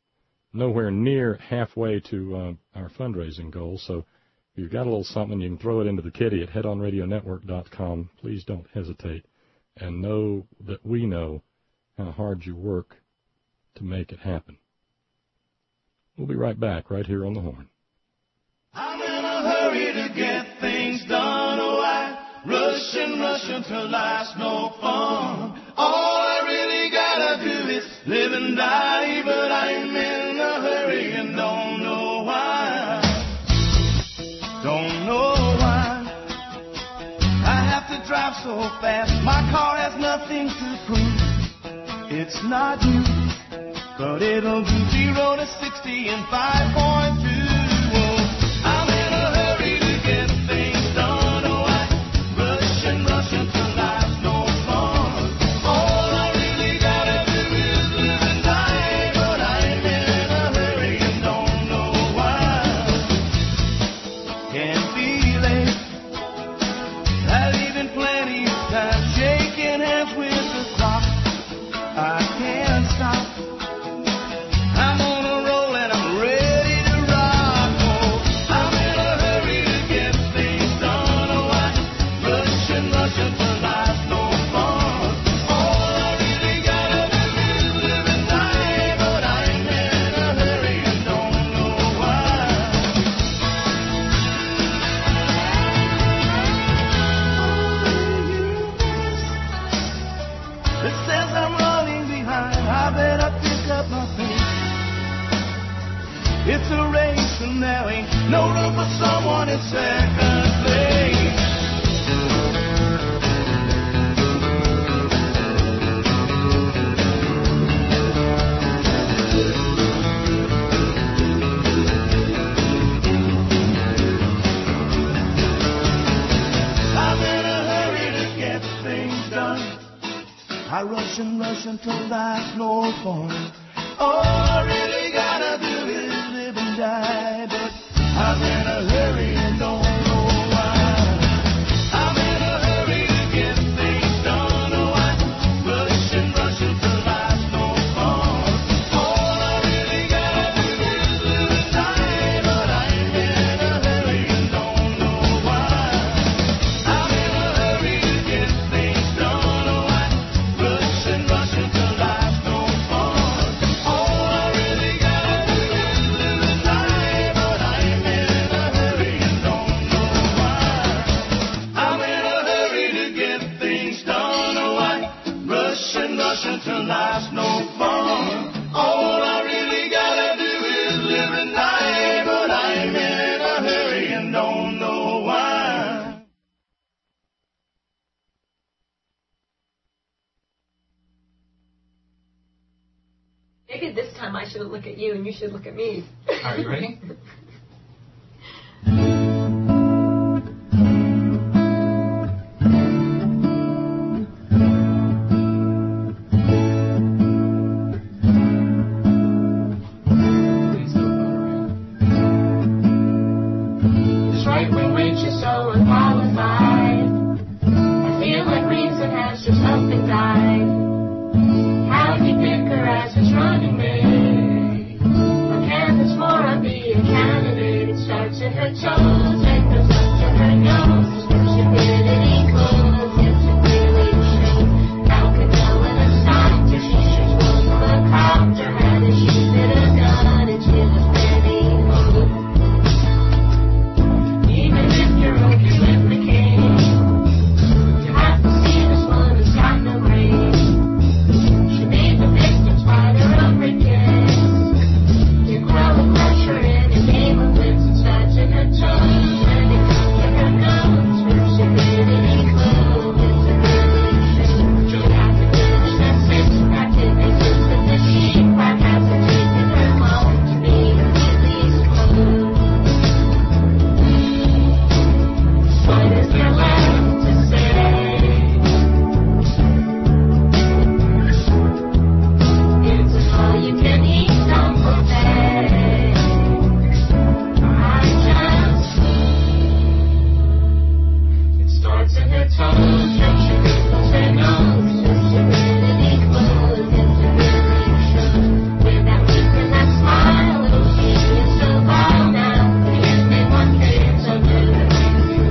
to our fundraising goal. So if you've got a little something, you can throw it into the kitty at headonradionetwork.com. Please don't hesitate. And know that we know how hard you work to make it happen. We'll be right back, right here on the Horn. I'm in a hurry to get things done. Oh, I rush until life's no fun. All I really gotta do is live and die, but I'm in a hurry and don't know why. Don't know why. I have to drive so fast. My car has nothing to prove. It's not you, but it'll do 0 to 60 in 5.2. I'm in a hurry to get things done. Oh, I rush until life's no fun. All I really gotta do is live and die, but I'm in a hurry and don't know why. Can't be late. I leave in plenty of time, shaking hands with the clock. I can't stop. I'm on a roll and I'm ready to rock. Oh, I'm in a hurry to get things done. Oh, I rush until life's no fun. All I really gotta do is live and die, but I'm in a hurry and don't know why. It says I'm running behind. I better pick up my pace. It's a race and there ain't no room for someone in second place. I'm in a hurry to get things done. I rush until life's no fun. All I really gotta do is live and die, but I'm in a hurry and don't know why. I'm in a hurry to get things done. Oh, I rush until life's no fun. All I really gotta do is live and die, but I'm in a hurry and don't know why. I'm in a hurry to get things done. Oh, I rush until life's no fun. All I really gotta do is live and die, but I'm in a hurry and don't know why. I'm in a hurry to get things done. Oh, I rush until life's no fun. All I really gotta do is live and die, but I'm in a hurry and don't know why. Maybe this time I should look at you and you should look at me. Are you ready? herself and died. How do you pick her as his running mate? A canvas for I'll be a candidate. It starts in her toes and goes up to her nose. Stability clothes, it's a really show. Now can tell when a doctor, she shoots one from a copter. Had to shoot at a gun and she was very old. Even if you're okay with the king, you have to see this one has got no brain. She made the victims fight her up again. You quell the pressure in a game of wits and starts in her toes. And it comes to her nose. First a really close, it's a really show. You have to finish that six-pack in the use of the sheep-pack. Has to take it her home to be completely exposed. What is there left to say? It's an all-you-can-eat dumb buffet. It starts in her toes, then she wrinkles her nose. Just a really close, it's a really show. With that wink and that smile, oh, she is so vile now. Can't name one thing so good that makes you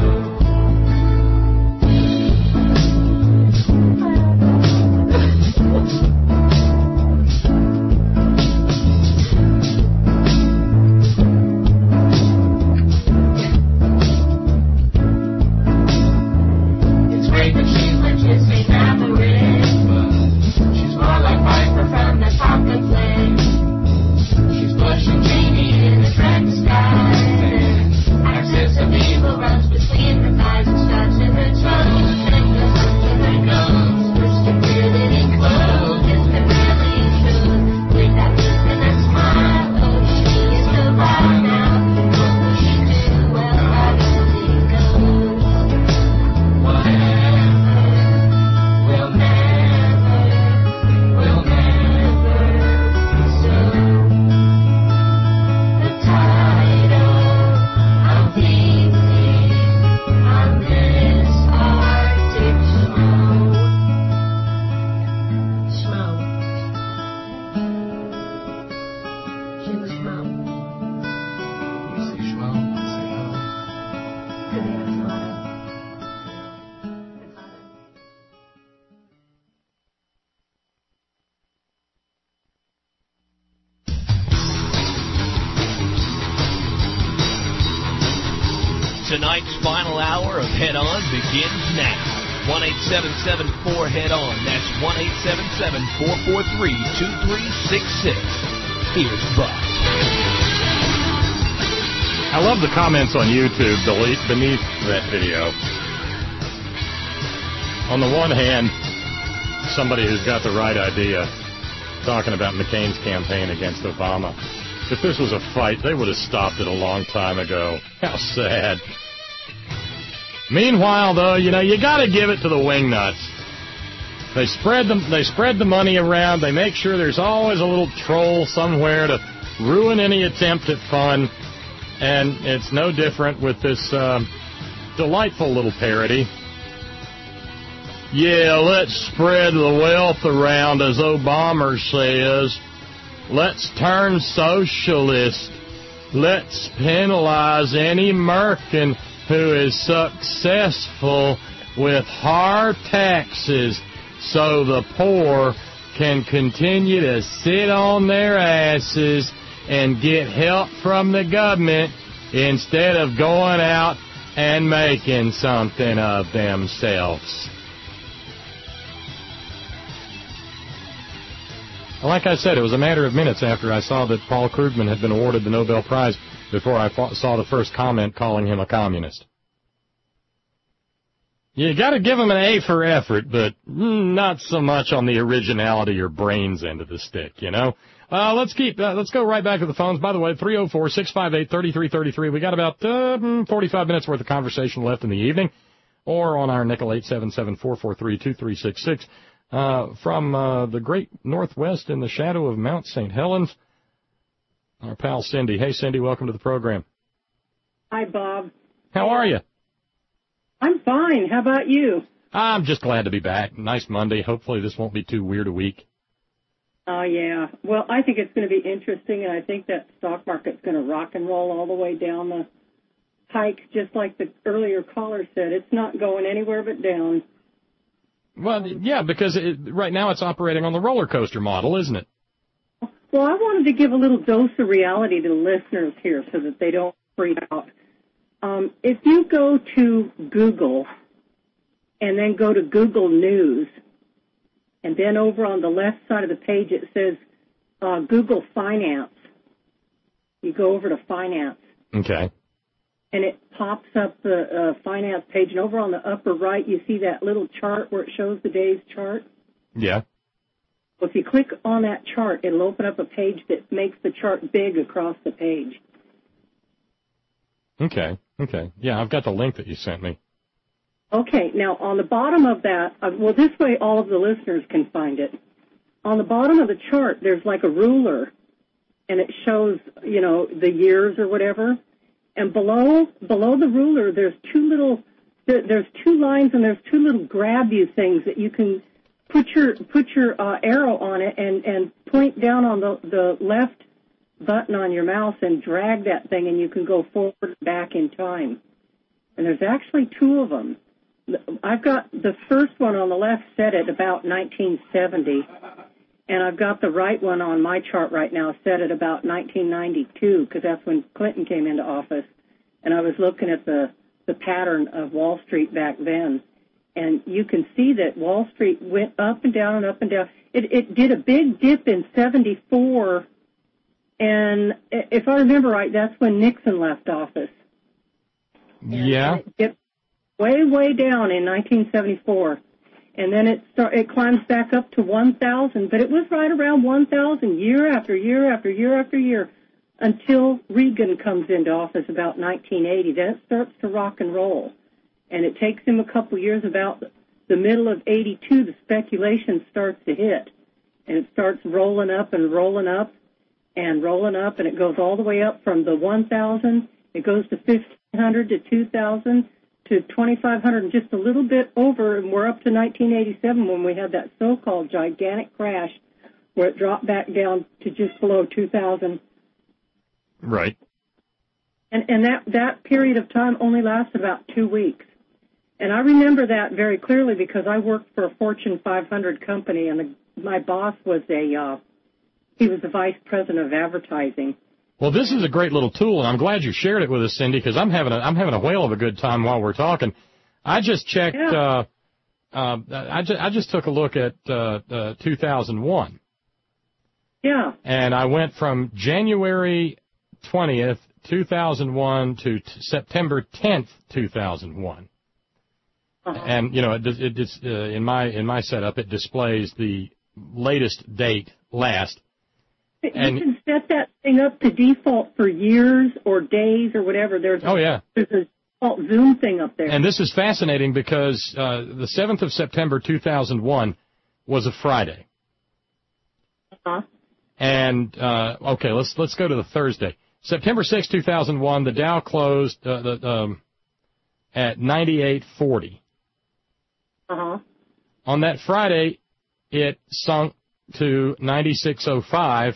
It's great that she's legit, St. Aberrant, but she's more like Viper from the top of flame. She's pushing Janie in a drag disguise. Access of evil runs between her thighs and starts in her toes and goes up to her nose. First a really close, it's been really true. With that look and that smile, oh, she is so vile now. What will she do? Well, I really knows. Whatever, will never be so. The title of the evening on this Arctic snow. Snow. She was snow. You say schmo, I say no. Could be a tomato. Tonight's final hour of Head On begins now. 1-877-4-HEAD-ON. That's 1-877-443-2366. Here's Buck. I love the comments on YouTube beneath that video. On the one hand, somebody who's got the right idea, talking about McCain's campaign against Obama. If this was a fight, they would have stopped it a long time ago. How sad. Meanwhile, though, you got to give it to the wingnuts. They spread the money around. They make sure there's always a little troll somewhere to ruin any attempt at fun. And it's no different with this delightful little parody. Yeah, let's spread the wealth around, as Obama says. Let's turn socialist. Let's penalize any American who is successful with higher taxes so the poor can continue to sit on their asses and get help from the government instead of going out and making something of themselves. Like I said, it was a matter of minutes after I saw that Paul Krugman had been awarded the Nobel Prize before I saw the first comment calling him a communist. You got to give him an A for effort, but not so much on the originality or brains end of the stick, Let's go right back to the phones. By the way, 304-658-3333. We got about 45 minutes worth of conversation left in the evening, or on our nickel 877-443-2366. From the great Northwest in the shadow of Mount St. Helens, our pal Cindy. Hey, Cindy, welcome to the program. Hi, Bob. How are you? I'm fine. How about you? I'm just glad to be back. Nice Monday. Hopefully this won't be too weird a week. Oh, yeah. Well, I think it's going to be interesting, and I think that stock market's going to rock and roll all the way down the hike, just like the earlier caller said. It's not going anywhere but down. Well, yeah, because right now it's operating on the roller coaster model, isn't it? Well, I wanted to give a little dose of reality to the listeners here so that they don't freak out. If you go to Google and then go to Google News, and then over on the left side of the page it says Google Finance. You go over to Finance. Okay. And it pops up the finance page, and over on the upper right you see that little chart where it shows the day's chart. Yeah. Well, if you click on that chart, it'll open up a page that makes the chart big across the page. Okay. Yeah, I've got the link that you sent me. Okay, now on the bottom of that, well, this way all of the listeners can find it. On the bottom of the chart, there's like a ruler, and it shows, the years or whatever. And below the ruler, there's two lines, and there's two little grab you things that you can put your arrow on it and point down on the left button on your mouse and drag that thing, and you can go forward and back in time. And there's actually two of them. I've got the first one on the left set at about 1970, and I've got the right one on my chart right now set at about 1992, because that's when Clinton came into office. And I was looking at the pattern of Wall Street back then. And you can see that Wall Street went up and down and up and down. It did a big dip in 74, and if I remember right, that's when Nixon left office. Yeah. And it dipped way down in 1974. And then it climbs back up to 1,000, but it was right around 1,000 year after year after year after year until Reagan comes into office about 1980. Then it starts to rock and roll. And it takes him a couple years, about the middle of 82, the speculation starts to hit. And it starts rolling up and rolling up and rolling up, and it goes all the way up from the 1,000. It goes to 1,500 to 2,000 to 2,500 and just a little bit over, and we're up to 1987 when we had that so-called gigantic crash where it dropped back down to just below 2,000. Right. And that period of time only lasted about 2 weeks. And I remember that very clearly because I worked for a Fortune 500 company, and my boss was he was the vice president of advertising. Well, this is a great little tool, and I'm glad you shared it with us, Cindy, because I'm having a whale of a good time while we're talking. I just checked. Yeah. I just took a look at 2001. Yeah. And I went from January 20th, 2001 to September 10th, 2001. Uh-huh. And it's in my setup, it displays the latest date last. You can set that thing up to default for years or days or whatever. There's a default Zoom thing up there. And this is fascinating because the 7th of September 2001 was a Friday. Uh-huh. And okay, let's go to the Thursday. September 6, 2001, the Dow closed at 98.40. Uh-huh. On that Friday, it sunk to 96.05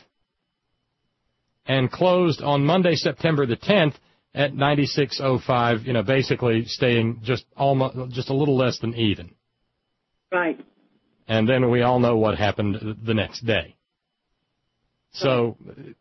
and closed on Monday, September the 10th at 96.05, basically staying just a little less than even. Right. And then we all know what happened the next day. So,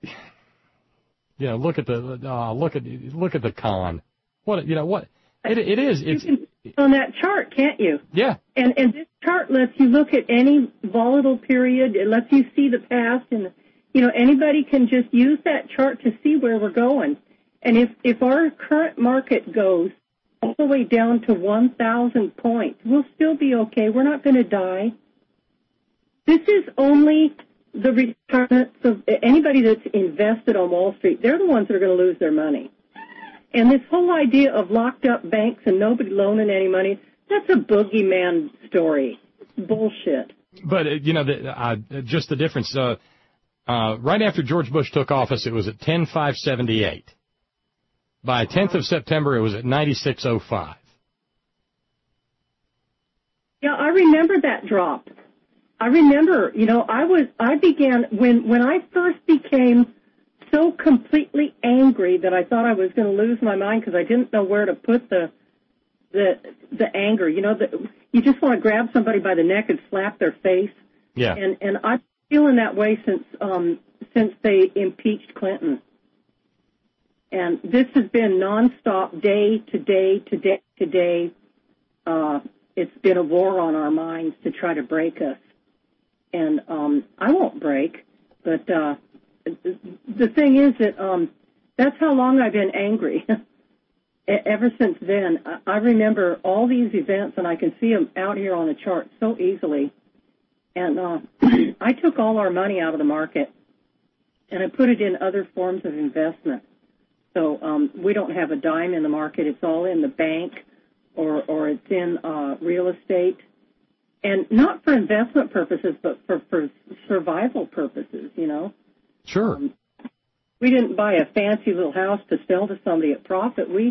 look at the con. What it is. It's on that chart, can't you? Yeah. And this chart lets you look at any volatile period. It lets you see the past, and anybody can just use that chart to see where we're going. And if our current market goes all the way down to 1,000 points, we'll still be okay. We're not going to die. This is only the returns of anybody that's invested on Wall Street. They're the ones that are going to lose their money. And this whole idea of locked up banks and nobody loaning any money, that's a boogeyman story. It's bullshit. But, just the difference. Right after George Bush took office, it was at 10,578. By 10th of September, it was at 96.05. Yeah, I remember that drop. I remember, I began, when I first became so completely angry that I thought I was going to lose my mind because I didn't know where to put the anger. You just want to grab somebody by the neck and slap their face. Yeah. And I've been feeling that way since they impeached Clinton. And this has been nonstop, day to day to day to day. It's been a war on our minds to try to break us. And I won't break, but the thing is that that's how long I've been angry. Ever since then, I remember all these events, and I can see them out here on the chart so easily. And I took all our money out of the market, and I put it in other forms of investment. So we don't have a dime in the market. It's all in the bank or it's in real estate. And not for investment purposes, but for survival purposes, Sure. We didn't buy a fancy little house to sell to somebody at profit. We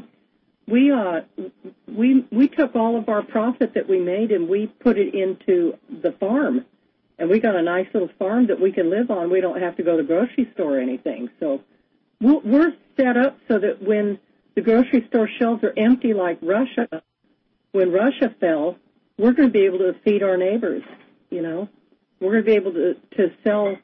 took all of our profit that we made and we put it into the farm. And we got a nice little farm that we can live on. We don't have to go to the grocery store or anything. So we're set up so that when the grocery store shelves are empty like Russia, when Russia fell, we're going to be able to feed our neighbors, We're going to be able to sell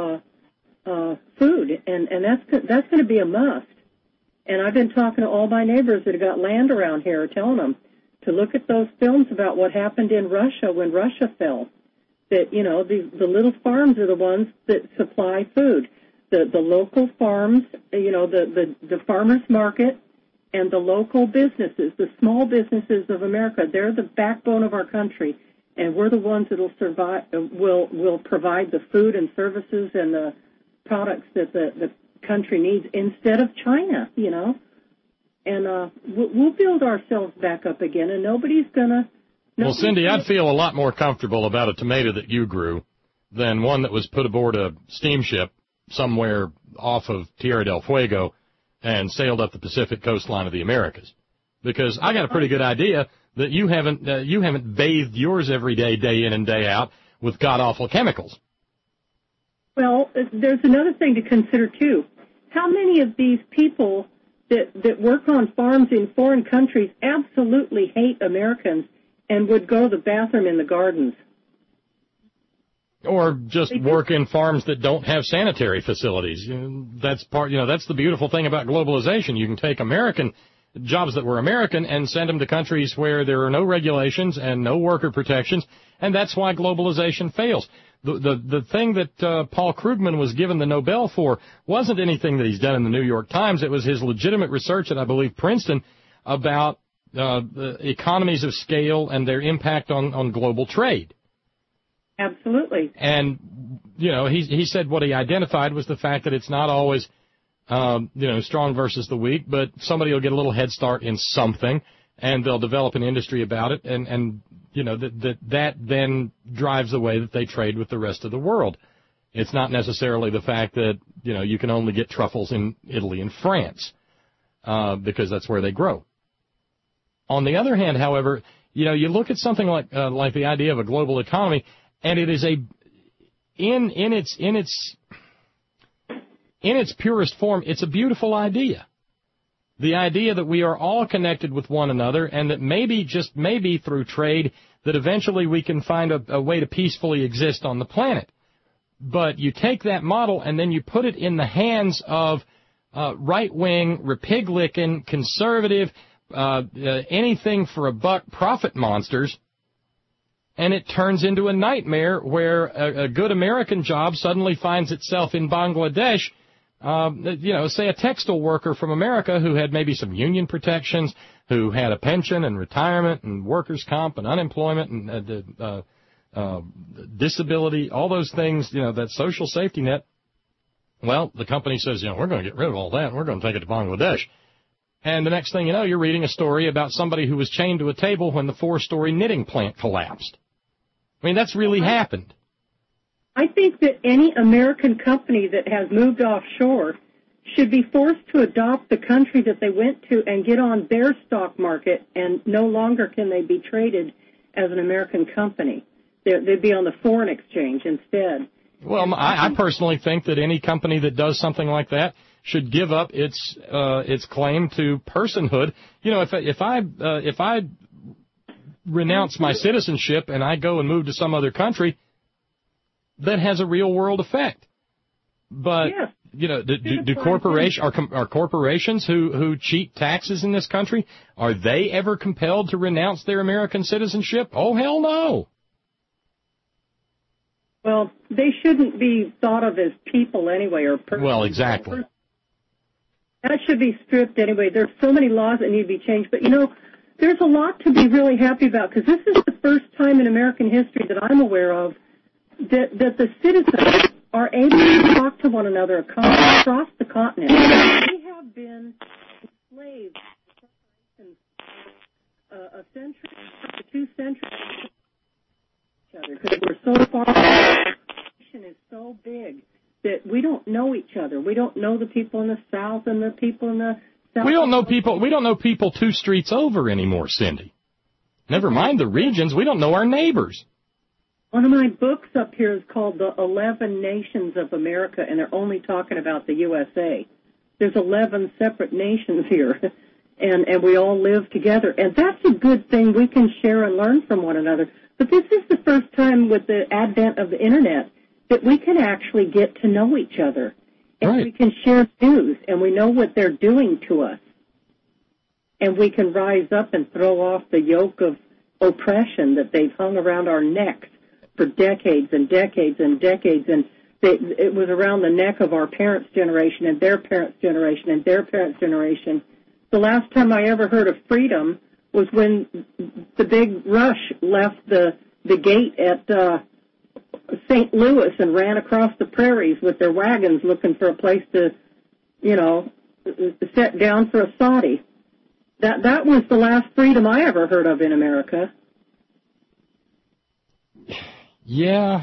food, and that's going to be a must. And I've been talking to all my neighbors that have got land around here, telling them to look at those films about what happened in Russia when Russia fell. That, the little farms are the ones that supply food. The local farms, the farmers market, and the local businesses, the small businesses of America, they're the backbone of our country, and we're the ones that will survive, will provide the food and services and the products that the country needs instead of China, And we'll build ourselves back up again, and nobody's gonna. Well, Cindy, I'd feel a lot more comfortable about a tomato that you grew than one that was put aboard a steamship somewhere off of Tierra del Fuego and sailed up the Pacific coastline of the Americas, because I got a pretty good idea that you haven't bathed yours every day, day in and day out, with god-awful chemicals. Well, there's another thing to consider, too. How many of these people that work on farms in foreign countries absolutely hate Americans and would go to the bathroom in the gardens? Or just work in farms that don't have sanitary facilities. That's that's the beautiful thing about globalization. You can take American jobs that were American and send them to countries where there are no regulations and no worker protections, and that's why globalization fails. The thing that Paul Krugman was given the Nobel for wasn't anything that he's done in the New York Times. It was his legitimate research at, I believe, Princeton about the economies of scale and their impact on global trade. Absolutely. And, he said what he identified was the fact that it's not always, strong versus the weak, but somebody will get a little head start in something, and they'll develop an industry about it, and that then drives the way that they trade with the rest of the world. It's not necessarily the fact that, you can only get truffles in Italy and France, because that's where they grow. On the other hand, however, you look at something like the idea of a global economy, and it is in its purest form, it's a beautiful idea. The idea that we are all connected with one another, and that maybe, just maybe through trade, that eventually we can find a way to peacefully exist on the planet. But you take that model and then you put it in the hands of right-wing, repig-licking, conservative, anything for a buck profit monsters, and it turns into a nightmare where a good American job suddenly finds itself in Bangladesh. Say a textile worker from America who had maybe some union protections, who had a pension and retirement and workers' comp and unemployment and disability, all those things, that social safety net. Well, the company says, we're going to get rid of all that and we're going to take it to Bangladesh. And the next thing you know, you're reading a story about somebody who was chained to a table when the 4-story knitting plant collapsed. I mean, that's really happened. I think that any American company that has moved offshore should be forced to adopt the country that they went to and get on their stock market, and no longer can they be traded as an American company. They'd be on the foreign exchange instead. Well, I personally think that any company that does something like that should give up its claim to personhood. You know, if I renounce my citizenship and I go and move to some other country, that has a real world effect. But yes. You know, are corporations who cheat taxes in this country, are they ever compelled to renounce their American citizenship? Oh, hell no. Well, they shouldn't be thought of as people anyway, or persons. Well, exactly. That should be stripped anyway. There's so many laws that need to be changed. But, you know, there's a lot to be really happy about, because this is the first time in American history that I'm aware of that the citizens are able to talk to one another across the continent. We have been enslaved a century, 2 centuries, because we're so far. The nation is so big that we don't know each other. We don't know the people in the South and the people in the South. We don't know people 2 streets over anymore, Cindy. Never mind the regions. We don't know our neighbors. One of my books up here is called The 11 Nations of America, and they're only talking about the USA. There's 11 separate nations here, and we all live together. And that's a good thing. We can share and learn from one another. But this is the first time with the advent of the Internet that we can actually get to know each other. And right. We can share news, and we know what they're doing to us. And we can rise up and throw off the yoke of oppression that they've hung around our necks for decades and decades and decades, and it was around the neck of our parents' generation and their parents' generation and their parents' generation. The last time I ever heard of freedom was when the big rush left the gate at St. Louis and ran across the prairies with their wagons looking for a place to, you know, set down for a soddy. That was the last freedom I ever heard of in America. Yeah,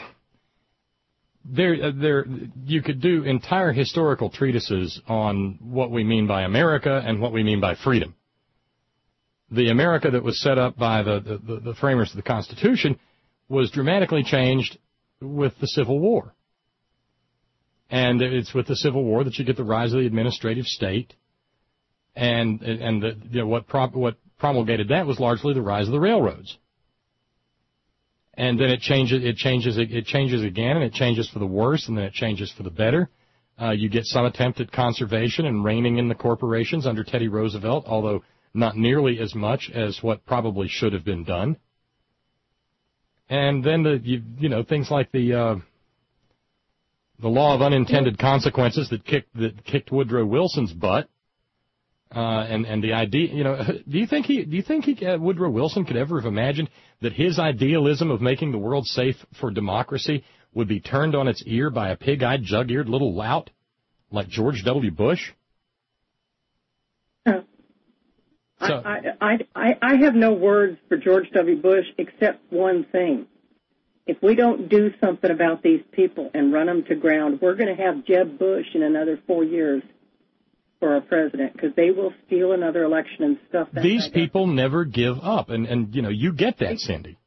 you could do entire historical treatises on what we mean by America and what we mean by freedom. The America that was set up by the framers of the Constitution was dramatically changed with the Civil War. And it's with the Civil War that you get the rise of the administrative state, and what promulgated that was largely the rise of the railroads. And then it changes again, and it changes for the worse, and then it changes for the better. You get some attempt at conservation and reining in the corporations under Teddy Roosevelt, although not nearly as much as what probably should have been done. And then things like the law of unintended consequences that kicked Woodrow Wilson's butt. And the idea, do you think Woodrow Wilson could ever have imagined that his idealism of making the world safe for democracy would be turned on its ear by a pig-eyed, jug-eared little lout like George W. Bush? I have no words for George W. Bush except one thing. If we don't do something about these people and run them to ground, we're going to have Jeb Bush in another 4 years for our president, because they will steal another election and stuff. These people never give up, and you get that, Cindy.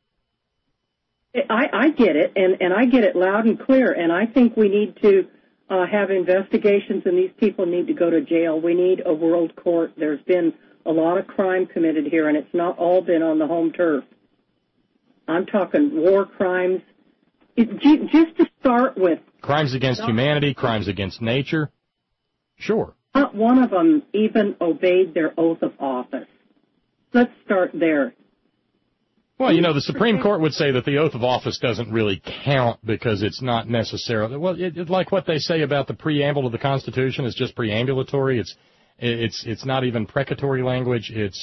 I get it, and I get it loud and clear, and I think we need to have investigations, and these people need to go to jail. We need a world court. There's been a lot of crime committed here, and it's not all been on the home turf. I'm talking war crimes. Just to start with. Crimes against humanity, crimes against nature. Sure. Not one of them even obeyed their oath of office. Let's start there. Well, the Supreme Court would say that the oath of office doesn't really count because it's not necessarily. Well, it's like what they say about the preamble to the Constitution is just preambulatory. It's not even precatory language. It's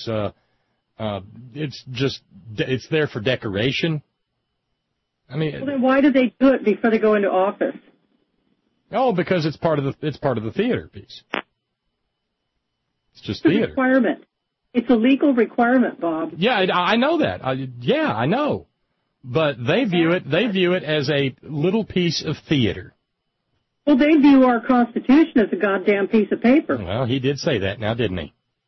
there for decoration. I mean, well, then why do they do it before they go into office? Oh, because it's part of the theater piece. It's just theater. It's a requirement. It's a legal requirement, Bob. Yeah, I know that. I know. But they view it as a little piece of theater. Well, they view our Constitution as a goddamn piece of paper. Well, he did say that now, didn't he?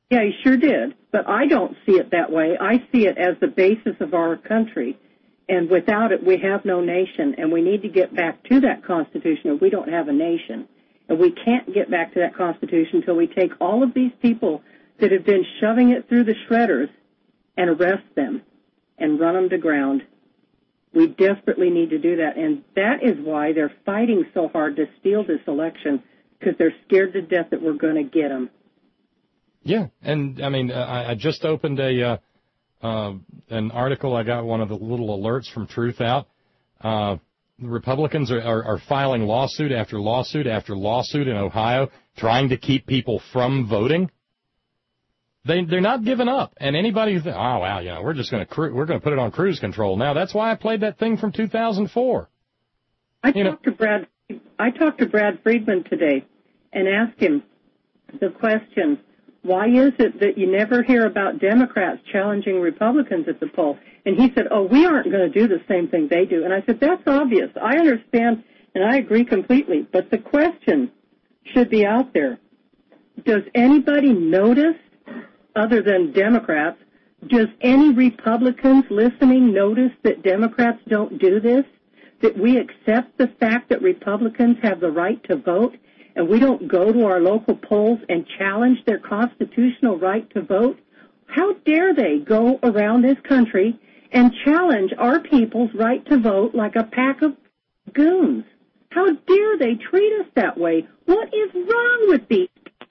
Yeah, he sure did. But I don't see it that way. I see it as the basis of our country. And without it, we have no nation. And we need to get back to that Constitution or we don't have a nation. And we can't get back to that Constitution until we take all of these people that have been shoving it through the shredders and arrest them and run them to ground. We desperately need to do that. And that is why they're fighting so hard to steal this election, because they're scared to death that we're going to get them. Yeah, and I mean, I just opened an article. I got one of the little alerts from Truth Out. The Republicans are filing lawsuit after lawsuit after lawsuit in Ohio, trying to keep people from voting. They're not giving up. And anybody who thinks, oh wow, we're just going to we're going to put it on cruise control now. That's why I played that thing from 2004. I talked to Brad Friedman today and asked him the question, why is it that you never hear about Democrats challenging Republicans at the poll? And he said, we aren't going to do the same thing they do. And I said, that's obvious. I understand, and I agree completely. But the question should be out there. Does anybody notice, other than Democrats, does any Republicans listening notice that Democrats don't do this? That we accept the fact that Republicans have the right to vote, and we don't go to our local polls and challenge their constitutional right to vote? How dare they go around this country and challenge our people's right to vote like a pack of goons? How dare they treat us that way? What is wrong with these?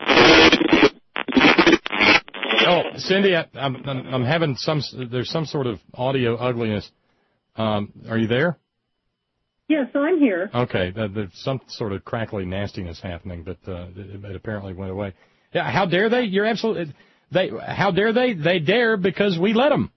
Oh, Cindy, I'm having there's some sort of audio ugliness. Are you there? Yes, I'm here. Okay, there's some sort of crackly nastiness happening, but it apparently went away. Yeah, how dare they? You're absolutely. How dare they? They dare because we let them.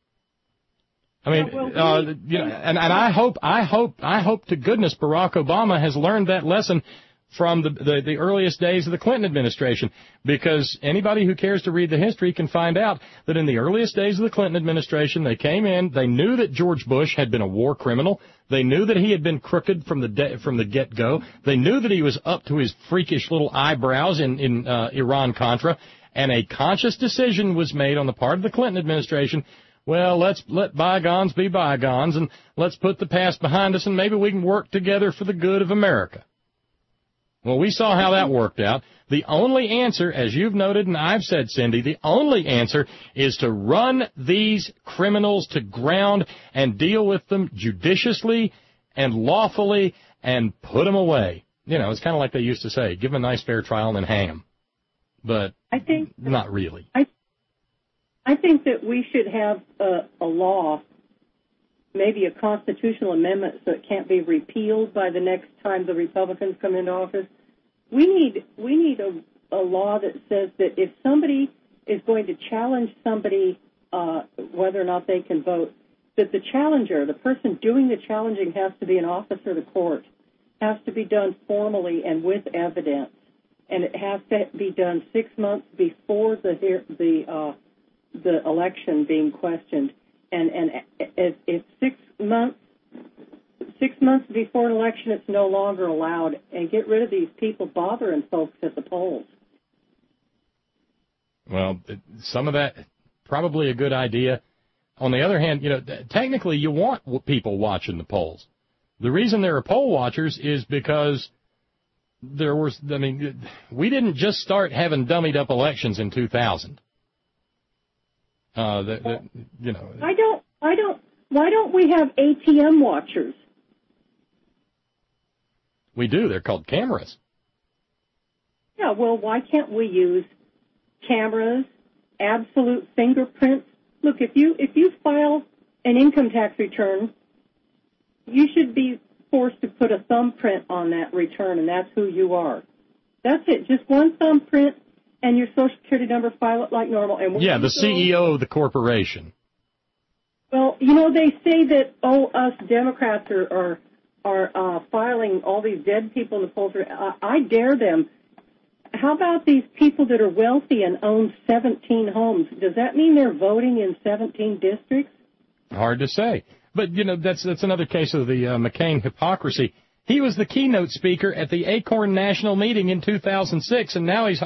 I mean, and I hope to goodness Barack Obama has learned that lesson from the earliest days of the Clinton administration, because anybody who cares to read the history can find out that in the earliest days of the Clinton administration, they came in, they knew that George Bush had been a war criminal, they knew that he had been crooked from the get-go, they knew that he was up to his freakish little eyebrows in Iran-Contra, and a conscious decision was made on the part of the Clinton administration. Well, let's let bygones be bygones, and let's put the past behind us, and maybe we can work together for the good of America. Well, we saw how that worked out. The only answer, as you've noted and I've said, Cindy, the only answer is to run these criminals to ground and deal with them judiciously and lawfully and put them away. It's kind of like they used to say, give them a nice fair trial and then hang them. But I think not really. I think that we should have a law, maybe a constitutional amendment so it can't be repealed by the next time the Republicans come into office. We need a law that says that if somebody is going to challenge somebody, whether or not they can vote, that the challenger, the person doing the challenging, has to be an officer of the court, has to be done formally and with evidence, and it has to be done 6 months before the election being questioned. And if 6 months before an election, it's no longer allowed, and get rid of these people bothering folks at the polls. Well, some of that, probably a good idea. On the other hand, technically you want people watching the polls. The reason there are poll watchers is because we didn't just start having dummied up elections in 2000. Why don't we have ATM watchers? We do. They're called cameras. Yeah, well, why can't we use cameras, absolute fingerprints? Look, if you file an income tax return, you should be forced to put a thumbprint on that return, and that's who you are. That's it. Just one thumbprint and your Social Security number, file it like normal. And the CEO of the corporation. Well, they say that, us Democrats are filing all these dead people in the polls. I dare them. How about these people that are wealthy and own 17 homes? Does that mean they're voting in 17 districts? Hard to say. But, that's another case of the McCain hypocrisy. He was the keynote speaker at the Acorn National Meeting in 2006, and now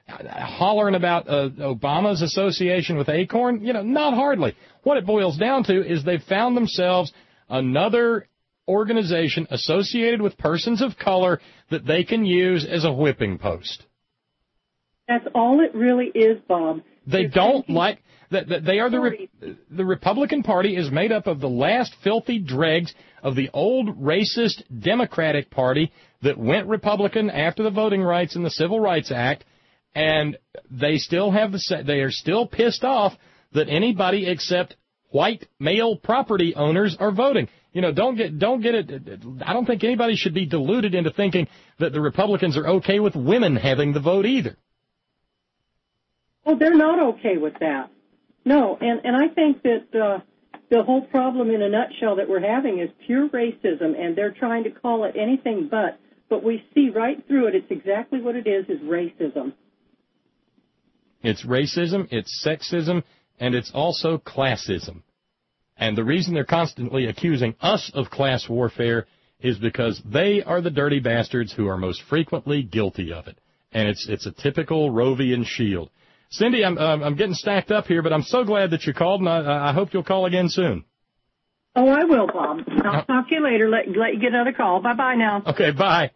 hollering about Obama's association with Acorn? Not hardly. What it boils down to is they've found themselves another organization associated with persons of color that they can use as a whipping post. That's all it really is, Bob. They don't like that. They are the Republican Party is made up of the last filthy dregs of the old racist Democratic Party that went Republican after the Voting Rights and the Civil Rights Act, and they still have they are still pissed off that anybody except white male property owners are voting. Don't get it. I don't think anybody should be deluded into thinking that the Republicans are okay with women having the vote either. Oh, they're not okay with that. No, and I think that the whole problem in a nutshell that we're having is pure racism, and they're trying to call it anything but we see right through it. It's exactly what it is racism. It's racism, it's sexism, and it's also classism. And the reason they're constantly accusing us of class warfare is because they are the dirty bastards who are most frequently guilty of it. And it's a typical Rovian shield. Cindy, I'm getting stacked up here, but I'm so glad that you called, and I hope you'll call again soon. Oh, I will, Bob. I'll talk to you later. Let you get another call. Bye-bye now. Okay, bye.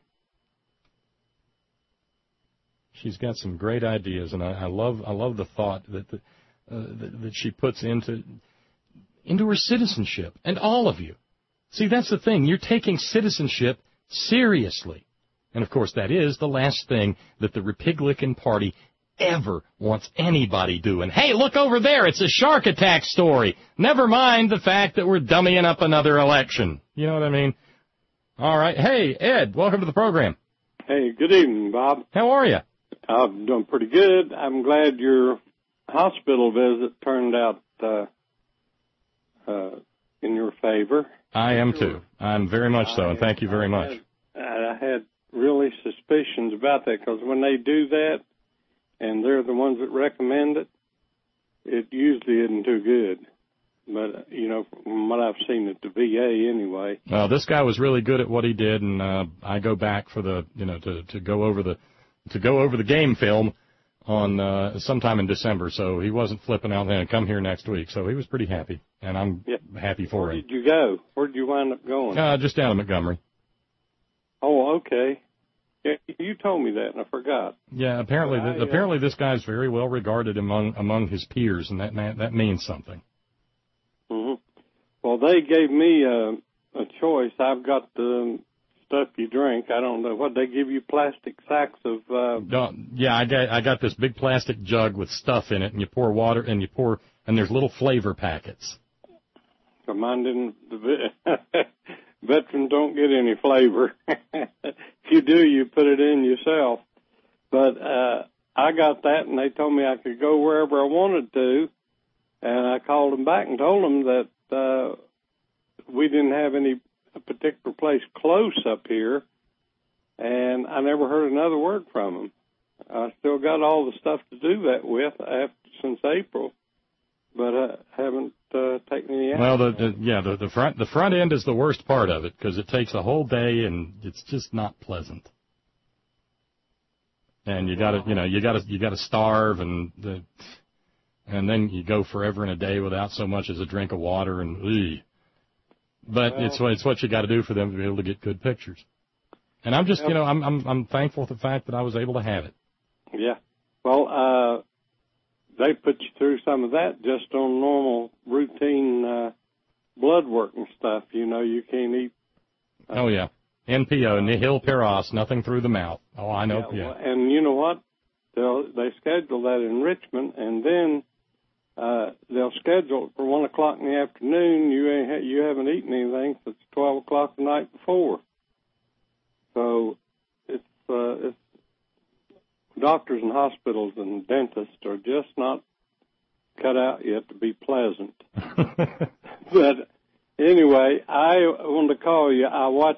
She's got some great ideas, and I love the thought that she puts into her citizenship, and all of you. See, that's the thing. You're taking citizenship seriously. And, of course, that is the last thing that the Republican Party ever wants anybody doing. Hey, look over there. It's a shark attack story. Never mind the fact that we're dummying up another election. You know what I mean? All right. Hey, Ed, welcome to the program. Hey, good evening, Bob. How are you? I'm doing pretty good. I'm glad your hospital visit turned out in your favor. I am, too. I'm very much so, and thank you very much. I had really suspicions about that, because when they do that, and they're the ones that recommend it, it usually isn't too good. But, from what I've seen at the VA anyway. Well, this guy was really good at what he did, and I go back for the, to go over the game film on sometime in December. So he wasn't flipping out and come here next week. So he was pretty happy, and I'm happy for him. Where did you go? Where did you wind up going? Just down in Montgomery. Oh, okay. Yeah, you told me that, and I forgot. Yeah, apparently this guy's very well regarded among his peers, and that means something. Mm-hmm. Well, they gave me a choice. I've got the stuff you drink. I don't know what they give you. Plastic sacks of. Yeah, I got this big plastic jug with stuff in it, and you pour water, and there's little flavor packets. So mine didn't. Veterans don't get any flavor. If you do, you put it in yourself. But I got that, and they told me I could go wherever I wanted to. And I called them back and told them that we didn't have any particular place close up here. And I never heard another word from them. I still got all the stuff to do that with since April, but I haven't taken any action. Well, the front end is the worst part of it, because it takes a whole day and it's just not pleasant. And you got to starve, and then you go forever and a day without so much as a drink of water, and but it's what you got to do for them to be able to get good pictures. And I'm just I'm thankful for the fact that I was able to have it. Yeah. Well, they put you through some of that just on normal routine blood work and stuff. You can't eat. Oh yeah. NPO, nihil paras, nothing through the mouth. Oh, I know. Yeah. And you know what? They schedule that in Richmond, and then they'll schedule it for 1 o'clock in the afternoon. You haven't eaten anything since 12 o'clock the night before. So it's doctors and hospitals and dentists are just not cut out yet to be pleasant. But anyway, I wanted to call you. I was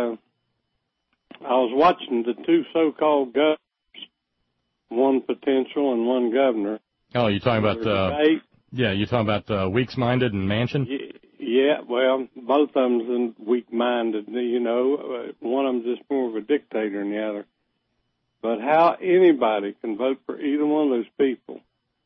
watching the two so-called governors, one potential and one governor. Oh, you're talking about you're talking about Weeks-Minded and Manchin? Yeah, well, both of them's weak-minded. One of them's just more of a dictator than the other. But how anybody can vote for either one of those people,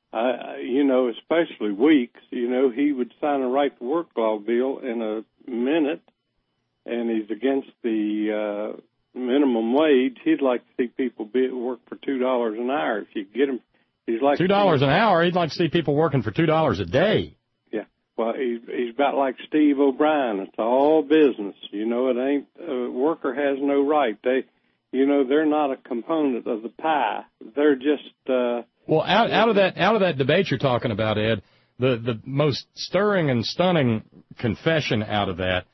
especially Weeks, he would sign a right to work law bill in a minute, and he's against the minimum wage. He'd like to see people work for $2 an hour if you get him. He's like $2 an hour. He'd like to see people working for $2 a day. Yeah. Well, he's about like Steve O'Brien. It's all business. It ain't. A worker has no right. They're not a component of the pie. They're just. Well, out of that debate you're talking about, Ed, the most stirring and stunning confession out of that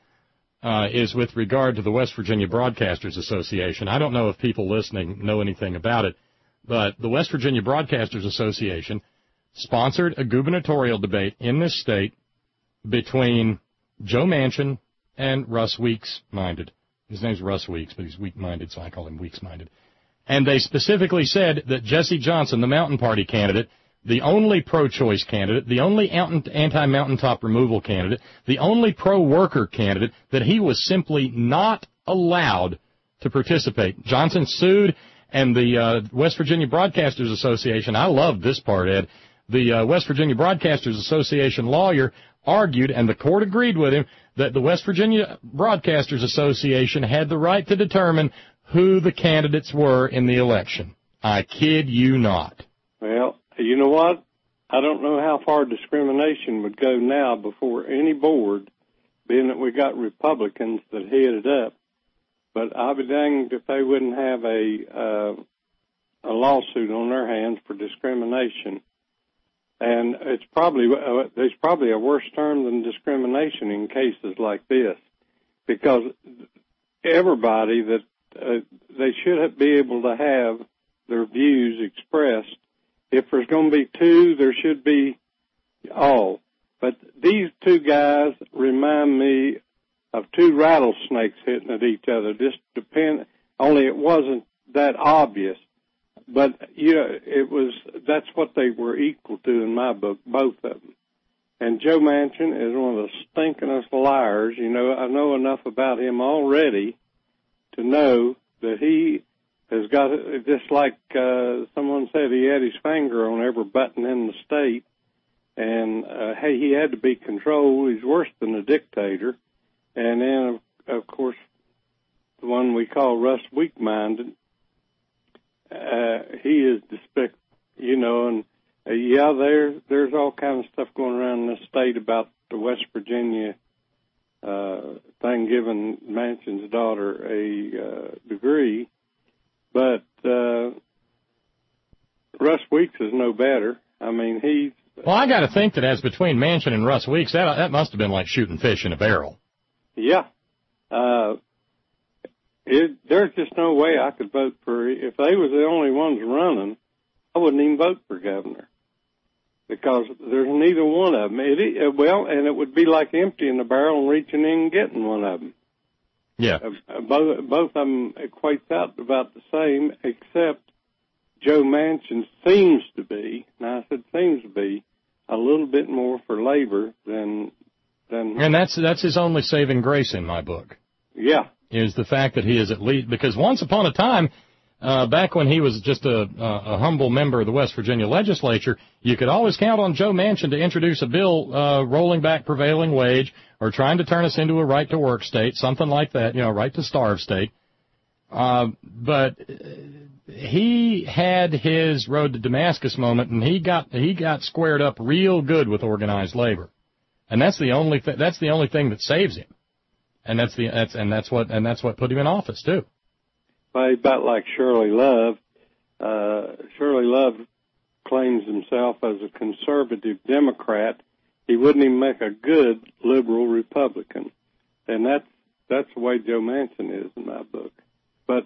is with regard to the West Virginia Broadcasters Association. I don't know if people listening know anything about it, but the West Virginia Broadcasters Association sponsored a gubernatorial debate in this state between Joe Manchin and Russ Weeks-Minded. His name's Russ Weeks, but he's weak-minded, so I call him Weeks-Minded. And they specifically said that Jesse Johnson, the Mountain Party candidate, the only pro-choice candidate, the only anti-mountaintop removal candidate, the only pro-worker candidate, that he was simply not allowed to participate. Johnson sued, and the West Virginia Broadcasters Association, I love this part, Ed, the West Virginia Broadcasters Association lawyer argued, and the court agreed with him, that the West Virginia Broadcasters Association had the right to determine who the candidates were in the election. I kid you not. Well, you know what? I don't know how far discrimination would go now before any board, being that we got Republicans that headed up. But I'll be danged if they wouldn't have a lawsuit on their hands for discrimination. And it's there's probably a worse term than discrimination in cases like this, because everybody that they should be able to have their views expressed. If there's going to be two, there should be all. But these two guys remind me of two rattlesnakes hitting at each other. Only it wasn't that obvious. But that's what they were equal to in my book, both of them. And Joe Manchin is one of the stinkingest liars. I know enough about him already to know that he has got, just like someone said, he had his finger on every button in the state. And, he had to be controlled. He's worse than a dictator. And then, of course, the one we call Russ Weak-Minded, he is despicable, and there's all kinds of stuff going around in this state about the West Virginia thing giving Manchin's daughter a degree, but Russ Weeks is no better. I mean, Well, I got to think that as between Manchin and Russ Weeks, that must have been like shooting fish in a barrel. Yeah. There's just no way I could vote for, if they was the only ones running, I wouldn't even vote for governor. Because there's neither one of them. And it would be like emptying the barrel and reaching in and getting one of them. Yeah. Both of them equates out about the same, except Joe Manchin seems to be, now I said seems to be, a little bit more for labor than. And that's his only saving grace in my book. Yeah. Is the fact that he is at least, because once upon a time, back when he was just a humble member of the West Virginia legislature, you could always count on Joe Manchin to introduce a bill rolling back prevailing wage or trying to turn us into a right-to-work state, something like that, right-to-starve state. But he had his road to Damascus moment, and he got squared up real good with organized labor, and that's the only thing that saves him, and that's what put him in office too. Well, about like Shirley Love. Shirley Love claims himself as a conservative Democrat. He wouldn't even make a good liberal Republican, and that's the way Joe Manchin is in my book. But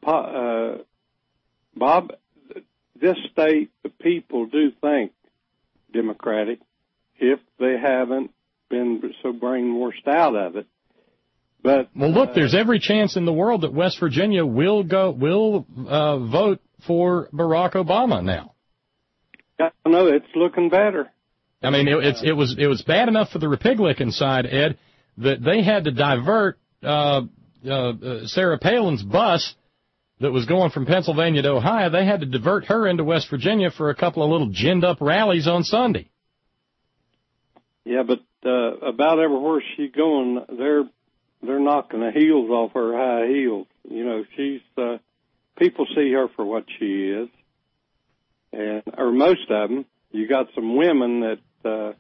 Bob, this state, the people do think Democratic if they haven't been so brainwashed out of it. But well, look, there's every chance in the world that West Virginia will vote for Barack Obama now. I know it's looking better. I mean, it was bad enough for the Republican side, Ed, that they had to divert Sarah Palin's bus that was going from Pennsylvania to Ohio, they had to divert her into West Virginia for a couple of little ginned-up rallies on Sunday. Yeah, but about everywhere she's going, they're knocking the heels off her high heels. You know, she's people see her for what she is, or most of them. You got some women that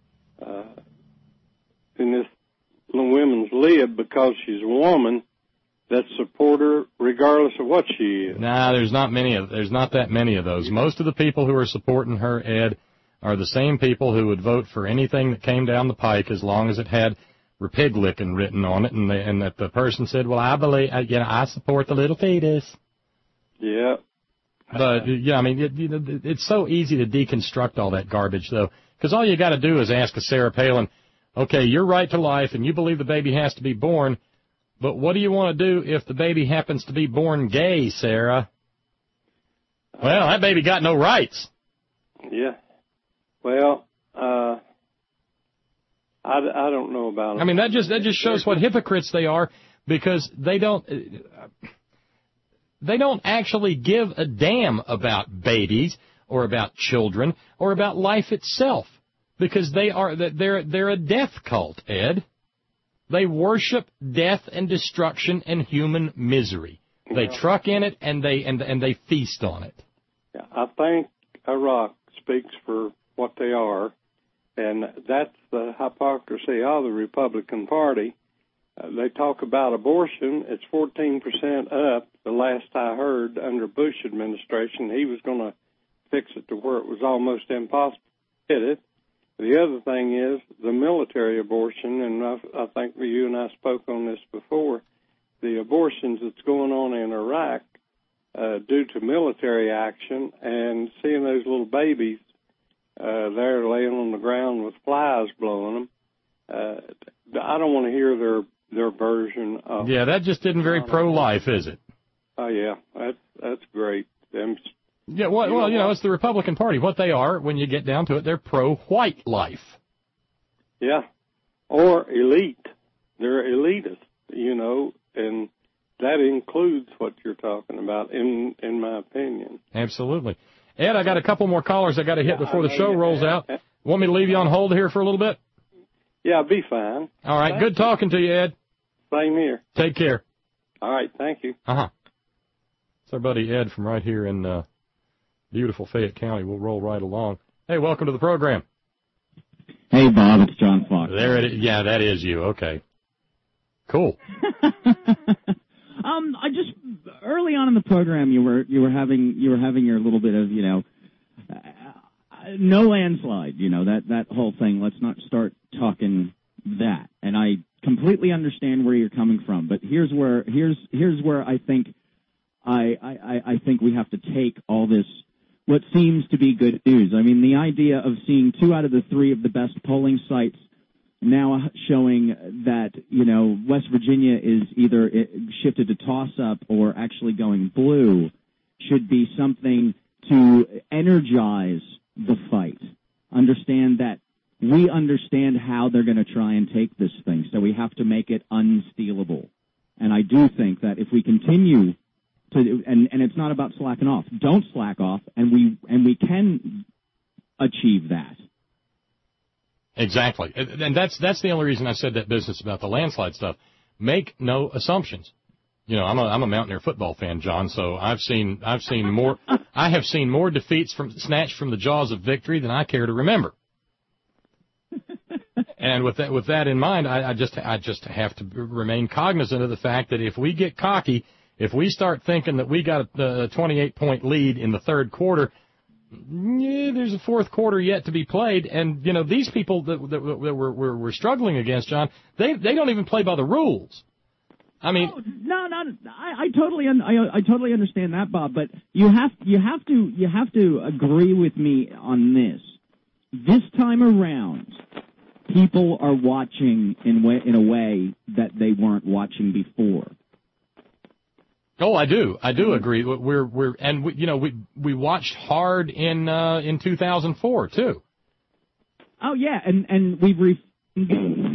in this women's lib, because she's a woman, that support her regardless of what she is. Nah, there's not that many of those. Most of the people who are supporting her, Ed, are the same people who would vote for anything that came down the pike as long as it had Republican written on it, and that the person said, well, I believe, I support the little fetus. Yeah. But, yeah, I mean, it's so easy to deconstruct all that garbage, though, because all you got to do is ask a Sarah Palin, okay, you're right to life, and you believe the baby has to be born, but what do you want to do if the baby happens to be born gay, Sarah? Well, that baby got no rights. Yeah. Well, I don't know about it. I mean, that just shows what hypocrites they are, because they don't actually give a damn about babies or about children or about life itself, because they're a death cult, Ed. They worship death and destruction and human misery. They truck in it and they feast on it. Yeah, I think Iraq speaks for what they are, and that's the hypocrisy of the Republican Party. They talk about abortion. It's 14% up. The last I heard, under Bush administration, he was going to fix it to where it was almost impossible to get it. The other thing is the military abortion, and I think you and I spoke on this before, the abortions that's going on in Iraq due to military action, and seeing those little babies there laying on the ground with flies blowing them. I don't want to hear their version of... Yeah, that just isn't very pro-life, is it? Oh, yeah, that's great. Yeah, well, it's the Republican Party. What they are, when you get down to it, they're pro-white life. Yeah, or elite. They're elitist, and that includes what you're talking about, in my opinion. Absolutely. Ed, I got a couple more callers I got to hit before the show rolls out. Want me to leave you on hold here for a little bit? Yeah, I'll be fine. All right, good talking to you, Ed. Same here. Take care. All right, thank you. Uh-huh. It's our buddy Ed from right here in beautiful Fayette County. We'll roll right along. Hey, welcome to the program. Hey, Bob, it's John Fox. There it is. Yeah, that is you. Okay. Cool. I just early on in the program you were having your little bit of no landslide, that whole thing. Let's not start talking that. And I completely understand where you're coming from, but here's where I think I think we have to take all this, what seems to be good news. I mean, the idea of seeing 2 out of the 3 of the best polling sites now showing that, West Virginia is either shifted to toss-up or actually going blue should be something to energize the fight. Understand that we understand how they're going to try and take this thing, so we have to make it unstealable. And I do think that if we continue to, and it's not about slacking off. Don't slack off, and we can achieve that. Exactly. And that's the only reason I said that business about the landslide stuff. Make no assumptions. I'm a Mountaineer football fan, John, so I have seen more defeats snatched from the jaws of victory than I care to remember. And with that in mind, I just have to remain cognizant of the fact that if we get cocky, if we start thinking that we got a 28-point lead in the third quarter, there's a fourth quarter yet to be played, and these people that we're struggling against, John, they don't even play by the rules. I mean, I totally understand that, Bob. But you have to agree with me on this. This time around, people are watching in a way that they weren't watching before. Oh, I do agree. We watched hard in 2004 too. Oh yeah, and we've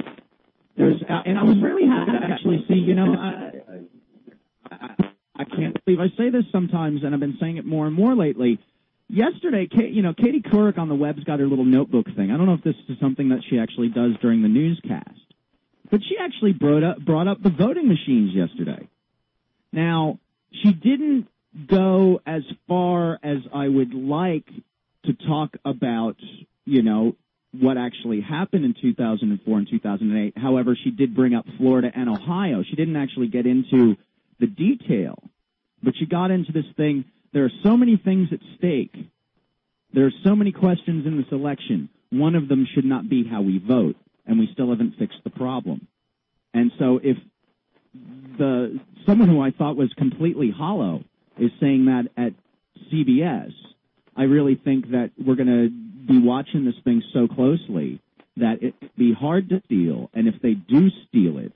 and I was really happy to actually see. I can't believe, I say this sometimes, and I've been saying it more and more lately. Yesterday, Katie Couric on the web's got her little notebook thing. I don't know if this is something that she actually does during the newscast, but she actually brought up the voting machines yesterday. Now, she didn't go as far as I would like to talk about, what actually happened in 2004 and 2008. However, she did bring up Florida and Ohio. She didn't actually get into the detail, but she got into this thing. There are so many things at stake. There are so many questions in this election. One of them should not be how we vote, and we still haven't fixed the problem. And so if someone who I thought was completely hollow is saying that at CBS, I really think that we're going to be watching this thing so closely that it'd be hard to steal. And if they do steal it,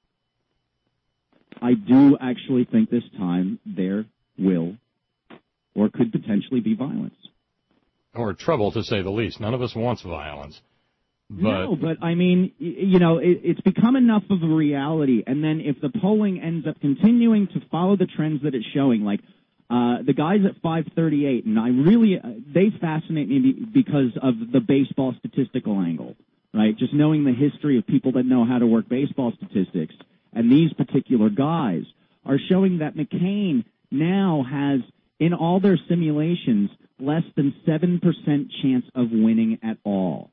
I do actually think this time there will or could potentially be violence. Or trouble, to say the least. None of us wants violence. No, but I mean, it's become enough of a reality. And then if the polling ends up continuing to follow the trends that it's showing, like the guys at 538, and they fascinate me because of the baseball statistical angle, right? Just knowing the history of people that know how to work baseball statistics. And these particular guys are showing that McCain now has, in all their simulations, less than 7% chance of winning at all.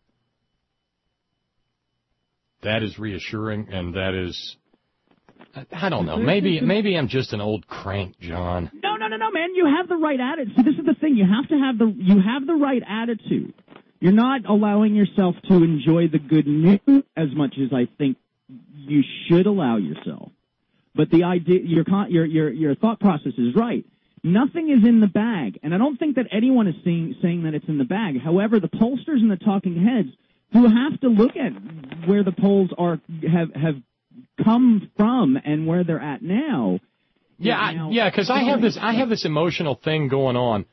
That is reassuring, and that is, I don't know, maybe I'm just an old crank, John. No, man, you have the right attitude. See, this is the thing, you have the right attitude. You're not allowing yourself to enjoy the good news as much as I think you should allow yourself. But the idea, your thought process is right. Nothing is in the bag, and I don't think that anyone is saying that it's in the bag. However, the pollsters and the talking heads who have to look at where the polls have come from and where they're at now. Because I have this emotional thing going on.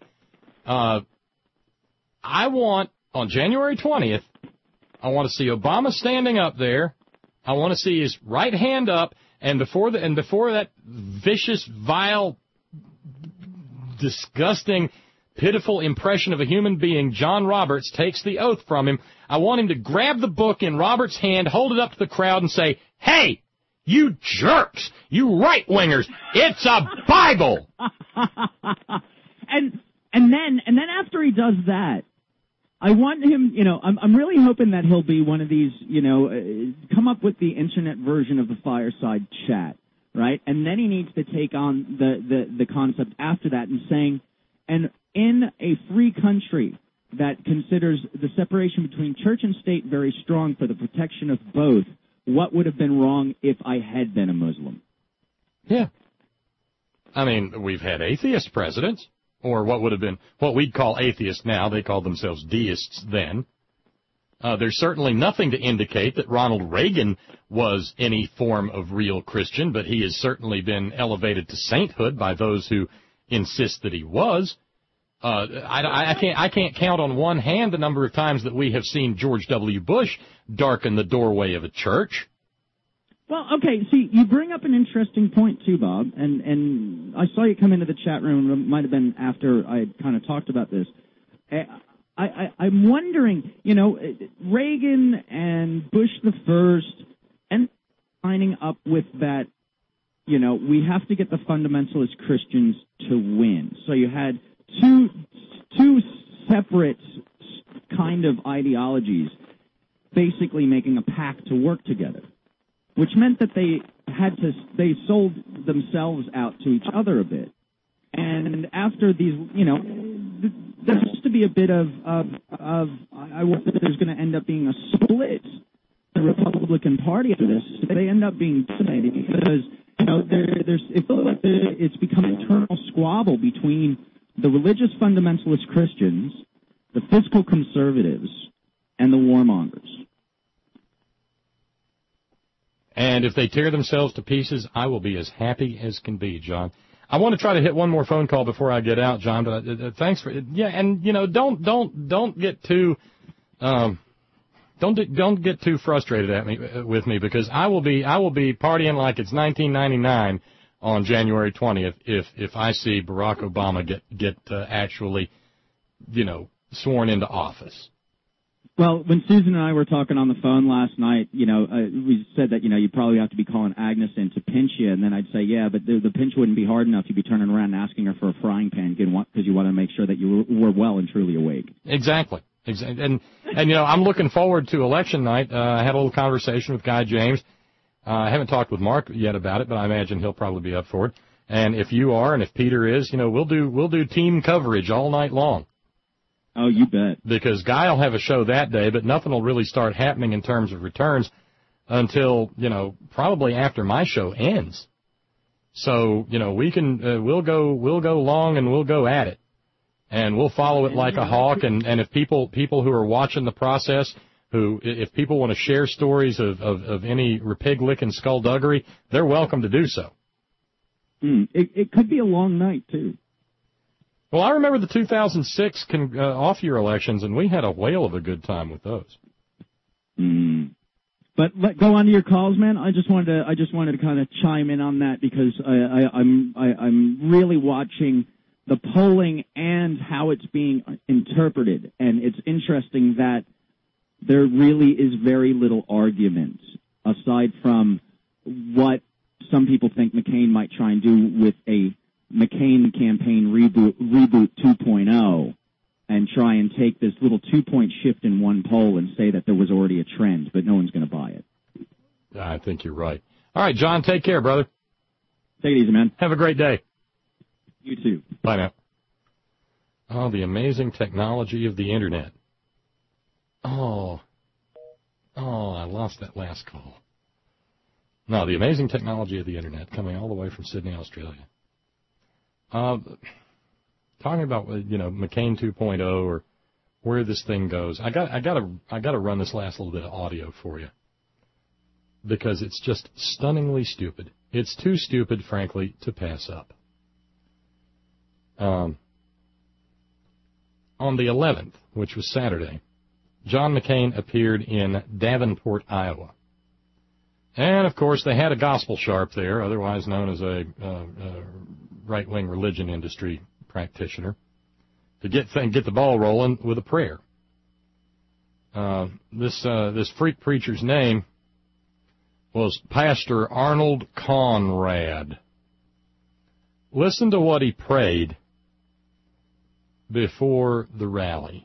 I want, on January 20th, I want to see Obama standing up there. I want to see his right hand up, and before that vicious, vile, disgusting, pitiful impression of a human being, John Roberts, takes the oath from him, I want him to grab the book in Roberts' hand, hold it up to the crowd, and say, "Hey, you jerks, you right-wingers, it's a Bible!" and then after he does that, I want him, I'm really hoping that he'll be one of these, come up with the internet version of the fireside chat, right? And then he needs to take on the concept after that and saying, and in a free country that considers the separation between church and state very strong for the protection of both, what would have been wrong if I had been a Muslim? Yeah. I mean, we've had atheist presidents, or what would have been, what we'd call atheists now. They called themselves deists then. There's certainly nothing to indicate that Ronald Reagan was any form of real Christian, but he has certainly been elevated to sainthood by those who insist that he was. I can't count on one hand the number of times that we have seen George W. Bush darken the doorway of a church. Well, okay, see, you bring up an interesting point, too, Bob, and I saw you come into the chat room. It might have been after I had kind of talked about this. I'm wondering, Reagan and Bush the First, and lining up with that, we have to get the fundamentalist Christians to win. So you had two separate kind of ideologies basically making a pact to work together, which meant that they sold themselves out to each other a bit. And after these, there has to be a bit of I wonder if there's going to end up being a split in the Republican Party after this. They end up being decimated because, it's become an eternal squabble between the religious fundamentalist Christians, the fiscal conservatives, and the warmongers. And if they tear themselves to pieces, I will be as happy as can be, John. I want to try to hit one more phone call before I get out, John. But thanks for and don't get too don't get too frustrated with me because I will be partying like it's 1999 on January 20th if I see Barack Obama get actually, sworn into office. Well, when Susan and I were talking on the phone last night, we said that, you probably have to be calling Agnes in to pinch you, and then I'd say, yeah, but the pinch wouldn't be hard enough. You'd be turning around and asking her for a frying pan because you want to make sure that you were well and truly awake. Exactly. And I'm looking forward to election night. I had a little conversation with Guy James. I haven't talked with Mark yet about it, but I imagine he'll probably be up for it. And if you are, and if Peter is, we'll do team coverage all night long. Oh, you bet. Because Guy will have a show that day, but nothing will really start happening in terms of returns until, probably after my show ends. So, we'll go long and we'll go at it. And we'll follow it like a hawk. And if people who are watching the process, if people want to share stories of any pig-licking skullduggery, they're welcome to do so. It could be a long night, too. Well, I remember the 2006 off-year elections, and we had a whale of a good time with those. But go on to your calls, man. I just wanted to kind of chime in on that because I'm really watching the polling and how it's being interpreted, and it's interesting that there really is very little argument aside from what some people think McCain might try and do with a McCain campaign reboot 2.0 and try and take this little 2-point shift in one poll and say that there was already a trend, but no one's going to buy it. I think you're right. All right, John, take care, brother. Take it easy, man. Have a great day. You too. Bye now. Oh, the amazing technology of the Internet. Oh, I lost that last call. No, the amazing technology of the Internet coming all the way from Sydney, Australia. Talking about, McCain 2.0 or where this thing goes. I gotta run this last little bit of audio for you because it's just stunningly stupid. It's too stupid, frankly, to pass up. On the 11th, which was Saturday, John McCain appeared in Davenport, Iowa. And, of course, they had a gospel sharp there, otherwise known as a right-wing religion industry practitioner, to get the ball rolling with a prayer. This freak preacher's name was Pastor Arnold Conrad. Listen to what he prayed before the rally.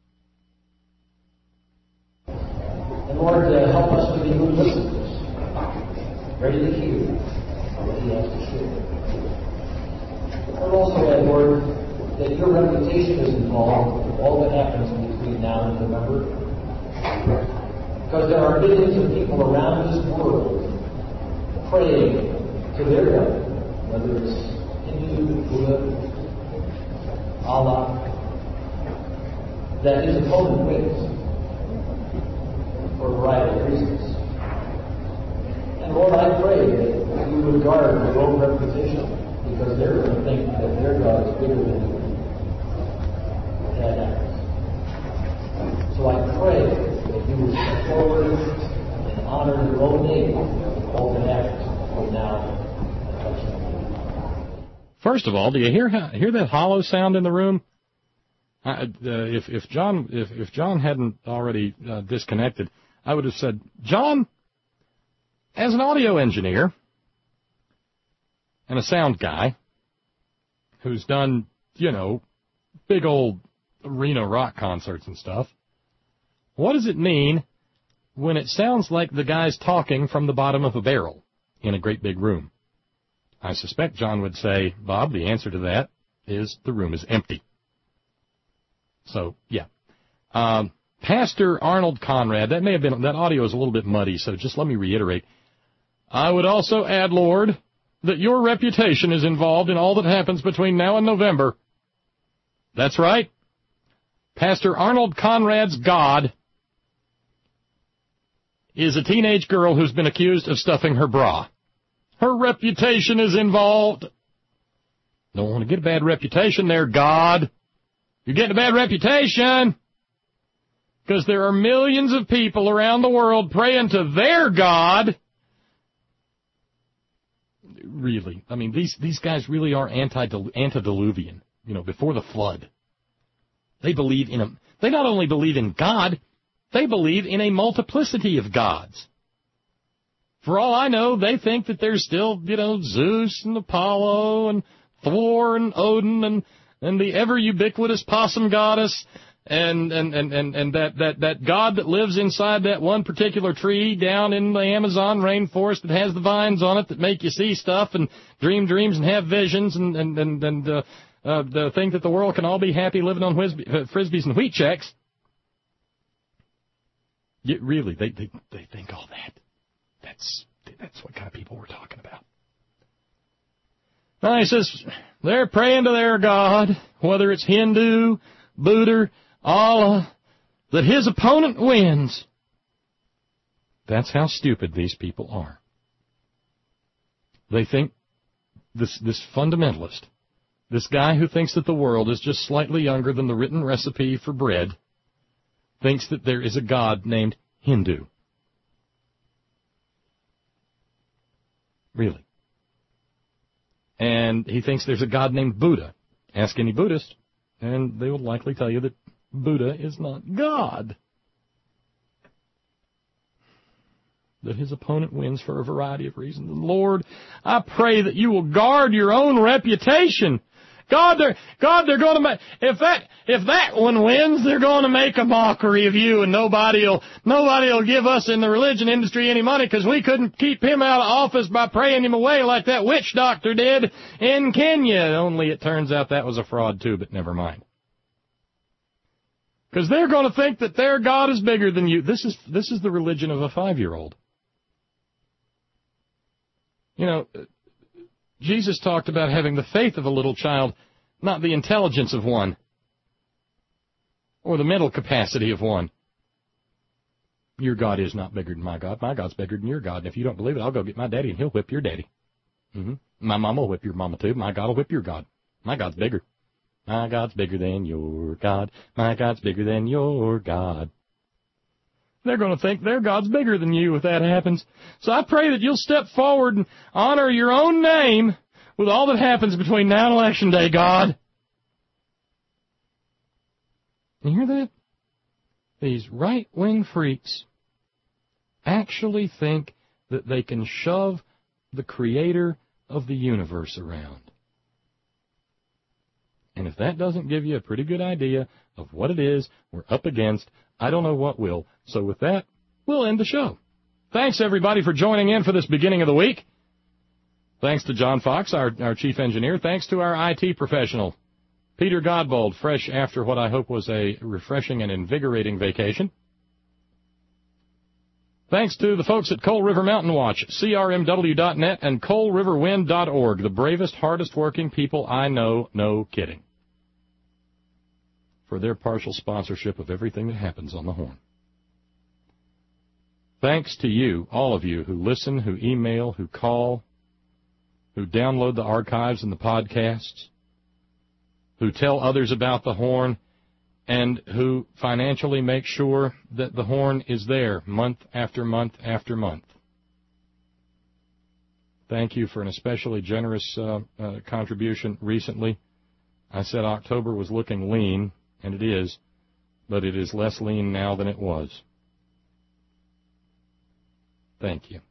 And Lord, help us to be good listeners, ready to hear what He has to share. But also, Edward, that your reputation is involved with all that happens between now and November. Because there are millions of people around this world praying to their God, whether it's Hindu, Buddha, Allah, that his opponent wins for a variety of reasons. And Lord, I pray that you would guard your own reputation, because they're going to think that their God is bigger than you. That happens. So I pray that you would step forward and honor your own name with all that happens between now and election. First of all, do you hear that hollow sound in the room? If John hadn't already disconnected, I would have said, John, as an audio engineer and a sound guy who's done, big old arena rock concerts and stuff, what does it mean when it sounds like the guy's talking from the bottom of a barrel in a great big room? I suspect John would say, Bob, the answer to that is the room is empty. So, yeah. Pastor Arnold Conrad, that audio is a little bit muddy, so just let me reiterate. I would also add, Lord, that your reputation is involved in all that happens between now and November. That's right. Pastor Arnold Conrad's God is a teenage girl who's been accused of stuffing her bra. Her reputation is involved. Don't want to get a bad reputation there, God. You're getting a bad reputation. Because there are millions of people around the world praying to their God. really. I mean, these guys really are antediluvian, before the flood. They believe they not only believe in God, they believe in a multiplicity of gods. For all I know, they think that there's still, Zeus and Apollo and Thor and Odin and the ever ubiquitous possum goddess and that God that lives inside that one particular tree down in the Amazon rainforest that has the vines on it that make you see stuff and dream dreams and have visions and think that the world can all be happy living on Frisbees and wheat checks. Really, they think all that. That's what kind of people we're talking about. Now he says they're praying to their God, whether it's Hindu, Buddha, Allah, that his opponent wins. That's how stupid these people are. They think this fundamentalist, this guy who thinks that the world is just slightly younger than the written recipe for bread, thinks that there is a God named Hindu. Really. And he thinks there's a God named Buddha. Ask any Buddhist, and they will likely tell you that Buddha is not God. That his opponent wins for a variety of reasons. And Lord, I pray that you will guard your own reputation. God, they're going to make, if that one wins, they're going to make a mockery of you, and nobody'll give us in the religion industry any money because we couldn't keep him out of office by praying him away like that witch doctor did in Kenya. Only it turns out that was a fraud too, but never mind. Because they're going to think that their God is bigger than you. This is the religion of a 5-year-old. Jesus talked about having the faith of a little child, not the intelligence of one, or the mental capacity of one. Your God is not bigger than my God. My God's bigger than your God. And if you don't believe it, I'll go get my daddy and he'll whip your daddy. My mama will whip your mama too. My God will whip your God. My God's bigger. My God's bigger than your God. My God's bigger than your God. They're going to think their God's bigger than you if that happens. So I pray that you'll step forward and honor your own name with all that happens between now and Election Day, God. You hear that? These right-wing freaks actually think that they can shove the creator of the universe around. And if that doesn't give you a pretty good idea of what it is we're up against, I don't know what will. So with that, we'll end the show. Thanks, everybody, for joining in for this beginning of the week. Thanks to John Fox, our chief engineer. Thanks to our IT professional, Peter Godbold, fresh after what I hope was a refreshing and invigorating vacation. Thanks to the folks at Coal River Mountain Watch, crmw.net, and coalriverwind.org, the bravest, hardest-working people I know, no kidding, for their partial sponsorship of everything that happens on the Horn. Thanks to you, all of you, who listen, who email, who call, who download the archives and the podcasts, who tell others about the Horn, and who financially make sure that the Horn is there month after month after month. Thank you for an especially generous contribution recently. I said October was looking lean, and it is, but it is less lean now than it was. Thank you.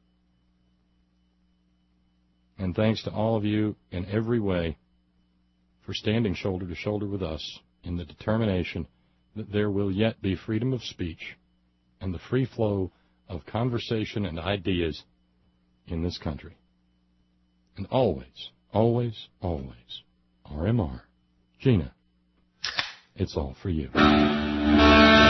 And thanks to all of you in every way for standing shoulder to shoulder with us in the determination that there will yet be freedom of speech and the free flow of conversation and ideas in this country. And always, always, always, RMR, Gina, it's all for you.